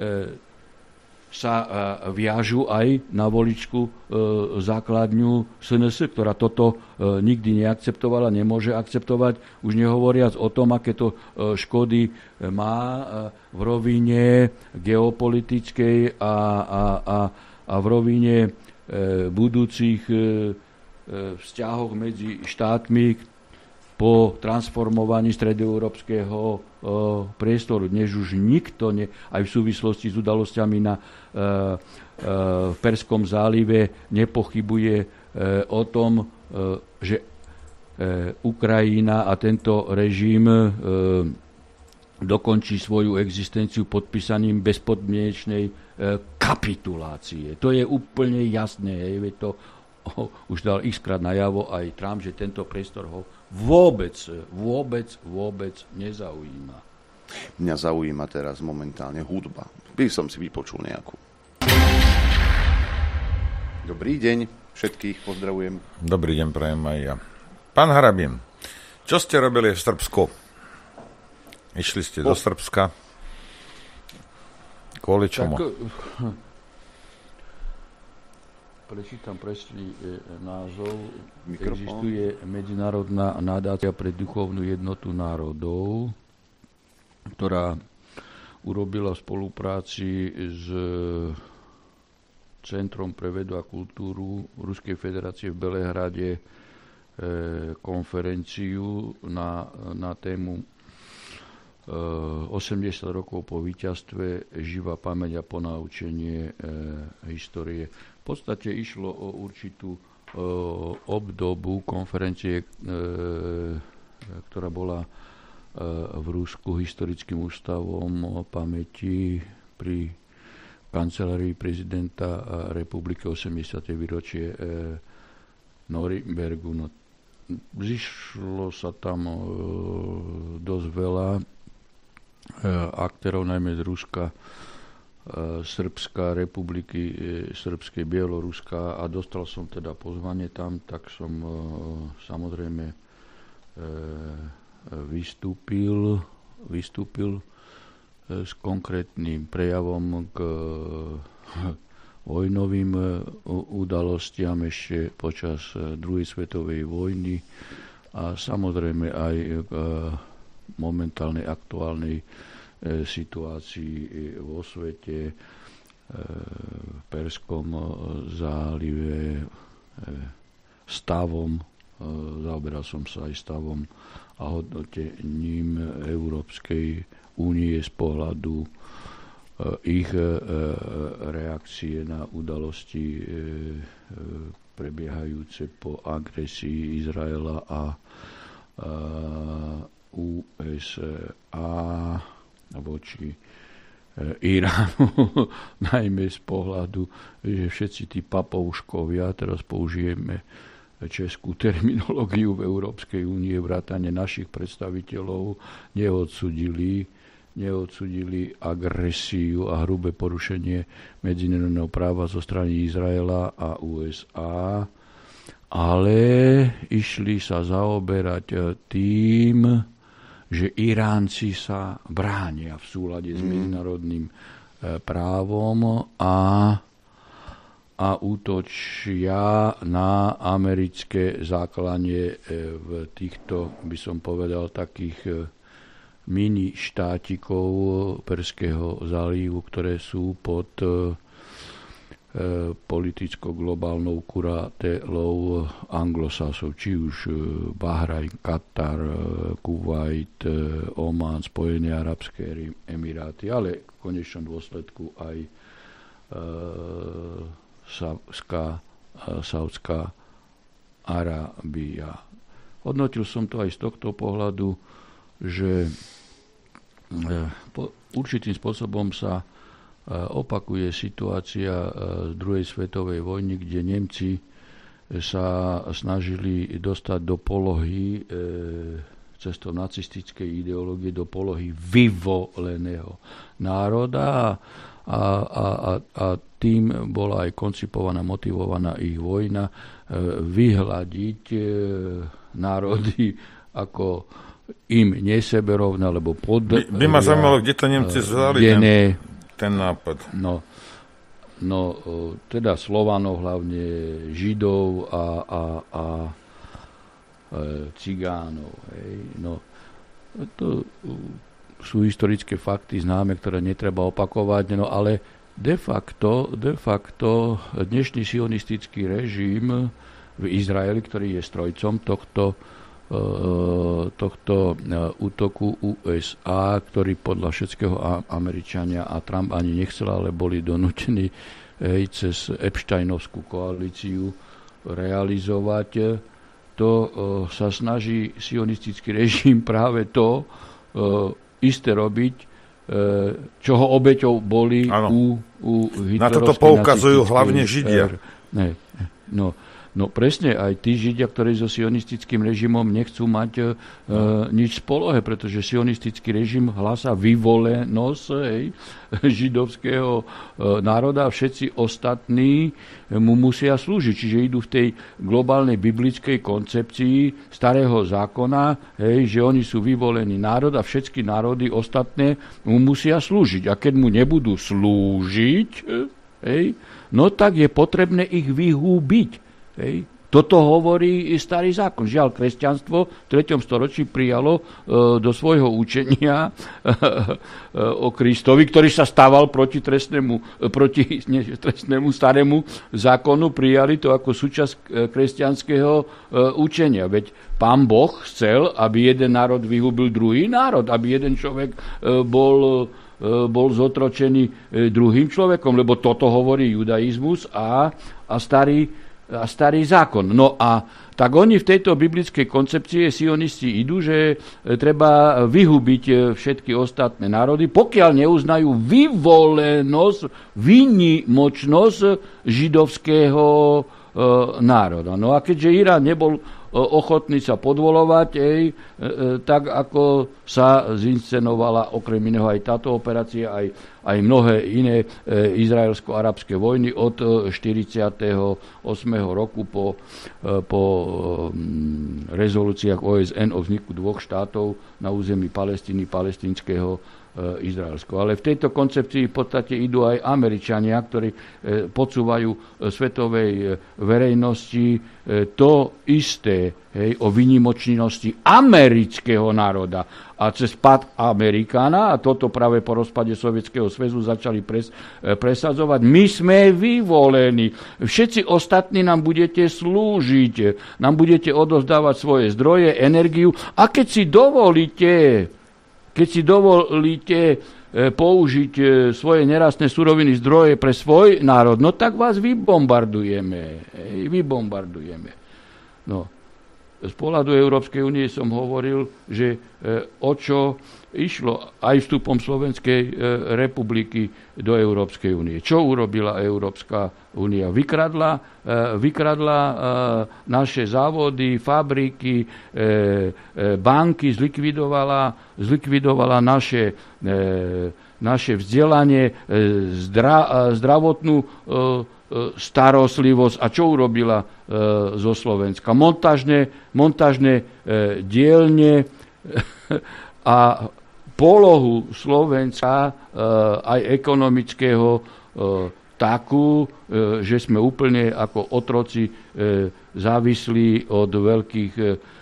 sa e, viažu aj na voličku e, základňu es en es, ktorá toto e, nikdy neakceptovala, nemôže akceptovať, už nehovoriac o tom, aké to e, škody má e, v rovine geopolitickej a, a, a, a v rovine e, budúcich e, vzťahov medzi štátmi, po transformovaní stredoeurópskeho e, priestoru. Dnes už nikto, ne, aj v súvislosti s udalosťami na, e, e, v Perskom zálive, nepochybuje e, o tom, e, že e, Ukrajina a tento režim e, dokončí svoju existenciu podpísaním bezpodmienečnej e, kapitulácie. To je úplne jasné. Je to oh, už dal x-krát najavo aj Trump, že tento priestor ho vôbec, vôbec, vôbec nezaujíma. Mňa zaujíma teraz momentálne hudba. By som si vypočul nejakú. Dobrý deň, všetkých pozdravujem. Dobrý deň, prajem aj ja. Pán Harabin, čo ste robili v Srbsku? Išli ste do Srbska? Kvôli čomu? Tak, prečítam presný názov. Mikrofón. Existuje Medzinárodná nadácia pre duchovnú jednotu národov, ktorá urobila v spolupráci s Centrom pre vedu a kultúru Ruskej federácie v Belehrade e, konferenciu na, na tému e, osemdesiat rokov po víťazstve, živá pamäť a ponaučenie e, histórie. V podstate išlo o určitú e, obdobu konferencie, e, ktorá bola e, v Rusku historickým ústavom pamäti pri kancelárii prezidenta republiky osemdesiate výročie e, Norimbergu. No, zišlo sa tam e, dosť veľa e, aktérov, najmä z Ruska, e, Srbska, republiky e, Srbskej, Bieloruska, a dostal som teda pozvanie tam, tak som e, samozrejme e, vystúpil, vystúpil s konkrétnym prejavom k vojnovým udalostiam ešte počas druhej svetovej vojny a samozrejme aj k momentálnej aktuálnej situácii vo svete, v Perskom zálive, stavom, zaoberal som sa aj stavom a hodnotením Európskej únie z pohľadu ich reakcie na udalosti prebiehajúce po agresii Izraela a ú es á voči Iránu, najmä z pohľadu, že všetci tí papovškovia, teraz použijeme českú terminológiu v Európskej únie, vrátane našich predstaviteľov, neodsudili neodsudili agresiu a hrubé porušenie medzinárodného práva zo strany Izraela a ú es á, ale išli sa zaoberať tým, že Iránci sa bránia v súlade s medzinárodným právom a, a útočia na americké základne v týchto, by som povedal, takých mini štátikov Perského zálivu, ktoré sú pod e, politicko-globálnou kuratelou anglosásov, či už Bahrajn, Katar, Kuvajt, Oman, Spojené arabské emiráty, ale v konečnom dôsledku aj e, Saudská, Saudská Arábia. Hodnotil som to aj z tohto pohľadu, že určitým spôsobom sa opakuje situácia z druhej svetovej vojny, kde Nemci sa snažili dostať do polohy cestou nacistickej ideológie, do polohy vyvoleného národa a, a, a, a tým bola aj koncipovaná, motivovaná ich vojna vyhľadiť národy ako im neseberovné, alebo pod... By, by ma zaujímalo, kde to Nemci zvali ten, ten nápad. No, no, teda Slovanov, hlavne Židov a, a, a e, Cigánov. Hej. No, to sú historické fakty známe, ktoré netreba opakovať, no ale de facto, de facto dnešný sionistický režim v Izraeli, ktorý je strojcom tohto tohto útoku ú es á, ktorý podľa všetkého Američania a Trump ani nechcel, ale boli donútení hej, cez Epsteinovskú koalíciu realizovať. To sa snaží sionistický režim práve to isté robiť, čoho obeťou boli u, u hitlerovskej na toto poukazujú hlavne Židia. Ne, no, No presne, aj tí Židia, ktorí so sionistickým režimom nechcú mať e, nič spolohe, pretože sionistický režim hlása vyvolenosť hej, židovského e, národa a všetci ostatní mu musia slúžiť. Čiže idú v tej globálnej biblickej koncepcii starého zákona, hej, že oni sú vyvolený národ a všetky národy ostatné mu musia slúžiť. A keď mu nebudú slúžiť, hej, no tak je potrebné ich vyhúbiť. Hej. Toto hovorí starý zákon. Žiaľ, kresťanstvo v treťom storočí prijalo e, do svojho učenia e, o Kristovi, ktorý sa stával proti trestnému, proti nie, trestnému starému zákonu, prijali to ako súčasť kresťanského e, učenia. Veď Pán Boh chcel, aby jeden národ vyhubil druhý národ, aby jeden človek e, bol, e, bol zotročený e, druhým človekom, lebo toto hovorí judaizmus a, a starý a starý zákon. No a tak oni v tejto biblickej koncepcii sionisti idú, že treba vyhubiť všetky ostatné národy, pokiaľ neuznajú vyvolenosť, výnimočnosť židovského e, národa. No a keďže Irán nebol ochotní sa podvolovať, ej, e, tak ako sa zinscenovala okrem iného aj táto operácia, aj, aj mnohé iné e, izraelsko-arabské vojny od štyridsiateho ôsmeho roku po, e, po e, rezolúciách ó es en o vzniku dvoch štátov na území Palestíny, palestínskeho Izraelsko. Ale v tejto koncepcii v podstate idú aj Američania, ktorí podsúvajú svetovej verejnosti to isté, hej, o výnimočnosti amerického národa. A cez pád Amerikána, a toto práve po rozpade Sovietskeho zväzu začali pres, presadzovať, my sme vyvolení, všetci ostatní nám budete slúžiť, nám budete odovzdávať svoje zdroje, energiu, a keď si dovolíte Keď si dovolíte použiť svoje nerastné suroviny, zdroje pre svoj národ, no tak vás vybombardujeme. Vybombardujeme. No. Z pohľadu Európskej únie som hovoril, že o čo išlo aj vstupom Slovenskej republiky do Európskej únie. Čo urobila Európska únia? Vykradla, vykradla naše závody, fabriky, banky, zlikvidovala, zlikvidovala naše, naše vzdelanie, zdra, zdravotnú starostlivosť. A čo urobila zo Slovenska? Montážne, montážne dielne a polohu Slovenska aj ekonomického takú, že sme úplne ako otroci závislí od veľkých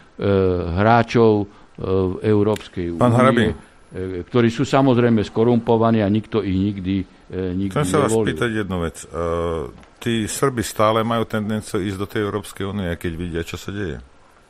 hráčov v Európskej únie, ktorí sú samozrejme skorumpovaní a nikto ich nikdy, nikdy Chcem sa vás nevolil. spýtať jednu vec. Tí Srbi stále majú tendenciu ísť do tej Európskej únie, keď vidia, čo sa deje?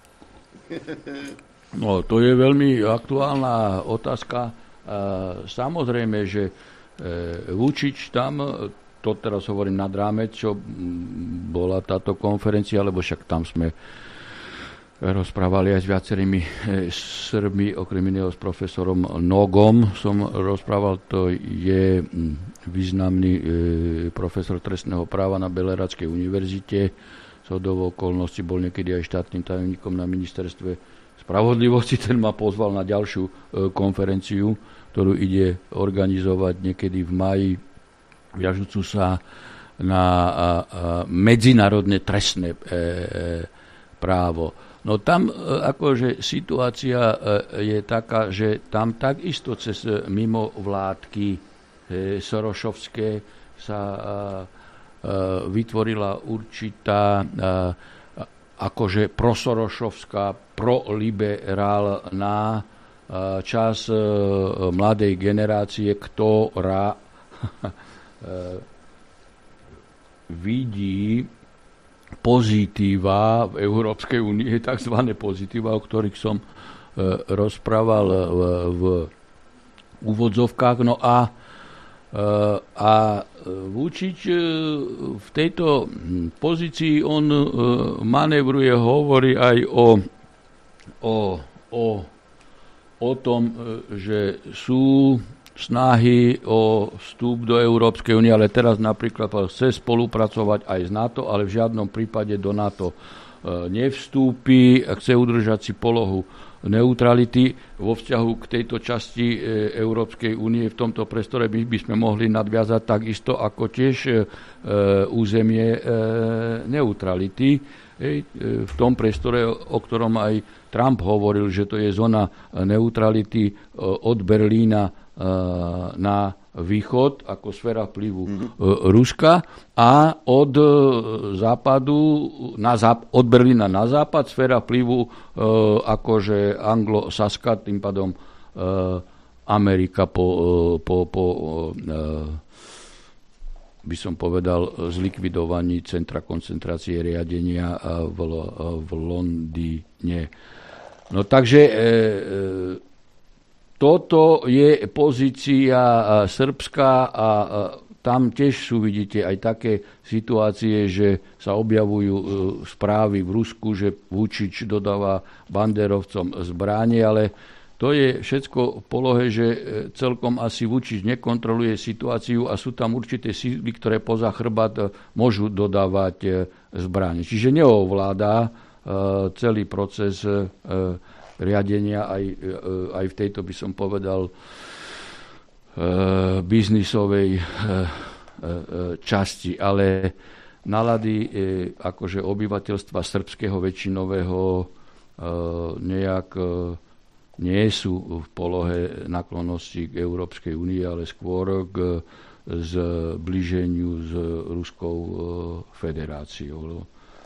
No, to je veľmi aktuálna otázka. Samozrejme, že Vučić tam, to teraz hovorím nad rámec, čo bola táto konferencia, lebo však tam sme rozprávali aj s viacerými Srbmi, okrem iného s profesorom Nogom som rozprával, to je významný profesor trestného práva na Belehrádskej univerzite. Zhodou okolností bol niekedy aj štátnym tajomníkom na ministerstve spravodlivosti. Ten ma pozval na ďalšiu e, konferenciu, ktorú ide organizovať niekedy v máji, viažúcu sa na a, a, medzinárodné trestné e, e, právo. No tam e, akože situácia e, je taká, že tam takisto cez mimovládky e, sorošovské sa e, e, vytvorila určitá e, akože prosorošovská, proliberálna čas mladej generácie, ktorá vidí pozitíva v Európskej únii, takzvané pozitíva, o ktorých som rozprával v, v úvodzovkách. No a A Vučić v tejto pozícii on manévruje, hovorí aj o, o, o, o tom, že sú snahy o vstup do Európskej únie, ale teraz napríklad chce spolupracovať aj s NATO, ale v žiadnom prípade do NATO nevstúpi, chce udržať si polohu neutrality. Vo vzťahu k tejto časti Európskej únie v tomto priestore by, by sme mohli nadviazať takisto ako tiež e, územie e, neutrality. E, v tom priestore, o ktorom aj Trump hovoril, že to je zóna neutrality od Berlína e, na východ ako sféra vplyvu mm-hmm. Ruska a od západu, na záp- od Berlína na západ sféra vplyvu e, akože anglosaská, tým pádom e, Amerika po, po, po e, by som povedal zlikvidovaní centra koncentrácie riadenia v, v Londýne. No takže e, e, toto je pozícia Srbska a tam tiež sú, vidíte, aj také situácie, že sa objavujú správy v Rusku, že Vučić dodáva banderovcom zbranie, ale to je všetko v polohe, že celkom asi Vučić nekontroluje situáciu a sú tam určité síly, ktoré poza chrbát môžu dodávať zbranie. Čiže neovládá celý proces riadenia aj, aj v tejto, by som povedal, biznisovej časti, ale nálady akože obyvateľstva srbského väčšinového nejak nie sú v polohe naklonosti k Európskej únii, ale skôr k zblíženiu s Ruskou federáciou.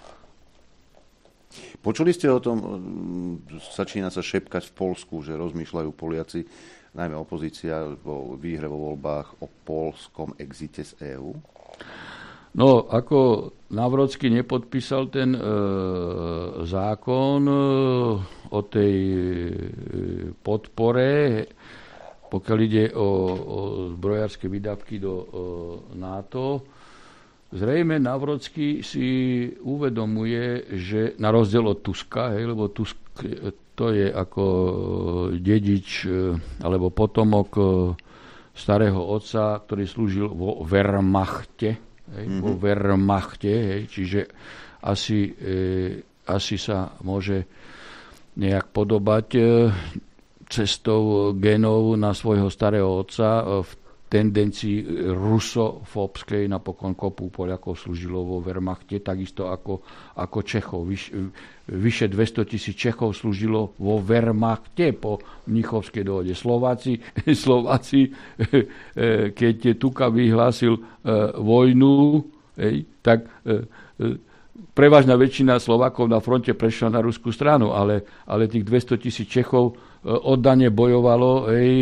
Počuli ste o tom, začína sa šepkať v Poľsku, že rozmýšľajú Poliaci, najmä opozícia vo výhre vo voľbách o poľskom exite z EÚ? No, ako Nawrocki nepodpísal ten e, zákon e, o tej podpore, pokiaľ ide o, o zbrojárske výdavky do e, NATO, zrejme Nawrocki si uvedomuje, že na rozdiel od Tuska, hej, lebo Tusk to je ako dedič alebo potomok starého otca, ktorý slúžil vo Wehrmachte, hej, mm-hmm. vo Wehrmachte, hej, čiže asi, e, asi sa môže nejak podobať e, cestou genov na svojho starého otca v tendencii rusofóbskej, napokon kopu Poliakov slúžilo vo Wehrmachte, takisto ako, ako Čechov. Vyš, vyše dvesto tisíc Čechov slúžilo vo Wehrmachte po Mnichovskej dohode. Slováci, Slováci keď Tuka vyhlásil vojnu, tak prevažná väčšina Slovákov na fronte prešla na ruskú stranu, ale, ale tých dvesto tisíc Čechov oddane bojovalo ej,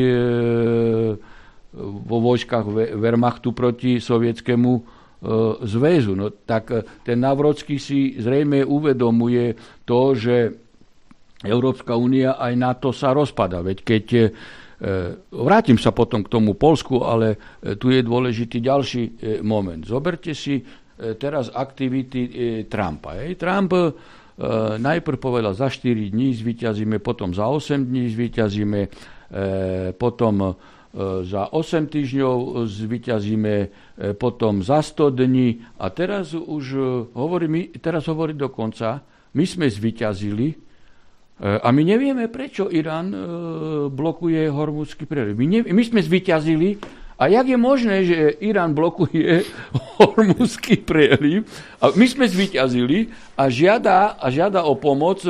vo vojskách Wehrmachtu proti sovietskému e, zväzu. No, tak ten Nawrocki si zrejme uvedomuje to, že Európska únia aj NATO sa rozpada. Veď keď e, vrátim sa potom k tomu Poľsku, ale e, tu je dôležitý ďalší e, moment. Zoberte si e, teraz aktivity e, Trumpa. Hej. Trump e, najprv povedal, za štyri dní zvíťazíme, potom za osem dní zvíťazíme, e, potom za osem týždňov zvíťazíme, potom za sto dní a teraz už hovorí, teraz hovorí dokonca, my sme zvíťazili a my nevieme, prečo Irán blokuje Hormuzský preliv. My, ne, my sme zvíťazili a jak je možné, že Irán blokuje Hormuzský preliv a my sme zvíťazili a žiada, a žiada o pomoc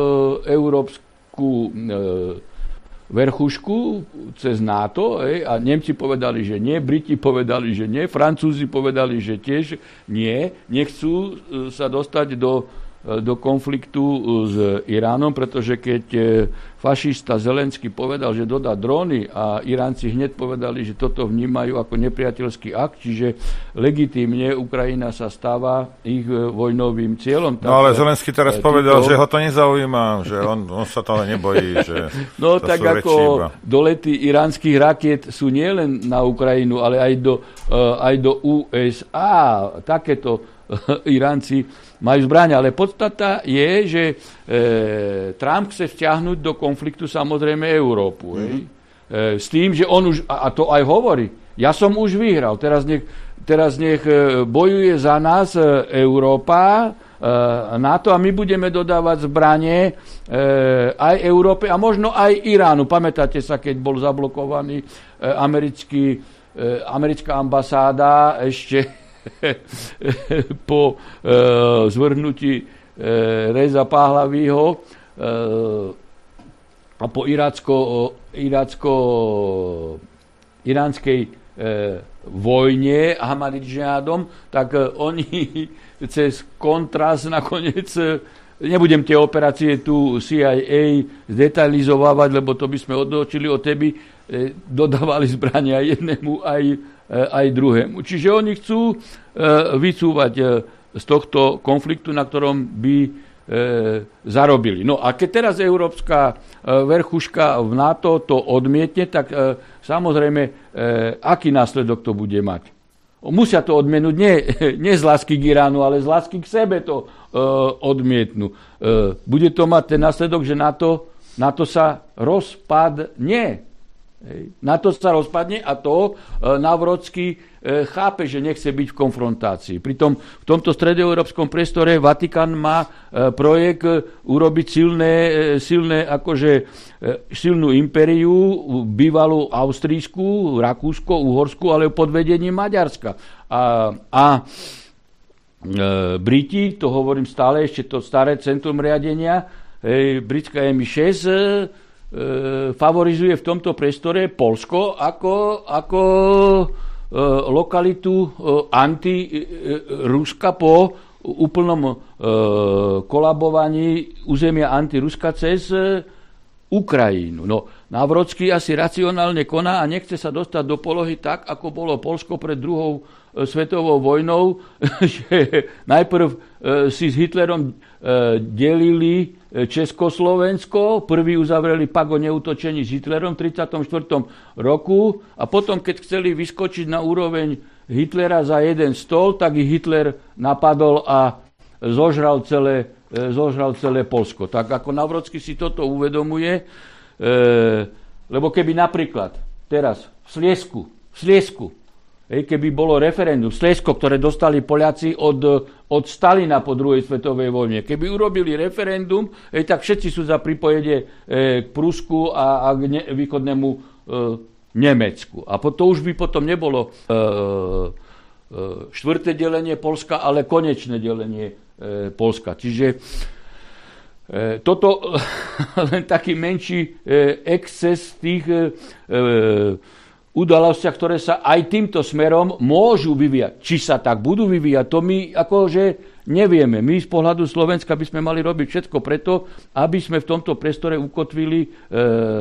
európsku verchušku cez NATO, ej, a Nemci povedali, že nie, Briti povedali, že nie, Francúzi povedali, že tiež nie, nechcú sa dostať do, do konfliktu s Iránom, pretože keď fašista Zelenský povedal, že dodá dróny a Iránci hneď povedali, že toto vnímajú ako nepriateľský akt, čiže legitímne Ukrajina sa stáva ich vojnovým cieľom. No ale Zelenský teraz týmto povedal, že ho to nezaujíma, že on, on sa toho nebojí. Že no tak ako dolety iránskych rakiet sú nielen na Ukrajinu, ale aj do, aj do ú es á. Takéto Iránci majú zbrania, ale podstata je, že e, Trump chce vťahnuť do konfliktu samozrejme Európu. Mm-hmm. E, s tým, že on už, a, a to aj hovorí, ja som už vyhral, teraz nech, teraz nech bojuje za nás Európa, e, NATO a my budeme dodávať zbranie e, aj Európe a možno aj Iránu. Pamätáte sa, keď bol zablokovaný e, americký, e, americká ambasáda ešte po e, zvrhnutí e, Reza Pahlavího e, a po irácko, irácko, iránskej vojne Ahmadinejadom, tak e, oni cez kontrast nakoniec, e, nebudem tie operácie tu C I A zdetailizovávať, lebo to by sme odločili od teby, e, dodávali zbrania jednému aj, e, aj druhému. Čiže oni chcú e, vycúvať e, z tohto konfliktu, na ktorom by e, zarobili. No a keď teraz európska e, verchuška v NATO to odmietne, tak e, samozrejme, e, aký následok to bude mať? Musia to odmietnúť nie, nie z lásky k Iránu, ale z lásky k sebe to e, odmietnú. E, bude to mať ten následok, že NATO, NATO sa rozpadne. NATO sa rozpadne a to e, Navrocký e, chápe, že nechce byť v konfrontácii. Pritom v tomto stredoeurópskom priestore Vatikán má e, projekt e, urobiť silné, e, silné akože e, silnú impériu, bývalú Austrijskú, Rakúsko, Uhorskú, ale pod vedením Maďarska. A, a e, Briti, to hovorím stále, ešte to staré centrum riadenia, e, britská em í šesť, e, favorizuje v tomto priestore Poľsko ako, ako e, lokalitu e, anti-Ruska po úplnom e, kolabovaní územia anti-Ruska cez e, Ukrajinu. No, Navrocký asi racionálne koná a nechce sa dostať do polohy tak, ako bolo Poľsko pred druhou e, svetovou vojnou, že najprv e, si s Hitlerom e, delili Československo, prvý uzavreli pak o neútočení s Hitlerom v tridsiatom štvrtom roku a potom, keď chceli vyskočiť na úroveň Hitlera za jeden stôl, tak ich Hitler napadol a zožral celé, zožral celé Poľsko. Tak ako Navrocký si toto uvedomuje, e, lebo keby napríklad teraz v Sliesku, v Sliesku Ej, keby bolo referendum, Sliesko, ktoré dostali Poliaci od, od Stalina po druhej svetovej vojne, keby urobili referendum, ej, tak všetci sú za pripojenie e, k Prusku a, a k ne, východnému e, Nemecku. A po, to už by potom nebolo e, e, štvrté delenie Poľska, ale konečné delenie e, Poľska. Čiže e, toto len taký menší e, exces tých e, e, udalostiach, ktoré sa aj týmto smerom môžu vyvíjať. Či sa tak budú vyvíjať, to my akože nevieme. My z pohľadu Slovenska by sme mali robiť všetko preto, aby sme v tomto priestore ukotvili e, e,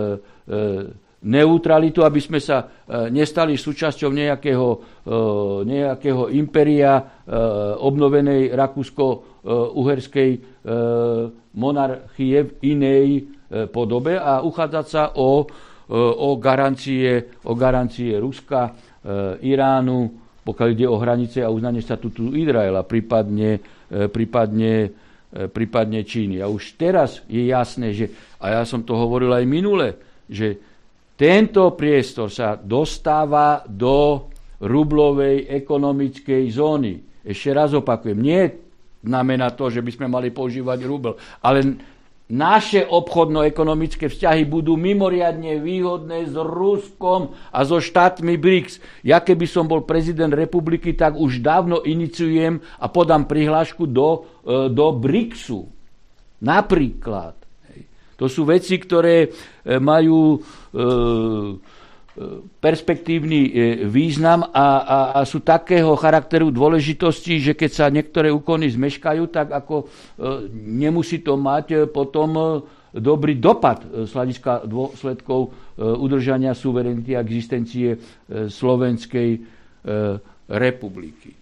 neutralitu, aby sme sa e, nestali súčasťou nejakého, e, nejakého impéria e, obnovenej rakúsko-uherskej e, monarchie v inej e, podobe a uchádzať sa o o garancie, o garancie Ruska, e, Iránu, pokiaľ ide o hranice a uznanie štatútu Izraela, prípadne, e, prípadne, e, prípadne Číny. A už teraz je jasné, že, a ja som to hovoril aj minule, že tento priestor sa dostáva do rublovej ekonomickej zóny. Ešte raz opakujem, nie znamená to, že by sme mali používať rubel, ale naše obchodno-ekonomické vzťahy budú mimoriadne výhodné s Ruskom a so štátmi BRICS. Ja keby som bol prezident republiky, tak už dávno iniciujem a podám prihlášku do, do BRICSu. Napríklad. To sú veci, ktoré majú e, perspektívny význam a, a, a sú takého charakteru dôležitosti, že keď sa niektoré úkony zmeškajú, tak ako e, nemusí to mať potom e, dobrý dopad z hľadiska dôsledkov e, udržania suverenity a existencie e, Slovenskej e, republiky.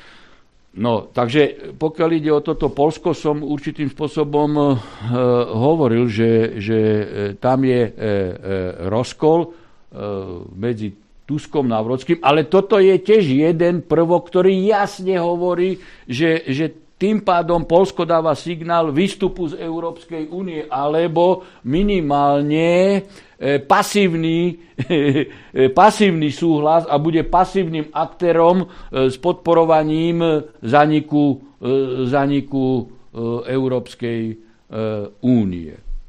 No, takže pokiaľ ide o toto Poľsko, som určitým spôsobom e, hovoril, že, že tam je e, e, rozkol medzi Tuskom a Navrockým, ale toto je tiež jeden prvok, ktorý jasne hovorí, že, že tým pádom Poľsko dáva signál výstupu z Európskej únie, alebo minimálne pasívny, pasívny súhlas a bude pasívnym aktérom s podporovaním zaniku, zaniku Európskej únie.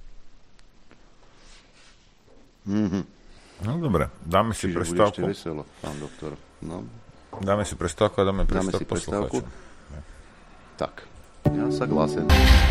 Mhm. No dobre, dáme si Čiže prestávku. bude ešte veselo, pán doktor. No. Dáme si prestávku a dáme prestávku poslucháčom. Tak, ja sa hlásim.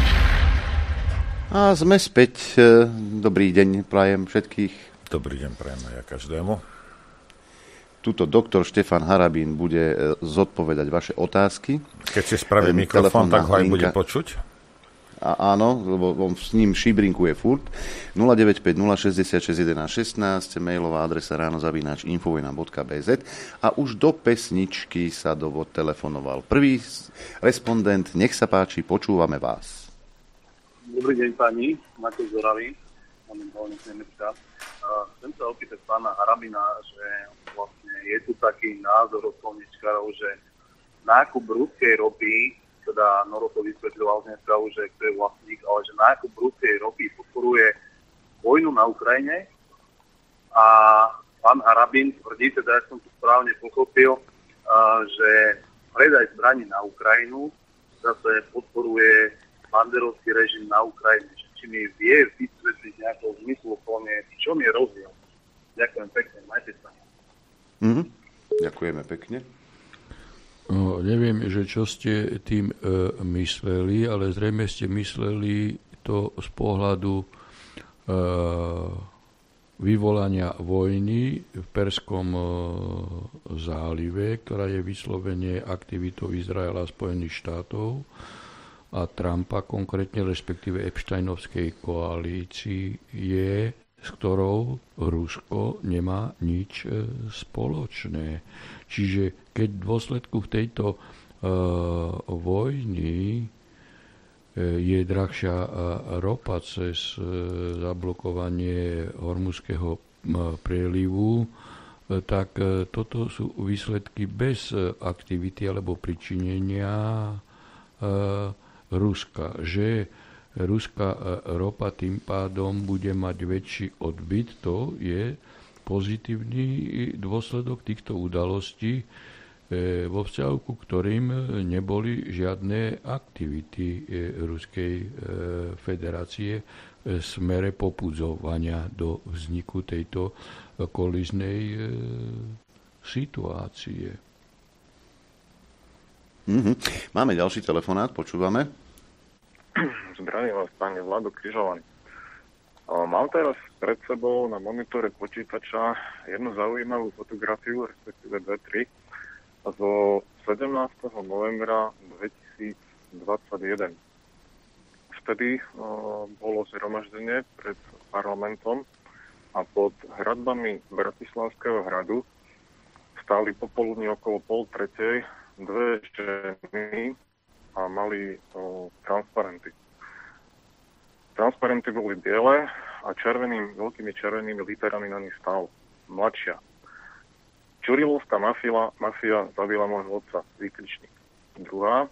A sme späť. Dobrý deň, prajem všetkých. Dobrý deň, prajem ja každému. tuto doktor Štefan Harabín bude zodpovedať vaše otázky. Keď si spraví mikrofón, tak ho aj bude počuť? A áno, lebo on s ním šibrinkuje furt. nula deväť päť nula šesťdesiatšesť jedenásť šestnásť, mailová adresa ráno zavináč infovojna bodka bé zet a už do pesničky sa dovod telefonoval prvý respondent. Nech sa páči, počúvame vás. Dobrý deň, pani. Matej Zoravý. Momentálne z Nemecka. Uh, chcem sa opýtať pána Harabina, že vlastne je tu taký názor od slovničkárov, že nákup ruskej ropy, teda Noro to vysvetľoval dneska už, že kto je vlastník, ale že nákup ruskej ropy podporuje vojnu na Ukrajine a pán Harabin tvrdí, teda ja som to správne pochopil, uh, že predaj zbraní na Ukrajinu zase podporuje banderovský režim na Ukrajine. Či mi vie vysvetliť nejakou zmysluplne, v čom je rozdiel. Ďakujem pekne, majte sa. Mm-hmm. Ďakujeme pekne. No, neviem, že čo ste tým e, mysleli, ale zrejme ste mysleli to z pohľadu e, vyvolania vojny v Perskom e, zálive, ktorá je vyslovene aktivitou Izraela a Spojených štátov a Trumpa, konkrétne respektíve Epsteinovskej koalícii, je, s ktorou Rusko nemá nič e, spoločné. Čiže keď v dôsledku v tejto uh, vojny uh, je drahšia uh, ropa cez uh, zablokovanie Hormuzského uh, prielivu, uh, tak uh, toto sú výsledky bez uh, aktivity alebo pričinenia uh, Ruska. Že ruská uh, ropa tým pádom bude mať väčší odbyt, to je pozitívny dôsledok týchto udalostí, vo vzťahu ku ktorým neboli žiadne aktivity Ruskej federácie v smere popudzovania do vzniku tejto kolíznej situácie. Mm-hmm. Máme ďalší telefonát, počúvame. Zdravím vás, pani Vlado Križovaný. Mám teraz pred sebou na monitore počítača jednu zaujímavú fotografiu, respektíve dve, tri, zo sedemnásteho novembra dvetisícdvadsaťjeden. Vtedy uh, bolo zhromaždenie pred parlamentom a pod hradbami Bratislavského hradu stáli popoludní okolo pol tretej dve ženy a mali uh, transparenty. Transparenty boli biele a červeným, veľkými červenými literami na nich stál mladšia. Čurilovská mafia, mafia zabila môjho otca, výkričník. Druhá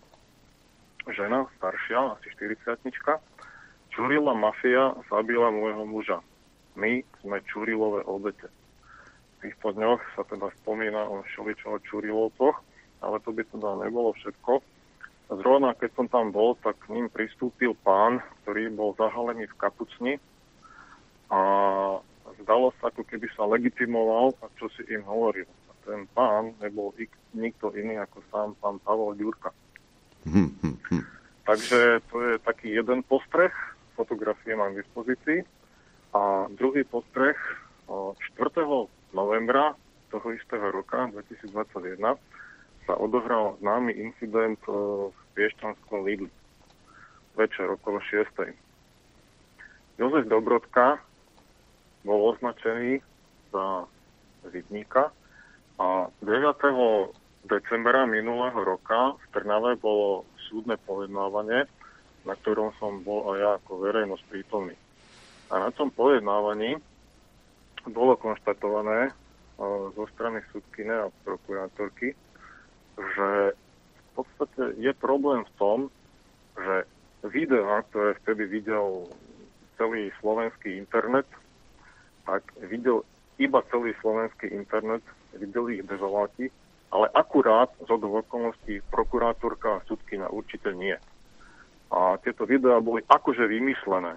žena, staršia, asi štyridsiatnička. Čurila mafia zabila môjho muža. My sme Čurilové obete. V týchto dňoch sa teda spomína o všeličo o Čurilovcoch, ale to by teda nebolo všetko. Zrovna, keď som tam bol, tak k ním pristúpil pán, ktorý bol zahalený v kapucni a zdalo sa, ako keby sa legitimoval, a čo si im hovoril. A ten pán nebol ik- nikto iný ako sám pán Pavol Ďurka. Hm, hm, hm. Takže to je taký jeden postreh, fotografie mám k dispozícii. A druhý postreh, štvrtého novembra toho istého roka, dvetisícdvadsaťjeden, sa odohral známy incident v Piešťanskom Lidli. Večer okolo šiestej. Jozef Dobrodka bol označený za zidníka a deviateho decembra minulého roka v Trnave bolo súdne pojednávanie, na ktorom som bol aj ja ako verejnosť prítomný. A na tom pojednávaní bolo konštatované zo strany sudkyne a prokurátorky, že v podstate je problém v tom, že videá, ktoré vtedy videl celý slovenský internet, tak videl iba celý slovenský internet, videli ich dezoláti, ale akurát z okolností prokurátorka a sudkyňa určite nie. A tieto videá boli akože vymyslené.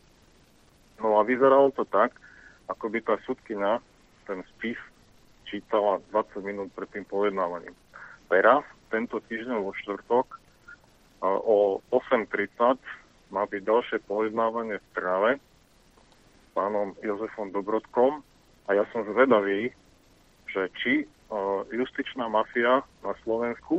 No a vyzeralo to tak, ako by tá sudkyňa ten spis čítala dvadsať minút pred tým pojednávaním. Teraz, tento týždeň vo štvrtok, o osem tridsať má byť ďalšie pojednávanie v Trnave s pánom Jozefom Dobrodkom a ja som zvedavý, že či justičná mafia na Slovensku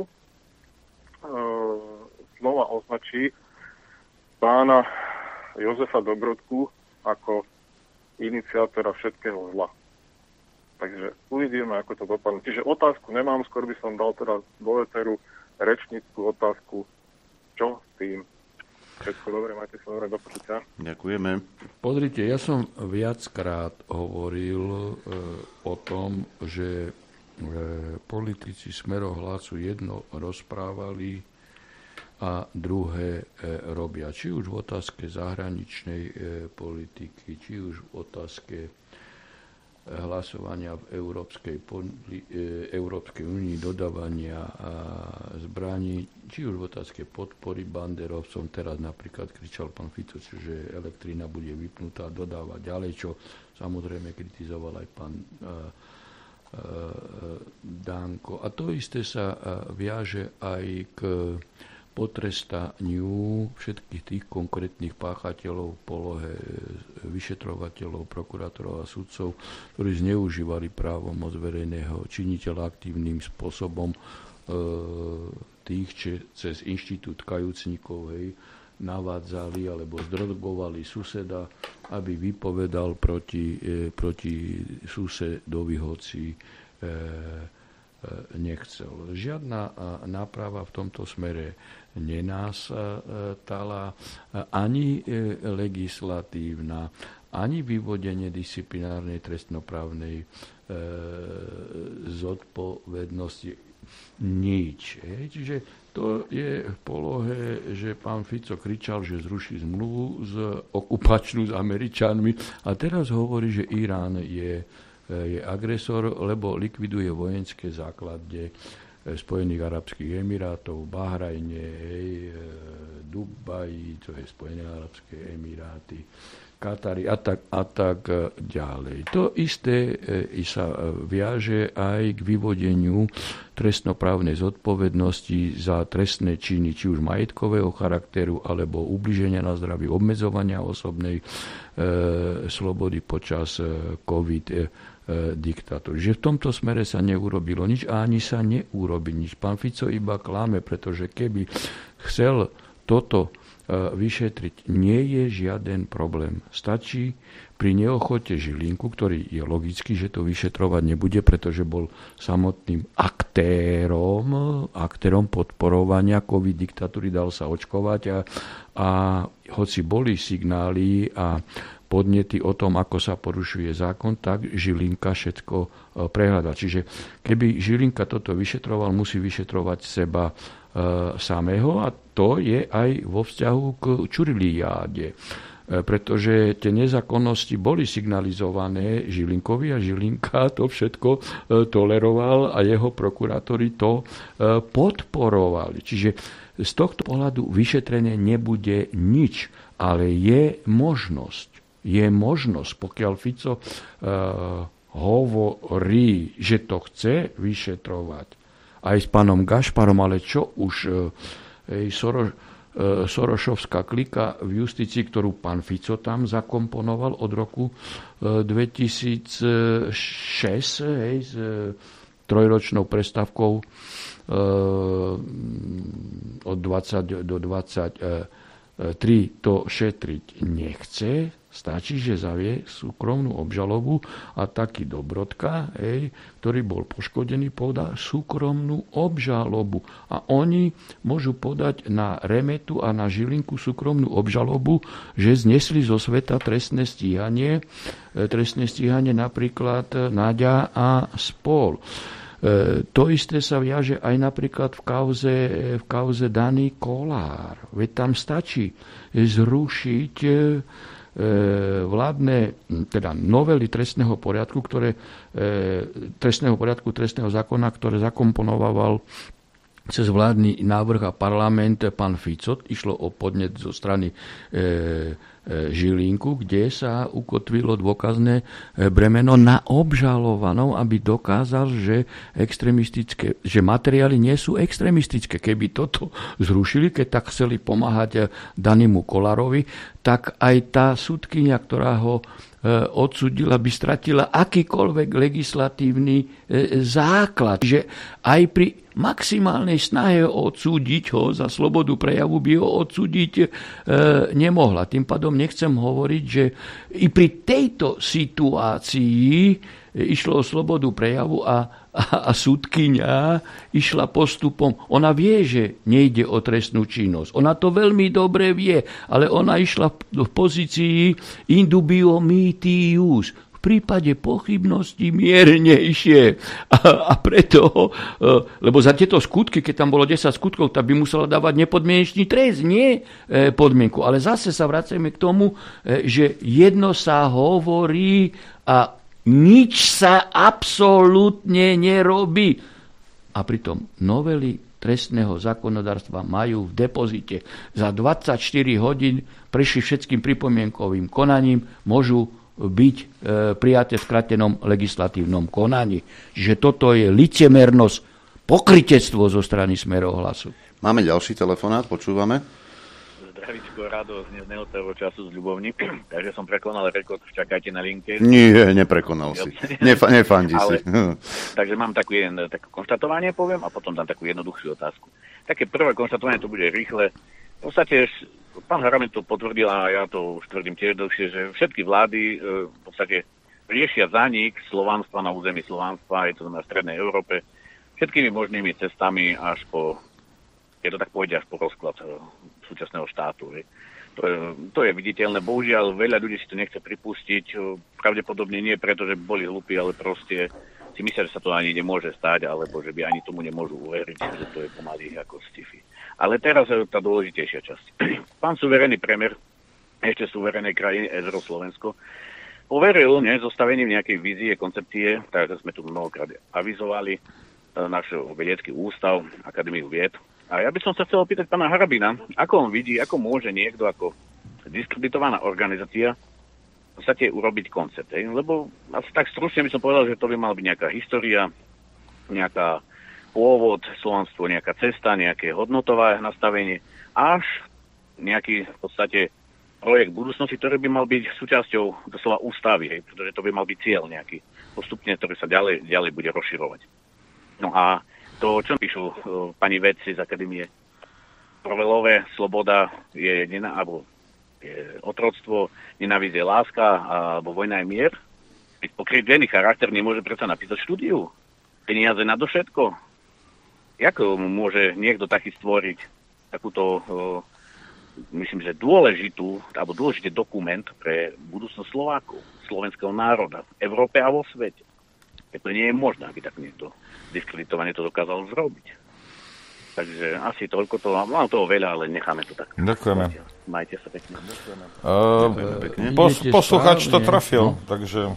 znova označí pána Jozefa Dobrodku ako iniciátora všetkého zla. Takže uvidíme, ako to dopadne. Čiže otázku nemám, skôr by som dal teda do éteru rečnícku otázku, čo s tým. Všetko dobre, máte sa dobre, do počutia. Ďakujeme. Pozrite, ja som viackrát hovoril e, o tom, že e, politici Smerohlasu jedno rozprávali a druhé e, robia. Či už v otázke zahraničnej e, politiky, či už v otázke hlasovania v Európskej, Európskej únii, dodávania zbraní, či už v otázke podpory banderovcom. Teraz napríklad kričal pán Fico, že elektrina bude vypnutá, dodáva ďalej, čo samozrejme kritizoval aj pán uh, uh, Danko. A to isté sa viaže aj k potrestaniu všetkých tých konkrétnych páchateľov v polohe vyšetrovateľov, prokurátorov a sudcov, ktorí zneužívali právomoc verejného činiteľa aktívnym spôsobom e, tých, či cez inštitút kajúcnikov hej, navádzali alebo zdrogovali suseda, aby vypovedal proti, e, proti susedovi, hoci e, nechcel. Žiadna náprava v tomto smere nenastala, ani legislatívna, ani vyvodenie disciplinárnej trestnoprávnej zodpovednosti. Nič. Čiže to je v polohe, že pán Fico kričal, že zruší zmluvu z okupačnú s Američanmi a teraz hovorí, že Irán je je agresor, lebo likviduje vojenské základne Spojených arabských emirátov, Bahrajne, Dubaji, to je Spojené arabské emiráty, Katari a tak, a tak ďalej. To isté sa viaže aj k vyvodeniu trestnoprávnej zodpovednosti za trestné činy, či už majetkového charakteru, alebo ubliženia na zdraví, obmedzovania osobnej e, slobody počas COVID diktatúry. Že v tomto smere sa neurobilo nič a ani sa neurobi nič. Pán Fico iba klame, pretože keby chcel toto vyšetriť, nie je žiaden problém. Stačí pri neochote Žilinku, ktorý je logický, že to vyšetrovať nebude, pretože bol samotným aktérom, aktérom podporovania COVID diktatúry, dal sa očkovať a, a hoci boli signály a podnety o tom, ako sa porušuje zákon, tak Žilinka všetko prehľadá. Čiže keby Žilinka toto vyšetroval, musí vyšetrovať seba e, samého a to je aj vo vzťahu k Čuriliáde. E, pretože tie nezákonnosti boli signalizované Žilinkovi a Žilinka to všetko e, toleroval a jeho prokurátori to e, podporovali. Čiže z tohto pohľadu vyšetrenie nebude nič, ale je možnosť. Je možnosť, pokiaľ Fico uh, hovorí, že to chce vyšetrovať aj s pánom Gašparom, ale čo už uh, Soro, uh, Sorošovská klika v justícii, ktorú pán Fico tam zakomponoval od roku uh, dvetisícšesť, hej, s uh, trojročnou prestávkou uh, od dvadsať do dvadsaťtri, to šetriť nechce. Stačí, že zavie súkromnú obžalobu a taký Dobrodka, hej, ktorý bol poškodený, podá súkromnú obžalobu. A oni môžu podať na Remetu a na Žilinku súkromnú obžalobu, že znesli zo sveta trestné stíhanie, trestné stíhanie napríklad Naďa a spol. E, to isté sa viaže aj napríklad v kauze, v kauze Dany Kolár. Veď tam stačí zrušiť vládne, teda novely trestného poriadku, ktoré, trestného poriadku, trestného zákona, ktoré zakomponoval cez vládny návrh a parlament pán Fico. Išlo o podnet zo strany e, e, Žilinku, kde sa ukotvilo dôkazné bremeno na obžalovanom, aby dokázal, že extrémistické, že materiály nie sú extrémistické. Keby toto zrušili, keď tak chceli pomáhať Danimu Kolárovi, tak aj tá sudkynia, ktorá ho odsúdil, aby stratila akýkoľvek legislatívny základ. Že aj pri maximálnej snahe odsúdiť ho za slobodu prejavu by ho odsúdiť e, nemohla. Tým pádom nechcem hovoriť, že i pri tejto situácii išlo o slobodu prejavu a, a, a súdkyňa išla postupom. Ona vie, že nejde o trestnú činnosť. Ona to veľmi dobre vie, ale ona išla v pozícii indubio mitius, v prípade pochybnosti miernejšie. A, a preto, lebo za tieto skutky, keď tam bolo desať skutkov, tak by musela dávať nepodmienečný trest, nie podmienku. Ale zase sa vracame k tomu, že jedno sa hovorí a nič sa absolútne nerobí. A pritom novely trestného zákonodárstva majú v depozite. Za dvadsaťštyri hodín prešli všetkým pripomienkovým konaním, môžu byť e, prijaté v skratenom legislatívnom konaní. Čiže toto je licemernosť, pokrytectvo zo strany Smerohlasu. Máme ďalší telefonát, počúvame. Zdravíčko, Rado z neostávého času z Ľubovní. Takže som prekonal rekord, čakajte na linke. Nie, neprekonal si. Nefa, nefandi si. Takže mám takú jeden, také konštatovanie, poviem, a potom dám takú jednoduchšiu otázku. Také prvé konštatovanie, to bude rýchle. V podstate pán Harabin to potvrdil a ja to už tvrdím tiež dlhšie, že všetky vlády v podstate riešia zánik slovanstva na území Slovanstva, je to na strednej Európe, všetkými možnými cestami až po, je to tak pôjde až po rozklad súčasného štátu. Je. To, je, to je viditeľné. Bohužiaľ, veľa ľudí si to nechce pripustiť, pravdepodobne nie preto, že boli hlúpi, ale proste si myslia, že sa to ani nemôže stať, alebo že by ani tomu nemôžu uveriť, že to je pomaly ako sci-fi. Ale teraz je tá dôležitejšia časť. Pán suverénny premiér ešte suverénnej krajiny é zet er o Slovensko poveril nezostavením nejakej vízie, koncepcie, tak sme tu mnohokrát avizovali, náš vedecký ústav, Akadémiu vied. A ja by som sa chcel opýtať pána Harabina, ako on vidí, ako môže niekto ako diskreditovaná organizácia v podstate urobiť koncept. Hej? Lebo asi tak stručne by som povedal, že to by mala byť nejaká história, nejaká pôvod, slovanstvo, nejaká cesta, nejaké hodnotové nastavenie, až nejaký v podstate projekt budúcnosti, ktorý by mal byť súčasťou doslova ústavy, hej, pretože to by mal byť cieľ nejaký postupne, ktorý sa ďalej, ďalej bude rozširovať. No a to, čo píšu uh, pani vedci z Akadémie, Provelové, sloboda je, nená, alebo je otroctvo, nenávisť je láska, alebo vojna je mier. Pokrytený charakter nemôže predsa napísať štúdiu. Peniaze na to všetko. Jak môže niekto taký stvoriť takúto, uh, myslím, že dôležitú, alebo dôležitý dokument pre budúcnosť Slovákov, slovenského národa v Európe a vo svete? To nie je možné, aby tak niekto diskreditovane to dokázal zrobiť. Takže asi toľko to, mám toho veľa, ale necháme to tak. Ďakujeme. Majte sa pekne. Uh, pekne. Pos, posluchač to trafil, no. Takže...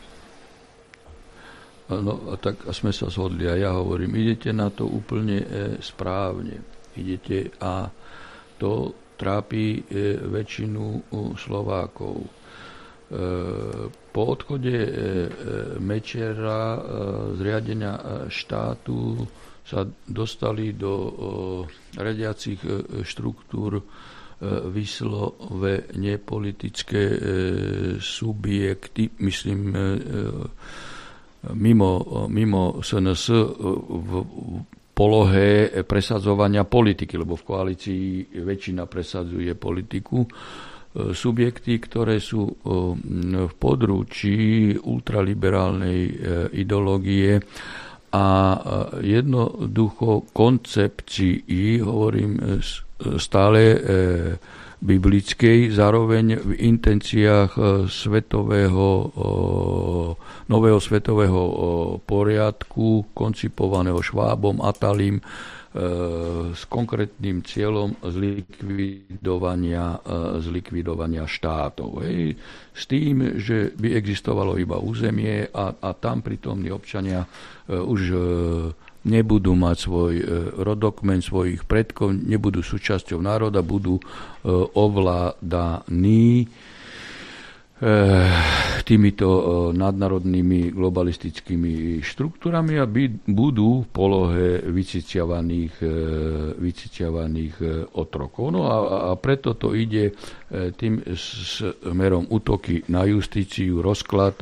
No, tak sme sa zhodli a ja hovorím, idete na to úplne e, správne. Idete a to trápi e, väčšinu e, Slovákov. E, po odchode e, e, Mečera e, zriadenia štátu sa dostali do e, riadiacich e, štruktúr e, vyslovene politické e, subjekty, myslím e, mimo, mimo es en es v polohe presadzovania politiky, lebo v koalícii väčšina presadzuje politiku, subjekty, ktoré sú v područí ultraliberálnej ideológie a jednoducho koncepcii, hovorím stále biblickej, zároveň v intenciách svetového, nového svetového poriadku, koncipovaného Švábom, Atalím, s konkrétnym cieľom zlikvidovania, zlikvidovania štátov. Hej. S tým, že by existovalo iba územie a, a tam prítomní občania už nebudú mať svoj rodokmeň svojich predkov, nebudú súčasťou národa, budú ovládaní týmito nadnárodnými globalistickými štruktúrami a budú v polohe vyciciavaných, vyciciavaných otrokov. No a, a preto to ide tým smerom útoky na justíciu, rozklad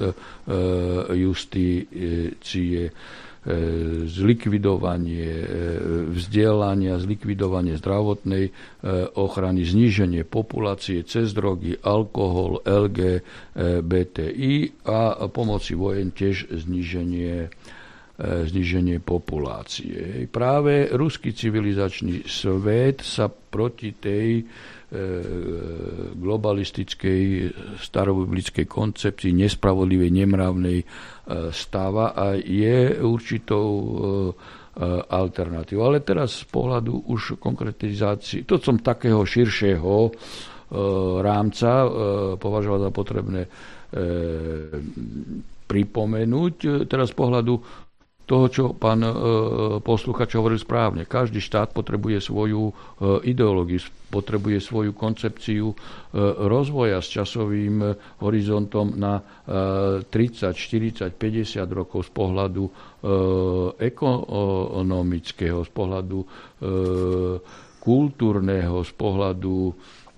justície, zlikvidovanie vzdelania, zlikvidovanie zdravotnej ochrany, zníženie populácie cez drogy, alkohol, el gé bé té í a pomoci vojen tiež zníženie, zníženie populácie. Práve ruský civilizačný svet sa proti tej globalistickej starobiblickej koncepcii nespravodlivej, nemravnej stáva a je určitou alternatívou. Ale teraz z pohľadu už konkretizácii, to som takého širšieho rámca považoval za potrebné pripomenúť. Teraz z pohľadu toho, čo pán e, posluchač hovoril správne. Každý štát potrebuje svoju e, ideológiu, potrebuje svoju koncepciu e, rozvoja s časovým horizontom na e, tridsať, štyridsať, päťdesiat rokov z pohľadu e, ekonomického, z pohľadu e, kultúrneho, z pohľadu e,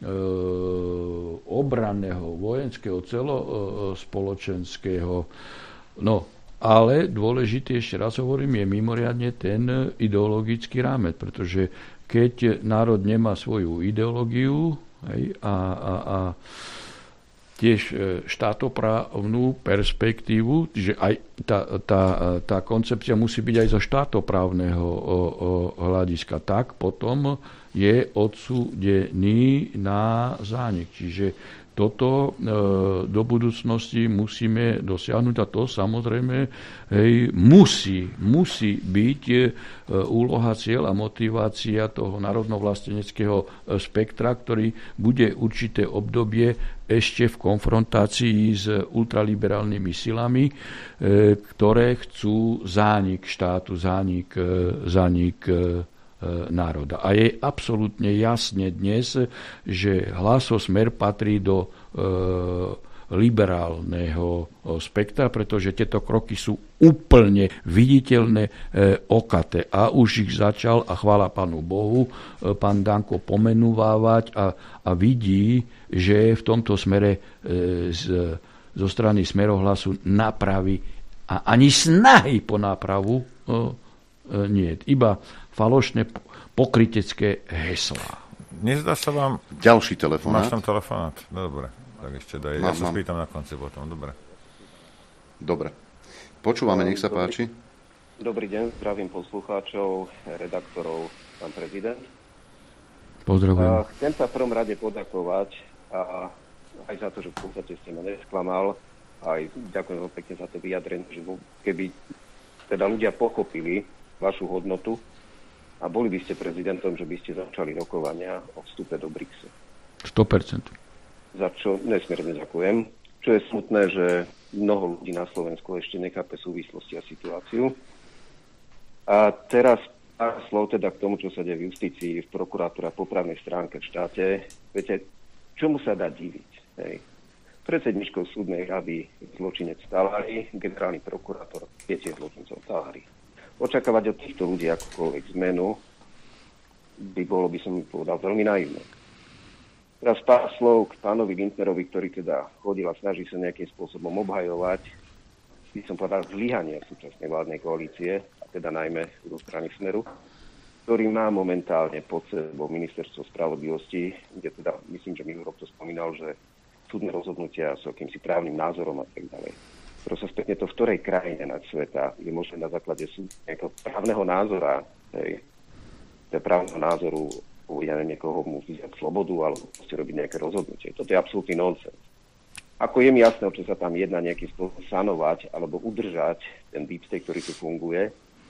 obranného, vojenského, celospoločenského. No, ale dôležitý, ešte raz hovorím, je mimoriadne ten ideologický rámec, pretože keď národ nemá svoju ideológiu hej, a, a, a tiež štátoprávnu perspektívu, že aj tá, tá, tá koncepcia musí byť aj zo štátoprávneho hľadiska, tak potom je odsúdený na zánik. Čiže toto e, do budúcnosti musíme dosiahnuť a to samozrejme hej, musí, musí byť e, úloha, cieľ a motivácia toho národnovlasteneckého spektra, ktorý bude určité obdobie ešte v konfrontácii s ultraliberálnymi silami, e, ktoré chcú zánik štátu, zánik, e, zánik e, národa. A je absolútne jasne dnes, že hlasosmer patrí do e, liberálneho spektra, pretože tieto kroky sú úplne viditeľné, e, okaté. A už ich začal, a chvála Pánu Bohu, e, pán Danko pomenúvávať a, a vidí, že v tomto smere e, z, zo strany Smerohlasu napravy a ani snahy po nápravu e, e, nie. Iba falošné pokrytecké heslá. Nezdá sa vám... Ďalší telefonát. Máš tam telefonát? No, dobre. Tak ešte daj. Ja sa spýtam na konci potom. Dobre. Dobre. Počúvame, nech sa páči. Dobrý deň, zdravím poslucháčov, redaktorov, pán prezident. Pozdravujem. Chcem sa v prvom rade poďakovať a aj za to, že v podstate ste ma nesklamal. Aj ďakujem veľmi pekne za to vyjadrenie, že keby teda ľudia pochopili vašu hodnotu a boli by ste prezidentom, že by ste začali rokovania o vstupe do BRICSu. sto percent. Za čo nesmierne ďakujem. Čo je smutné, že mnoho ľudí na Slovensku ešte nechápe súvislosti a situáciu. A teraz pár slov teda k tomu, čo sa deje v justícii, v prokuratúre a popravnej stránke v štáte. Viete, čomu sa dá diviť? Hej. Predsedničkou súdnej rady zločinec Talári, generálny prokurátor je tiež zločincom Talári. Očakávať od týchto ľudí akúkoľvek zmenu by bolo, by som povedal, veľmi naivné. Teraz pár slov k pánovi Lindnerovi, ktorý teda chodil a snaží sa nejakým spôsobom obhajovať, by som povedal, zlyhanie súčasnej vládnej koalície, a teda najmä zo strany Smeru, ktorý má momentálne pod sebou ministerstvo spravodlivosti, kde teda, myslím, že Milorov to spomínal, že súdne rozhodnutia sú akýmsi právnym názorom a tak ďalej. Prosím spätne, to v ktorej krajine nad sveta je možné na základe nejakého právneho názora, hej, právneho názoru, ja neviem, niekoho musí vziať slobodu alebo musí robiť nejaké rozhodnutie. Toto je absolútny nonsens. Ako je mi jasné, čo sa tam jedná nejakým spôsobom sanovať alebo udržať ten deep state, ktorý tu funguje.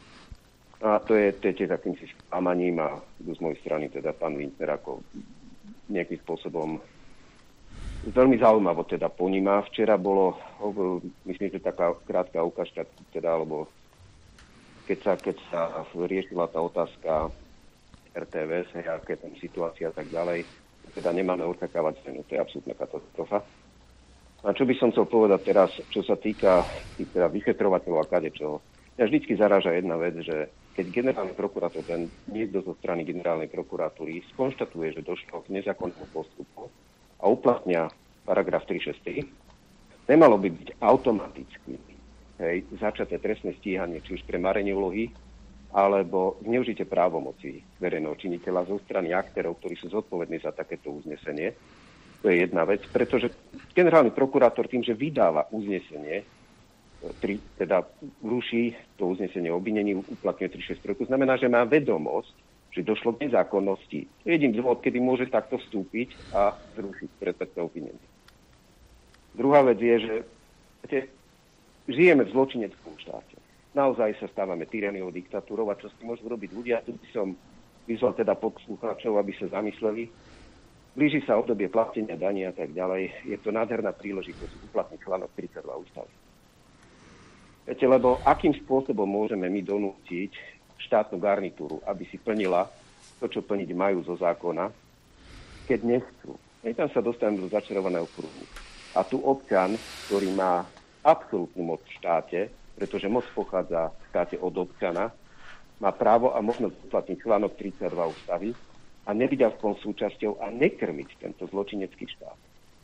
A to je tiež takým si sklamaním a z mojej strany teda pán Lindner ako nejakým spôsobom veľmi zaujímavo teda poníma. Včera bolo, myslím, že taká krátka ukážka, teda, alebo keď sa, keď sa riešila tá otázka er té vé es, aká je tam situácia a tak ďalej, teda nemáme očakávať zmenu, to je absolútna katastrofa. A čo by som chcel povedať teraz, čo sa týka tých teda vyšetrovateľov a kadečoho. Mňa vždycky zaráža jedna vec, že keď generálny prokurátor, ten niekto zo strany generálnej prokuratúry skonštatuje, že došlo k nezákonnému postupu a uplatnia paragraf tri šesť tri, nemalo by byť automaticky hej, začaté trestné stíhanie, či už pre marenie úlohy, alebo zneužite právomoci verejného činiteľa zo strany aktérov, ktorí sú zodpovední za takéto uznesenie. To je jedna vec, pretože generálny prokurátor tým, že vydáva uznesenie, tri, teda ruší to uznesenie o obvinení, uplatňuje tri šesť tri, to znamená, že má vedomosť, že došlo k nezákonnosti. To je jediný dôvod, kedy môže takto vstúpiť a zrušiť predmetné obvinenie. Druhá vec je, že viete, žijeme v zločineckom štáte. Naozaj sa stávame tyraniou, diktatúrou a čo s tým môžu robiť ľudia. Tu by som vyzval teda poslucháčov, aby sa zamysleli. Blíži sa obdobie platenia daní a tak ďalej. Je to nádherná príležitosť uplatniť článok tridsaťdva ústavy. Viete, lebo akým spôsobom môžeme my donútiť štátnu garnitúru, aby si plnila to, čo plniť majú zo zákona, keď nechcú. My tam sa dostaneme do začarovaného kruhu. A tu občan, ktorý má absolútnu moc v štáte, pretože moc pochádza v štáte od občana, má právo a možnosť uplatniť článok tridsaťdva ústavy a nebyť aspoň súčasťou a nekrmiť tento zločinecký štát.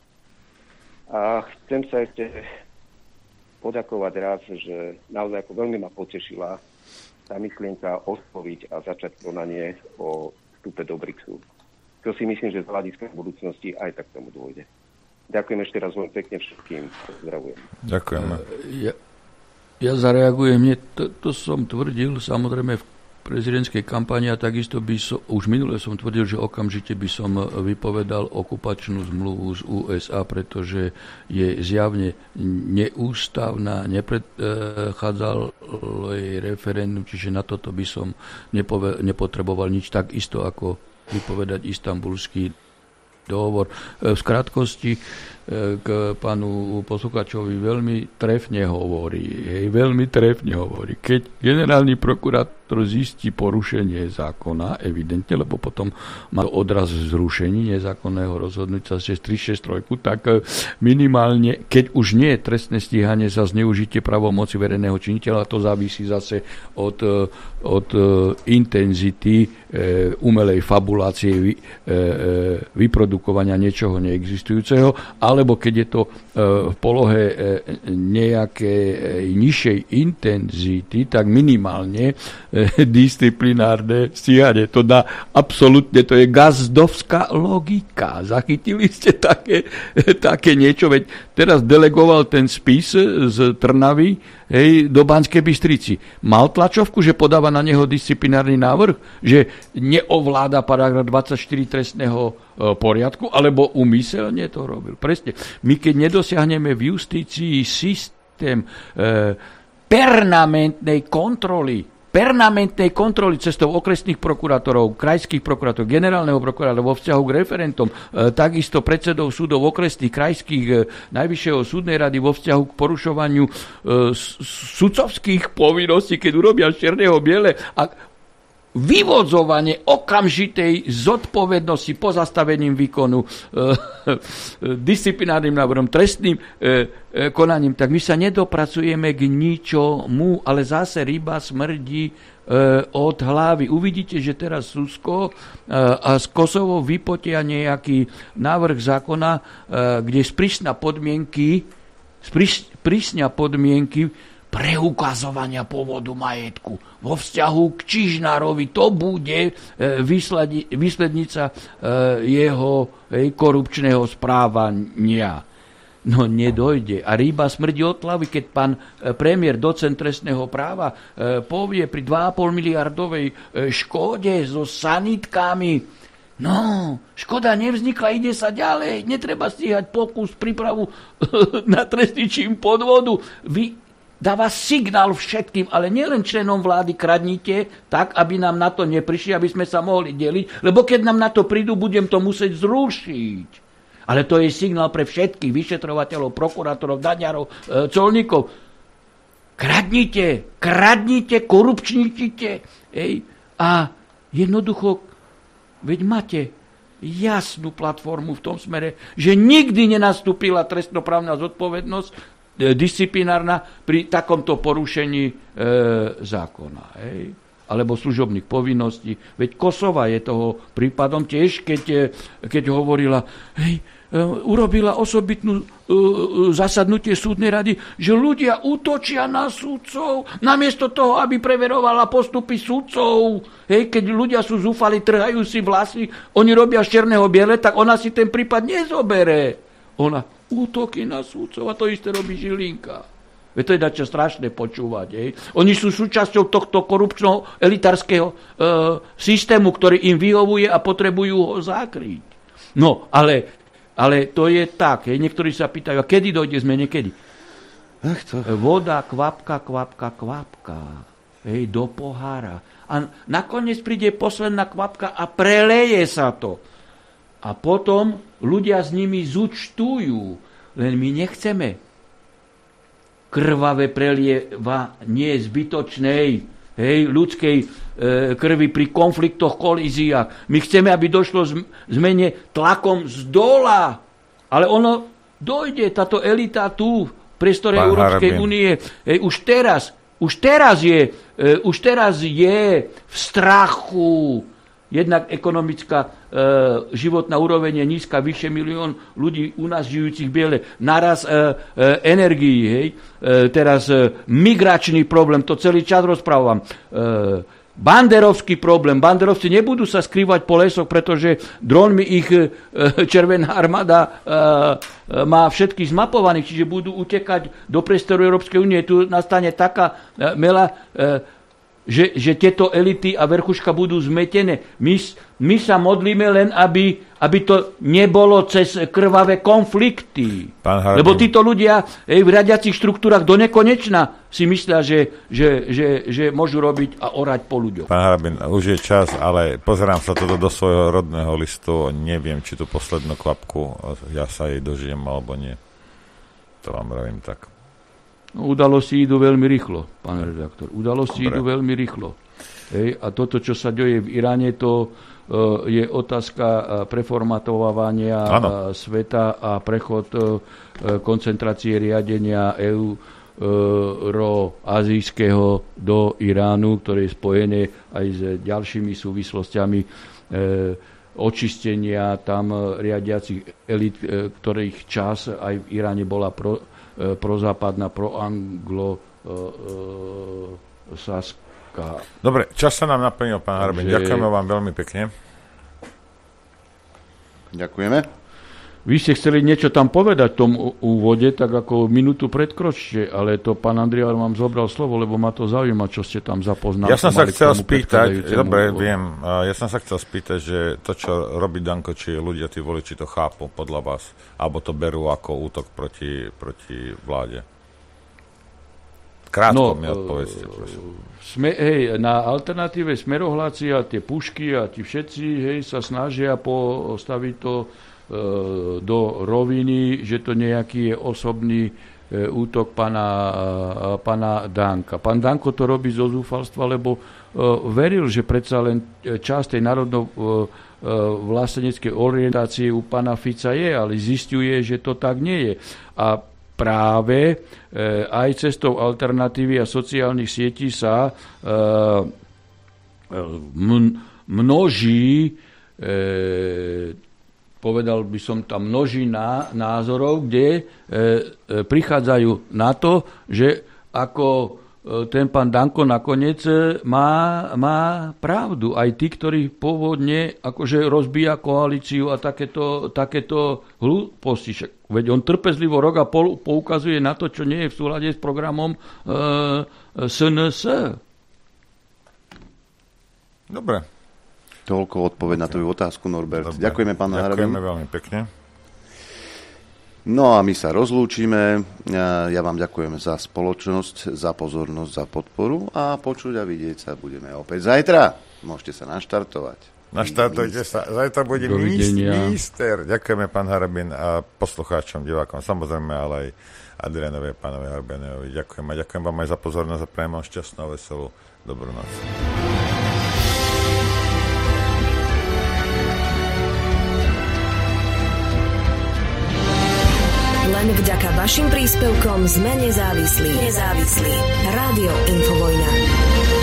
A chcem sa ešte poďakovať raz, že naozaj ako veľmi ma potešila tá myšlienka osloviť a začať konanie o vstupe do BRICSu. To si myslím, že z hľadiska budúcnosti aj tak tomu dôjde. Ďakujem ešte raz veľmi pekne všetkým. Pozdravujem. Ďakujem. Ja, ja zareagujem. Nie, to, to som tvrdil, samozrejme v prezidentskej kampani a takisto by som, už minule som tvrdil, že okamžite by som vypovedal okupačnú zmluvu z ú es á, pretože je zjavne neústavná, nepredchádzal jej referendum, čiže na toto by som nepove, nepotreboval nič, tak isto ako vypovedať istanbulský dohovor. V krátkosti k pánu poslucháčovi veľmi trefne hovorí, hej, veľmi trefne hovorí. Keď generálny prokurátor zistí porušenie zákona, evidentne, lebo potom má odraz zrušení nezákonného rozhodnutia cez tri šesť tri, tak minimálne, keď už nie je trestné stíhanie za zneužitie pravomoci verejného činiteľa, to závisí zase od, od intenzity umelej fabulácie, vyprodukovania niečoho neexistujúceho, alebo keď je to v polohe nejakej nižšej intenzity, tak minimálne disciplinárne stíhanie. To dá absolútne, to je gazdovská logika. Zachytili ste také, také niečo, veď teraz delegoval ten spis z Trnavy, hej, do Banskej Bystrici. Mal tlačovku, že podáva na neho disciplinárny návrh, že neovláda paragraf dvadsaťštyri trestného poriadku, alebo úmyselne to robil. Presne. My keď nedosiahneme v justícii systém e, permanentnej kontroly, permanentnej kontroly cestou okresných prokurátorov, krajských prokurátorov, generálneho prokurátora vo vzťahu k referentom, e, takisto predsedov súdov okresných, krajských, e, Najvyššieho súdnej rady vo vzťahu k porušovaniu e, sudcovských povinností, keď urobia čierneho biele a vyvodzovanie okamžitej zodpovednosti pozastavením výkonu, e, e, disciplinárnym návrhom, trestným e, e, konaním, tak my sa nedopracujeme k ničomu, ale zase ryba smrdí e, od hlavy. Uvidíte, že teraz Rusko e, a z Kosovo vypotia nejaký návrh zákona, e, kde sprísňa podmienky, sprísňa podmienky preukazovania pôvodu majetku vo vzťahu k Čižnárovi. To bude e, výslednica e, jeho e, korupčného správania. No nedojde. A rýba smrdí od hlavy, keď pán e, premiér, docent trestného práva, e, povie pri dva a pol miliardovej e, škode so sanitkami. No, škoda nevznikla, ide sa ďalej. Netreba stíhať pokus, prípravu na trestný čin podvodu. Vy dáva signál všetkým, ale nielen členom vlády kradnite tak, aby nám na to neprišli, aby sme sa mohli deliť, lebo keď nám na to prídu, budem to musieť zrušiť. Ale to je signál pre všetkých vyšetrovateľov, prokurátorov, daňarov, e, colníkov. Kradnite, kradnite, korupčnite. Ej. A jednoducho, veď máte jasnú platformu v tom smere, že nikdy nenastúpila trestnoprávna zodpovednosť e, disciplinárna pri takomto porušení e, zákona. Hej. Alebo služobných povinností. Veď Kosova je toho prípadom tiež, keď, keď hovorila, hej, urobila osobitnú uh, zasadnutie súdnej rady, že ľudia útočia na súdcov, namiesto toho, aby preverovala postupy súdcov. Hej, keď ľudia sú zúfali, trhajú si vlasy, oni robia z černého biele, tak ona si ten prípad nezobere. Ona útoky na súdcov a to isté robí Žilinka. Veď to je dačo strašné počúvať. Hej. Oni sú súčasťou tohto korupčného elitárskeho e, systému, ktorý im vyhovuje a potrebujú ho zakryť. No, ale, ale to je tak. Hej. Niektorí sa pýtajú, a kedy dojde zmene, kedy? Ach to... Voda, kvapka, kvapka, kvapka. Hej, do pohára. A nakoniec príde posledná kvapka a preleje sa to. A potom ľudia s nimi zúčtujú. Len my nechceme krvavé prelievanie zbytočnej, hej, ľudskej e, krvi pri konfliktoch, kolíziách. My chceme, aby došlo z, zmene tlakom z dola. Ale ono dojde, táto elita tu, v priestore Európskej únie, hej, už teraz, už teraz je, e, už teraz je v strachu. Jednak ekonomická e, životná úroveň je nízka, vyššie milión ľudí u nás žijúcich biele. Naraz e, e, energií, hej. E, teraz e, migračný problém, to celý čas rozprávam. E, banderovský problém. Banderovci nebudú sa skrývať po lesoch, pretože dronmi ich e, Červená armáda e, má všetkých zmapovaných, čiže budú utekať do priestoru Európskej únie. Tu nastane taká e, mela... E, Že, že tieto elity a verchuška budú zmetené. My, my sa modlíme len, aby, aby to nebolo cez krvavé konflikty. Lebo títo ľudia ej, v riadiacich štruktúrach do nekonečna si myslia, že, že, že, že môžu robiť a orať po ľuďoch. Pán Harabin, už je čas, ale pozerám sa toto do svojho rodného listu. Neviem, či tú poslednú kvapku ja sa jej dožijem, alebo nie. To vám vravím tak. Udalosti idú veľmi rýchlo, pán redaktor. Udalosti Dobre. idú veľmi rýchlo. Hej, a toto, čo sa deje v Iráne, to uh, je otázka uh, preformatovania uh, sveta a prechod uh, koncentrácie riadenia euroazijského do Iránu, ktoré je spojené aj s ďalšími súvislostiami uh, očistenia tam riadiacich elit, uh, ktorých čas aj v Iráne bola pro prozápadná, proanglo-saská. Dobre, čas sa nám naplnil, pán Harabin. Takže... Ďakujeme vám veľmi pekne. Ďakujeme. Vy ste chceli niečo tam povedať v tom úvode, tak ako minútu predkročte, ale to pán Andrián vám zobral slovo, lebo ma to zaujíma, čo ste tam zapoznali. Ja som sa chcel spýtať, dobre, viem, ja som sa chcel spýtať, že to, čo robí Danko, či ľudia, tí voliči to chápu podľa vás, alebo to berú ako útok proti, proti vláde. Krátko no, mi odpovedzte, prosím. Sme, hej, na alternatíve Smerohláci a tie pušky a tí všetci, hej, sa snažia postaviť to do roviny, že to nejaký je osobný útok pana, pana Danka. Pán Danko to robí zo zúfalstva, lebo veril, že predsa len časť tej národno vlasteneckej orientácie u pana Fica je, ale zisťuje, že to tak nie je. A práve aj cestou alternatívy a sociálnych sietí sa množí povedal by som tam množina názorov, kde e, e, prichádzajú na to, že ako e, ten pán Danko nakoniec má, má pravdu. Aj tí, ktorí pôvodne akože rozbíja koalíciu a takéto, takéto hlúposti. Veď on trpezlivo rok a pol poukazuje na to, čo nie je v súlade s programom e, es en es. Dobre. Toľko odpoveď na tvoju otázku, Norbert. Dobre. Ďakujeme, pán Harabin. Ďakujeme veľmi pekne. No a my sa rozlúčime. Ja vám ďakujem za spoločnosť, za pozornosť, za podporu a počuť a vidieť sa budeme opäť zajtra. Môžete sa naštartovať. Naštartujte sa. Zajtra bude minister. Ďakujeme, pán Harabin, a poslucháčom, divákom, samozrejme, ale aj Adrianovi, pánovi Harabinovi. Ďakujem a ďakujem vám aj za pozornosť a prajem vám šťastnú a veselú dobrú noc. Vďaka vašim príspevkom sme nezávislí. Nezávislí. Rádio Infovojna.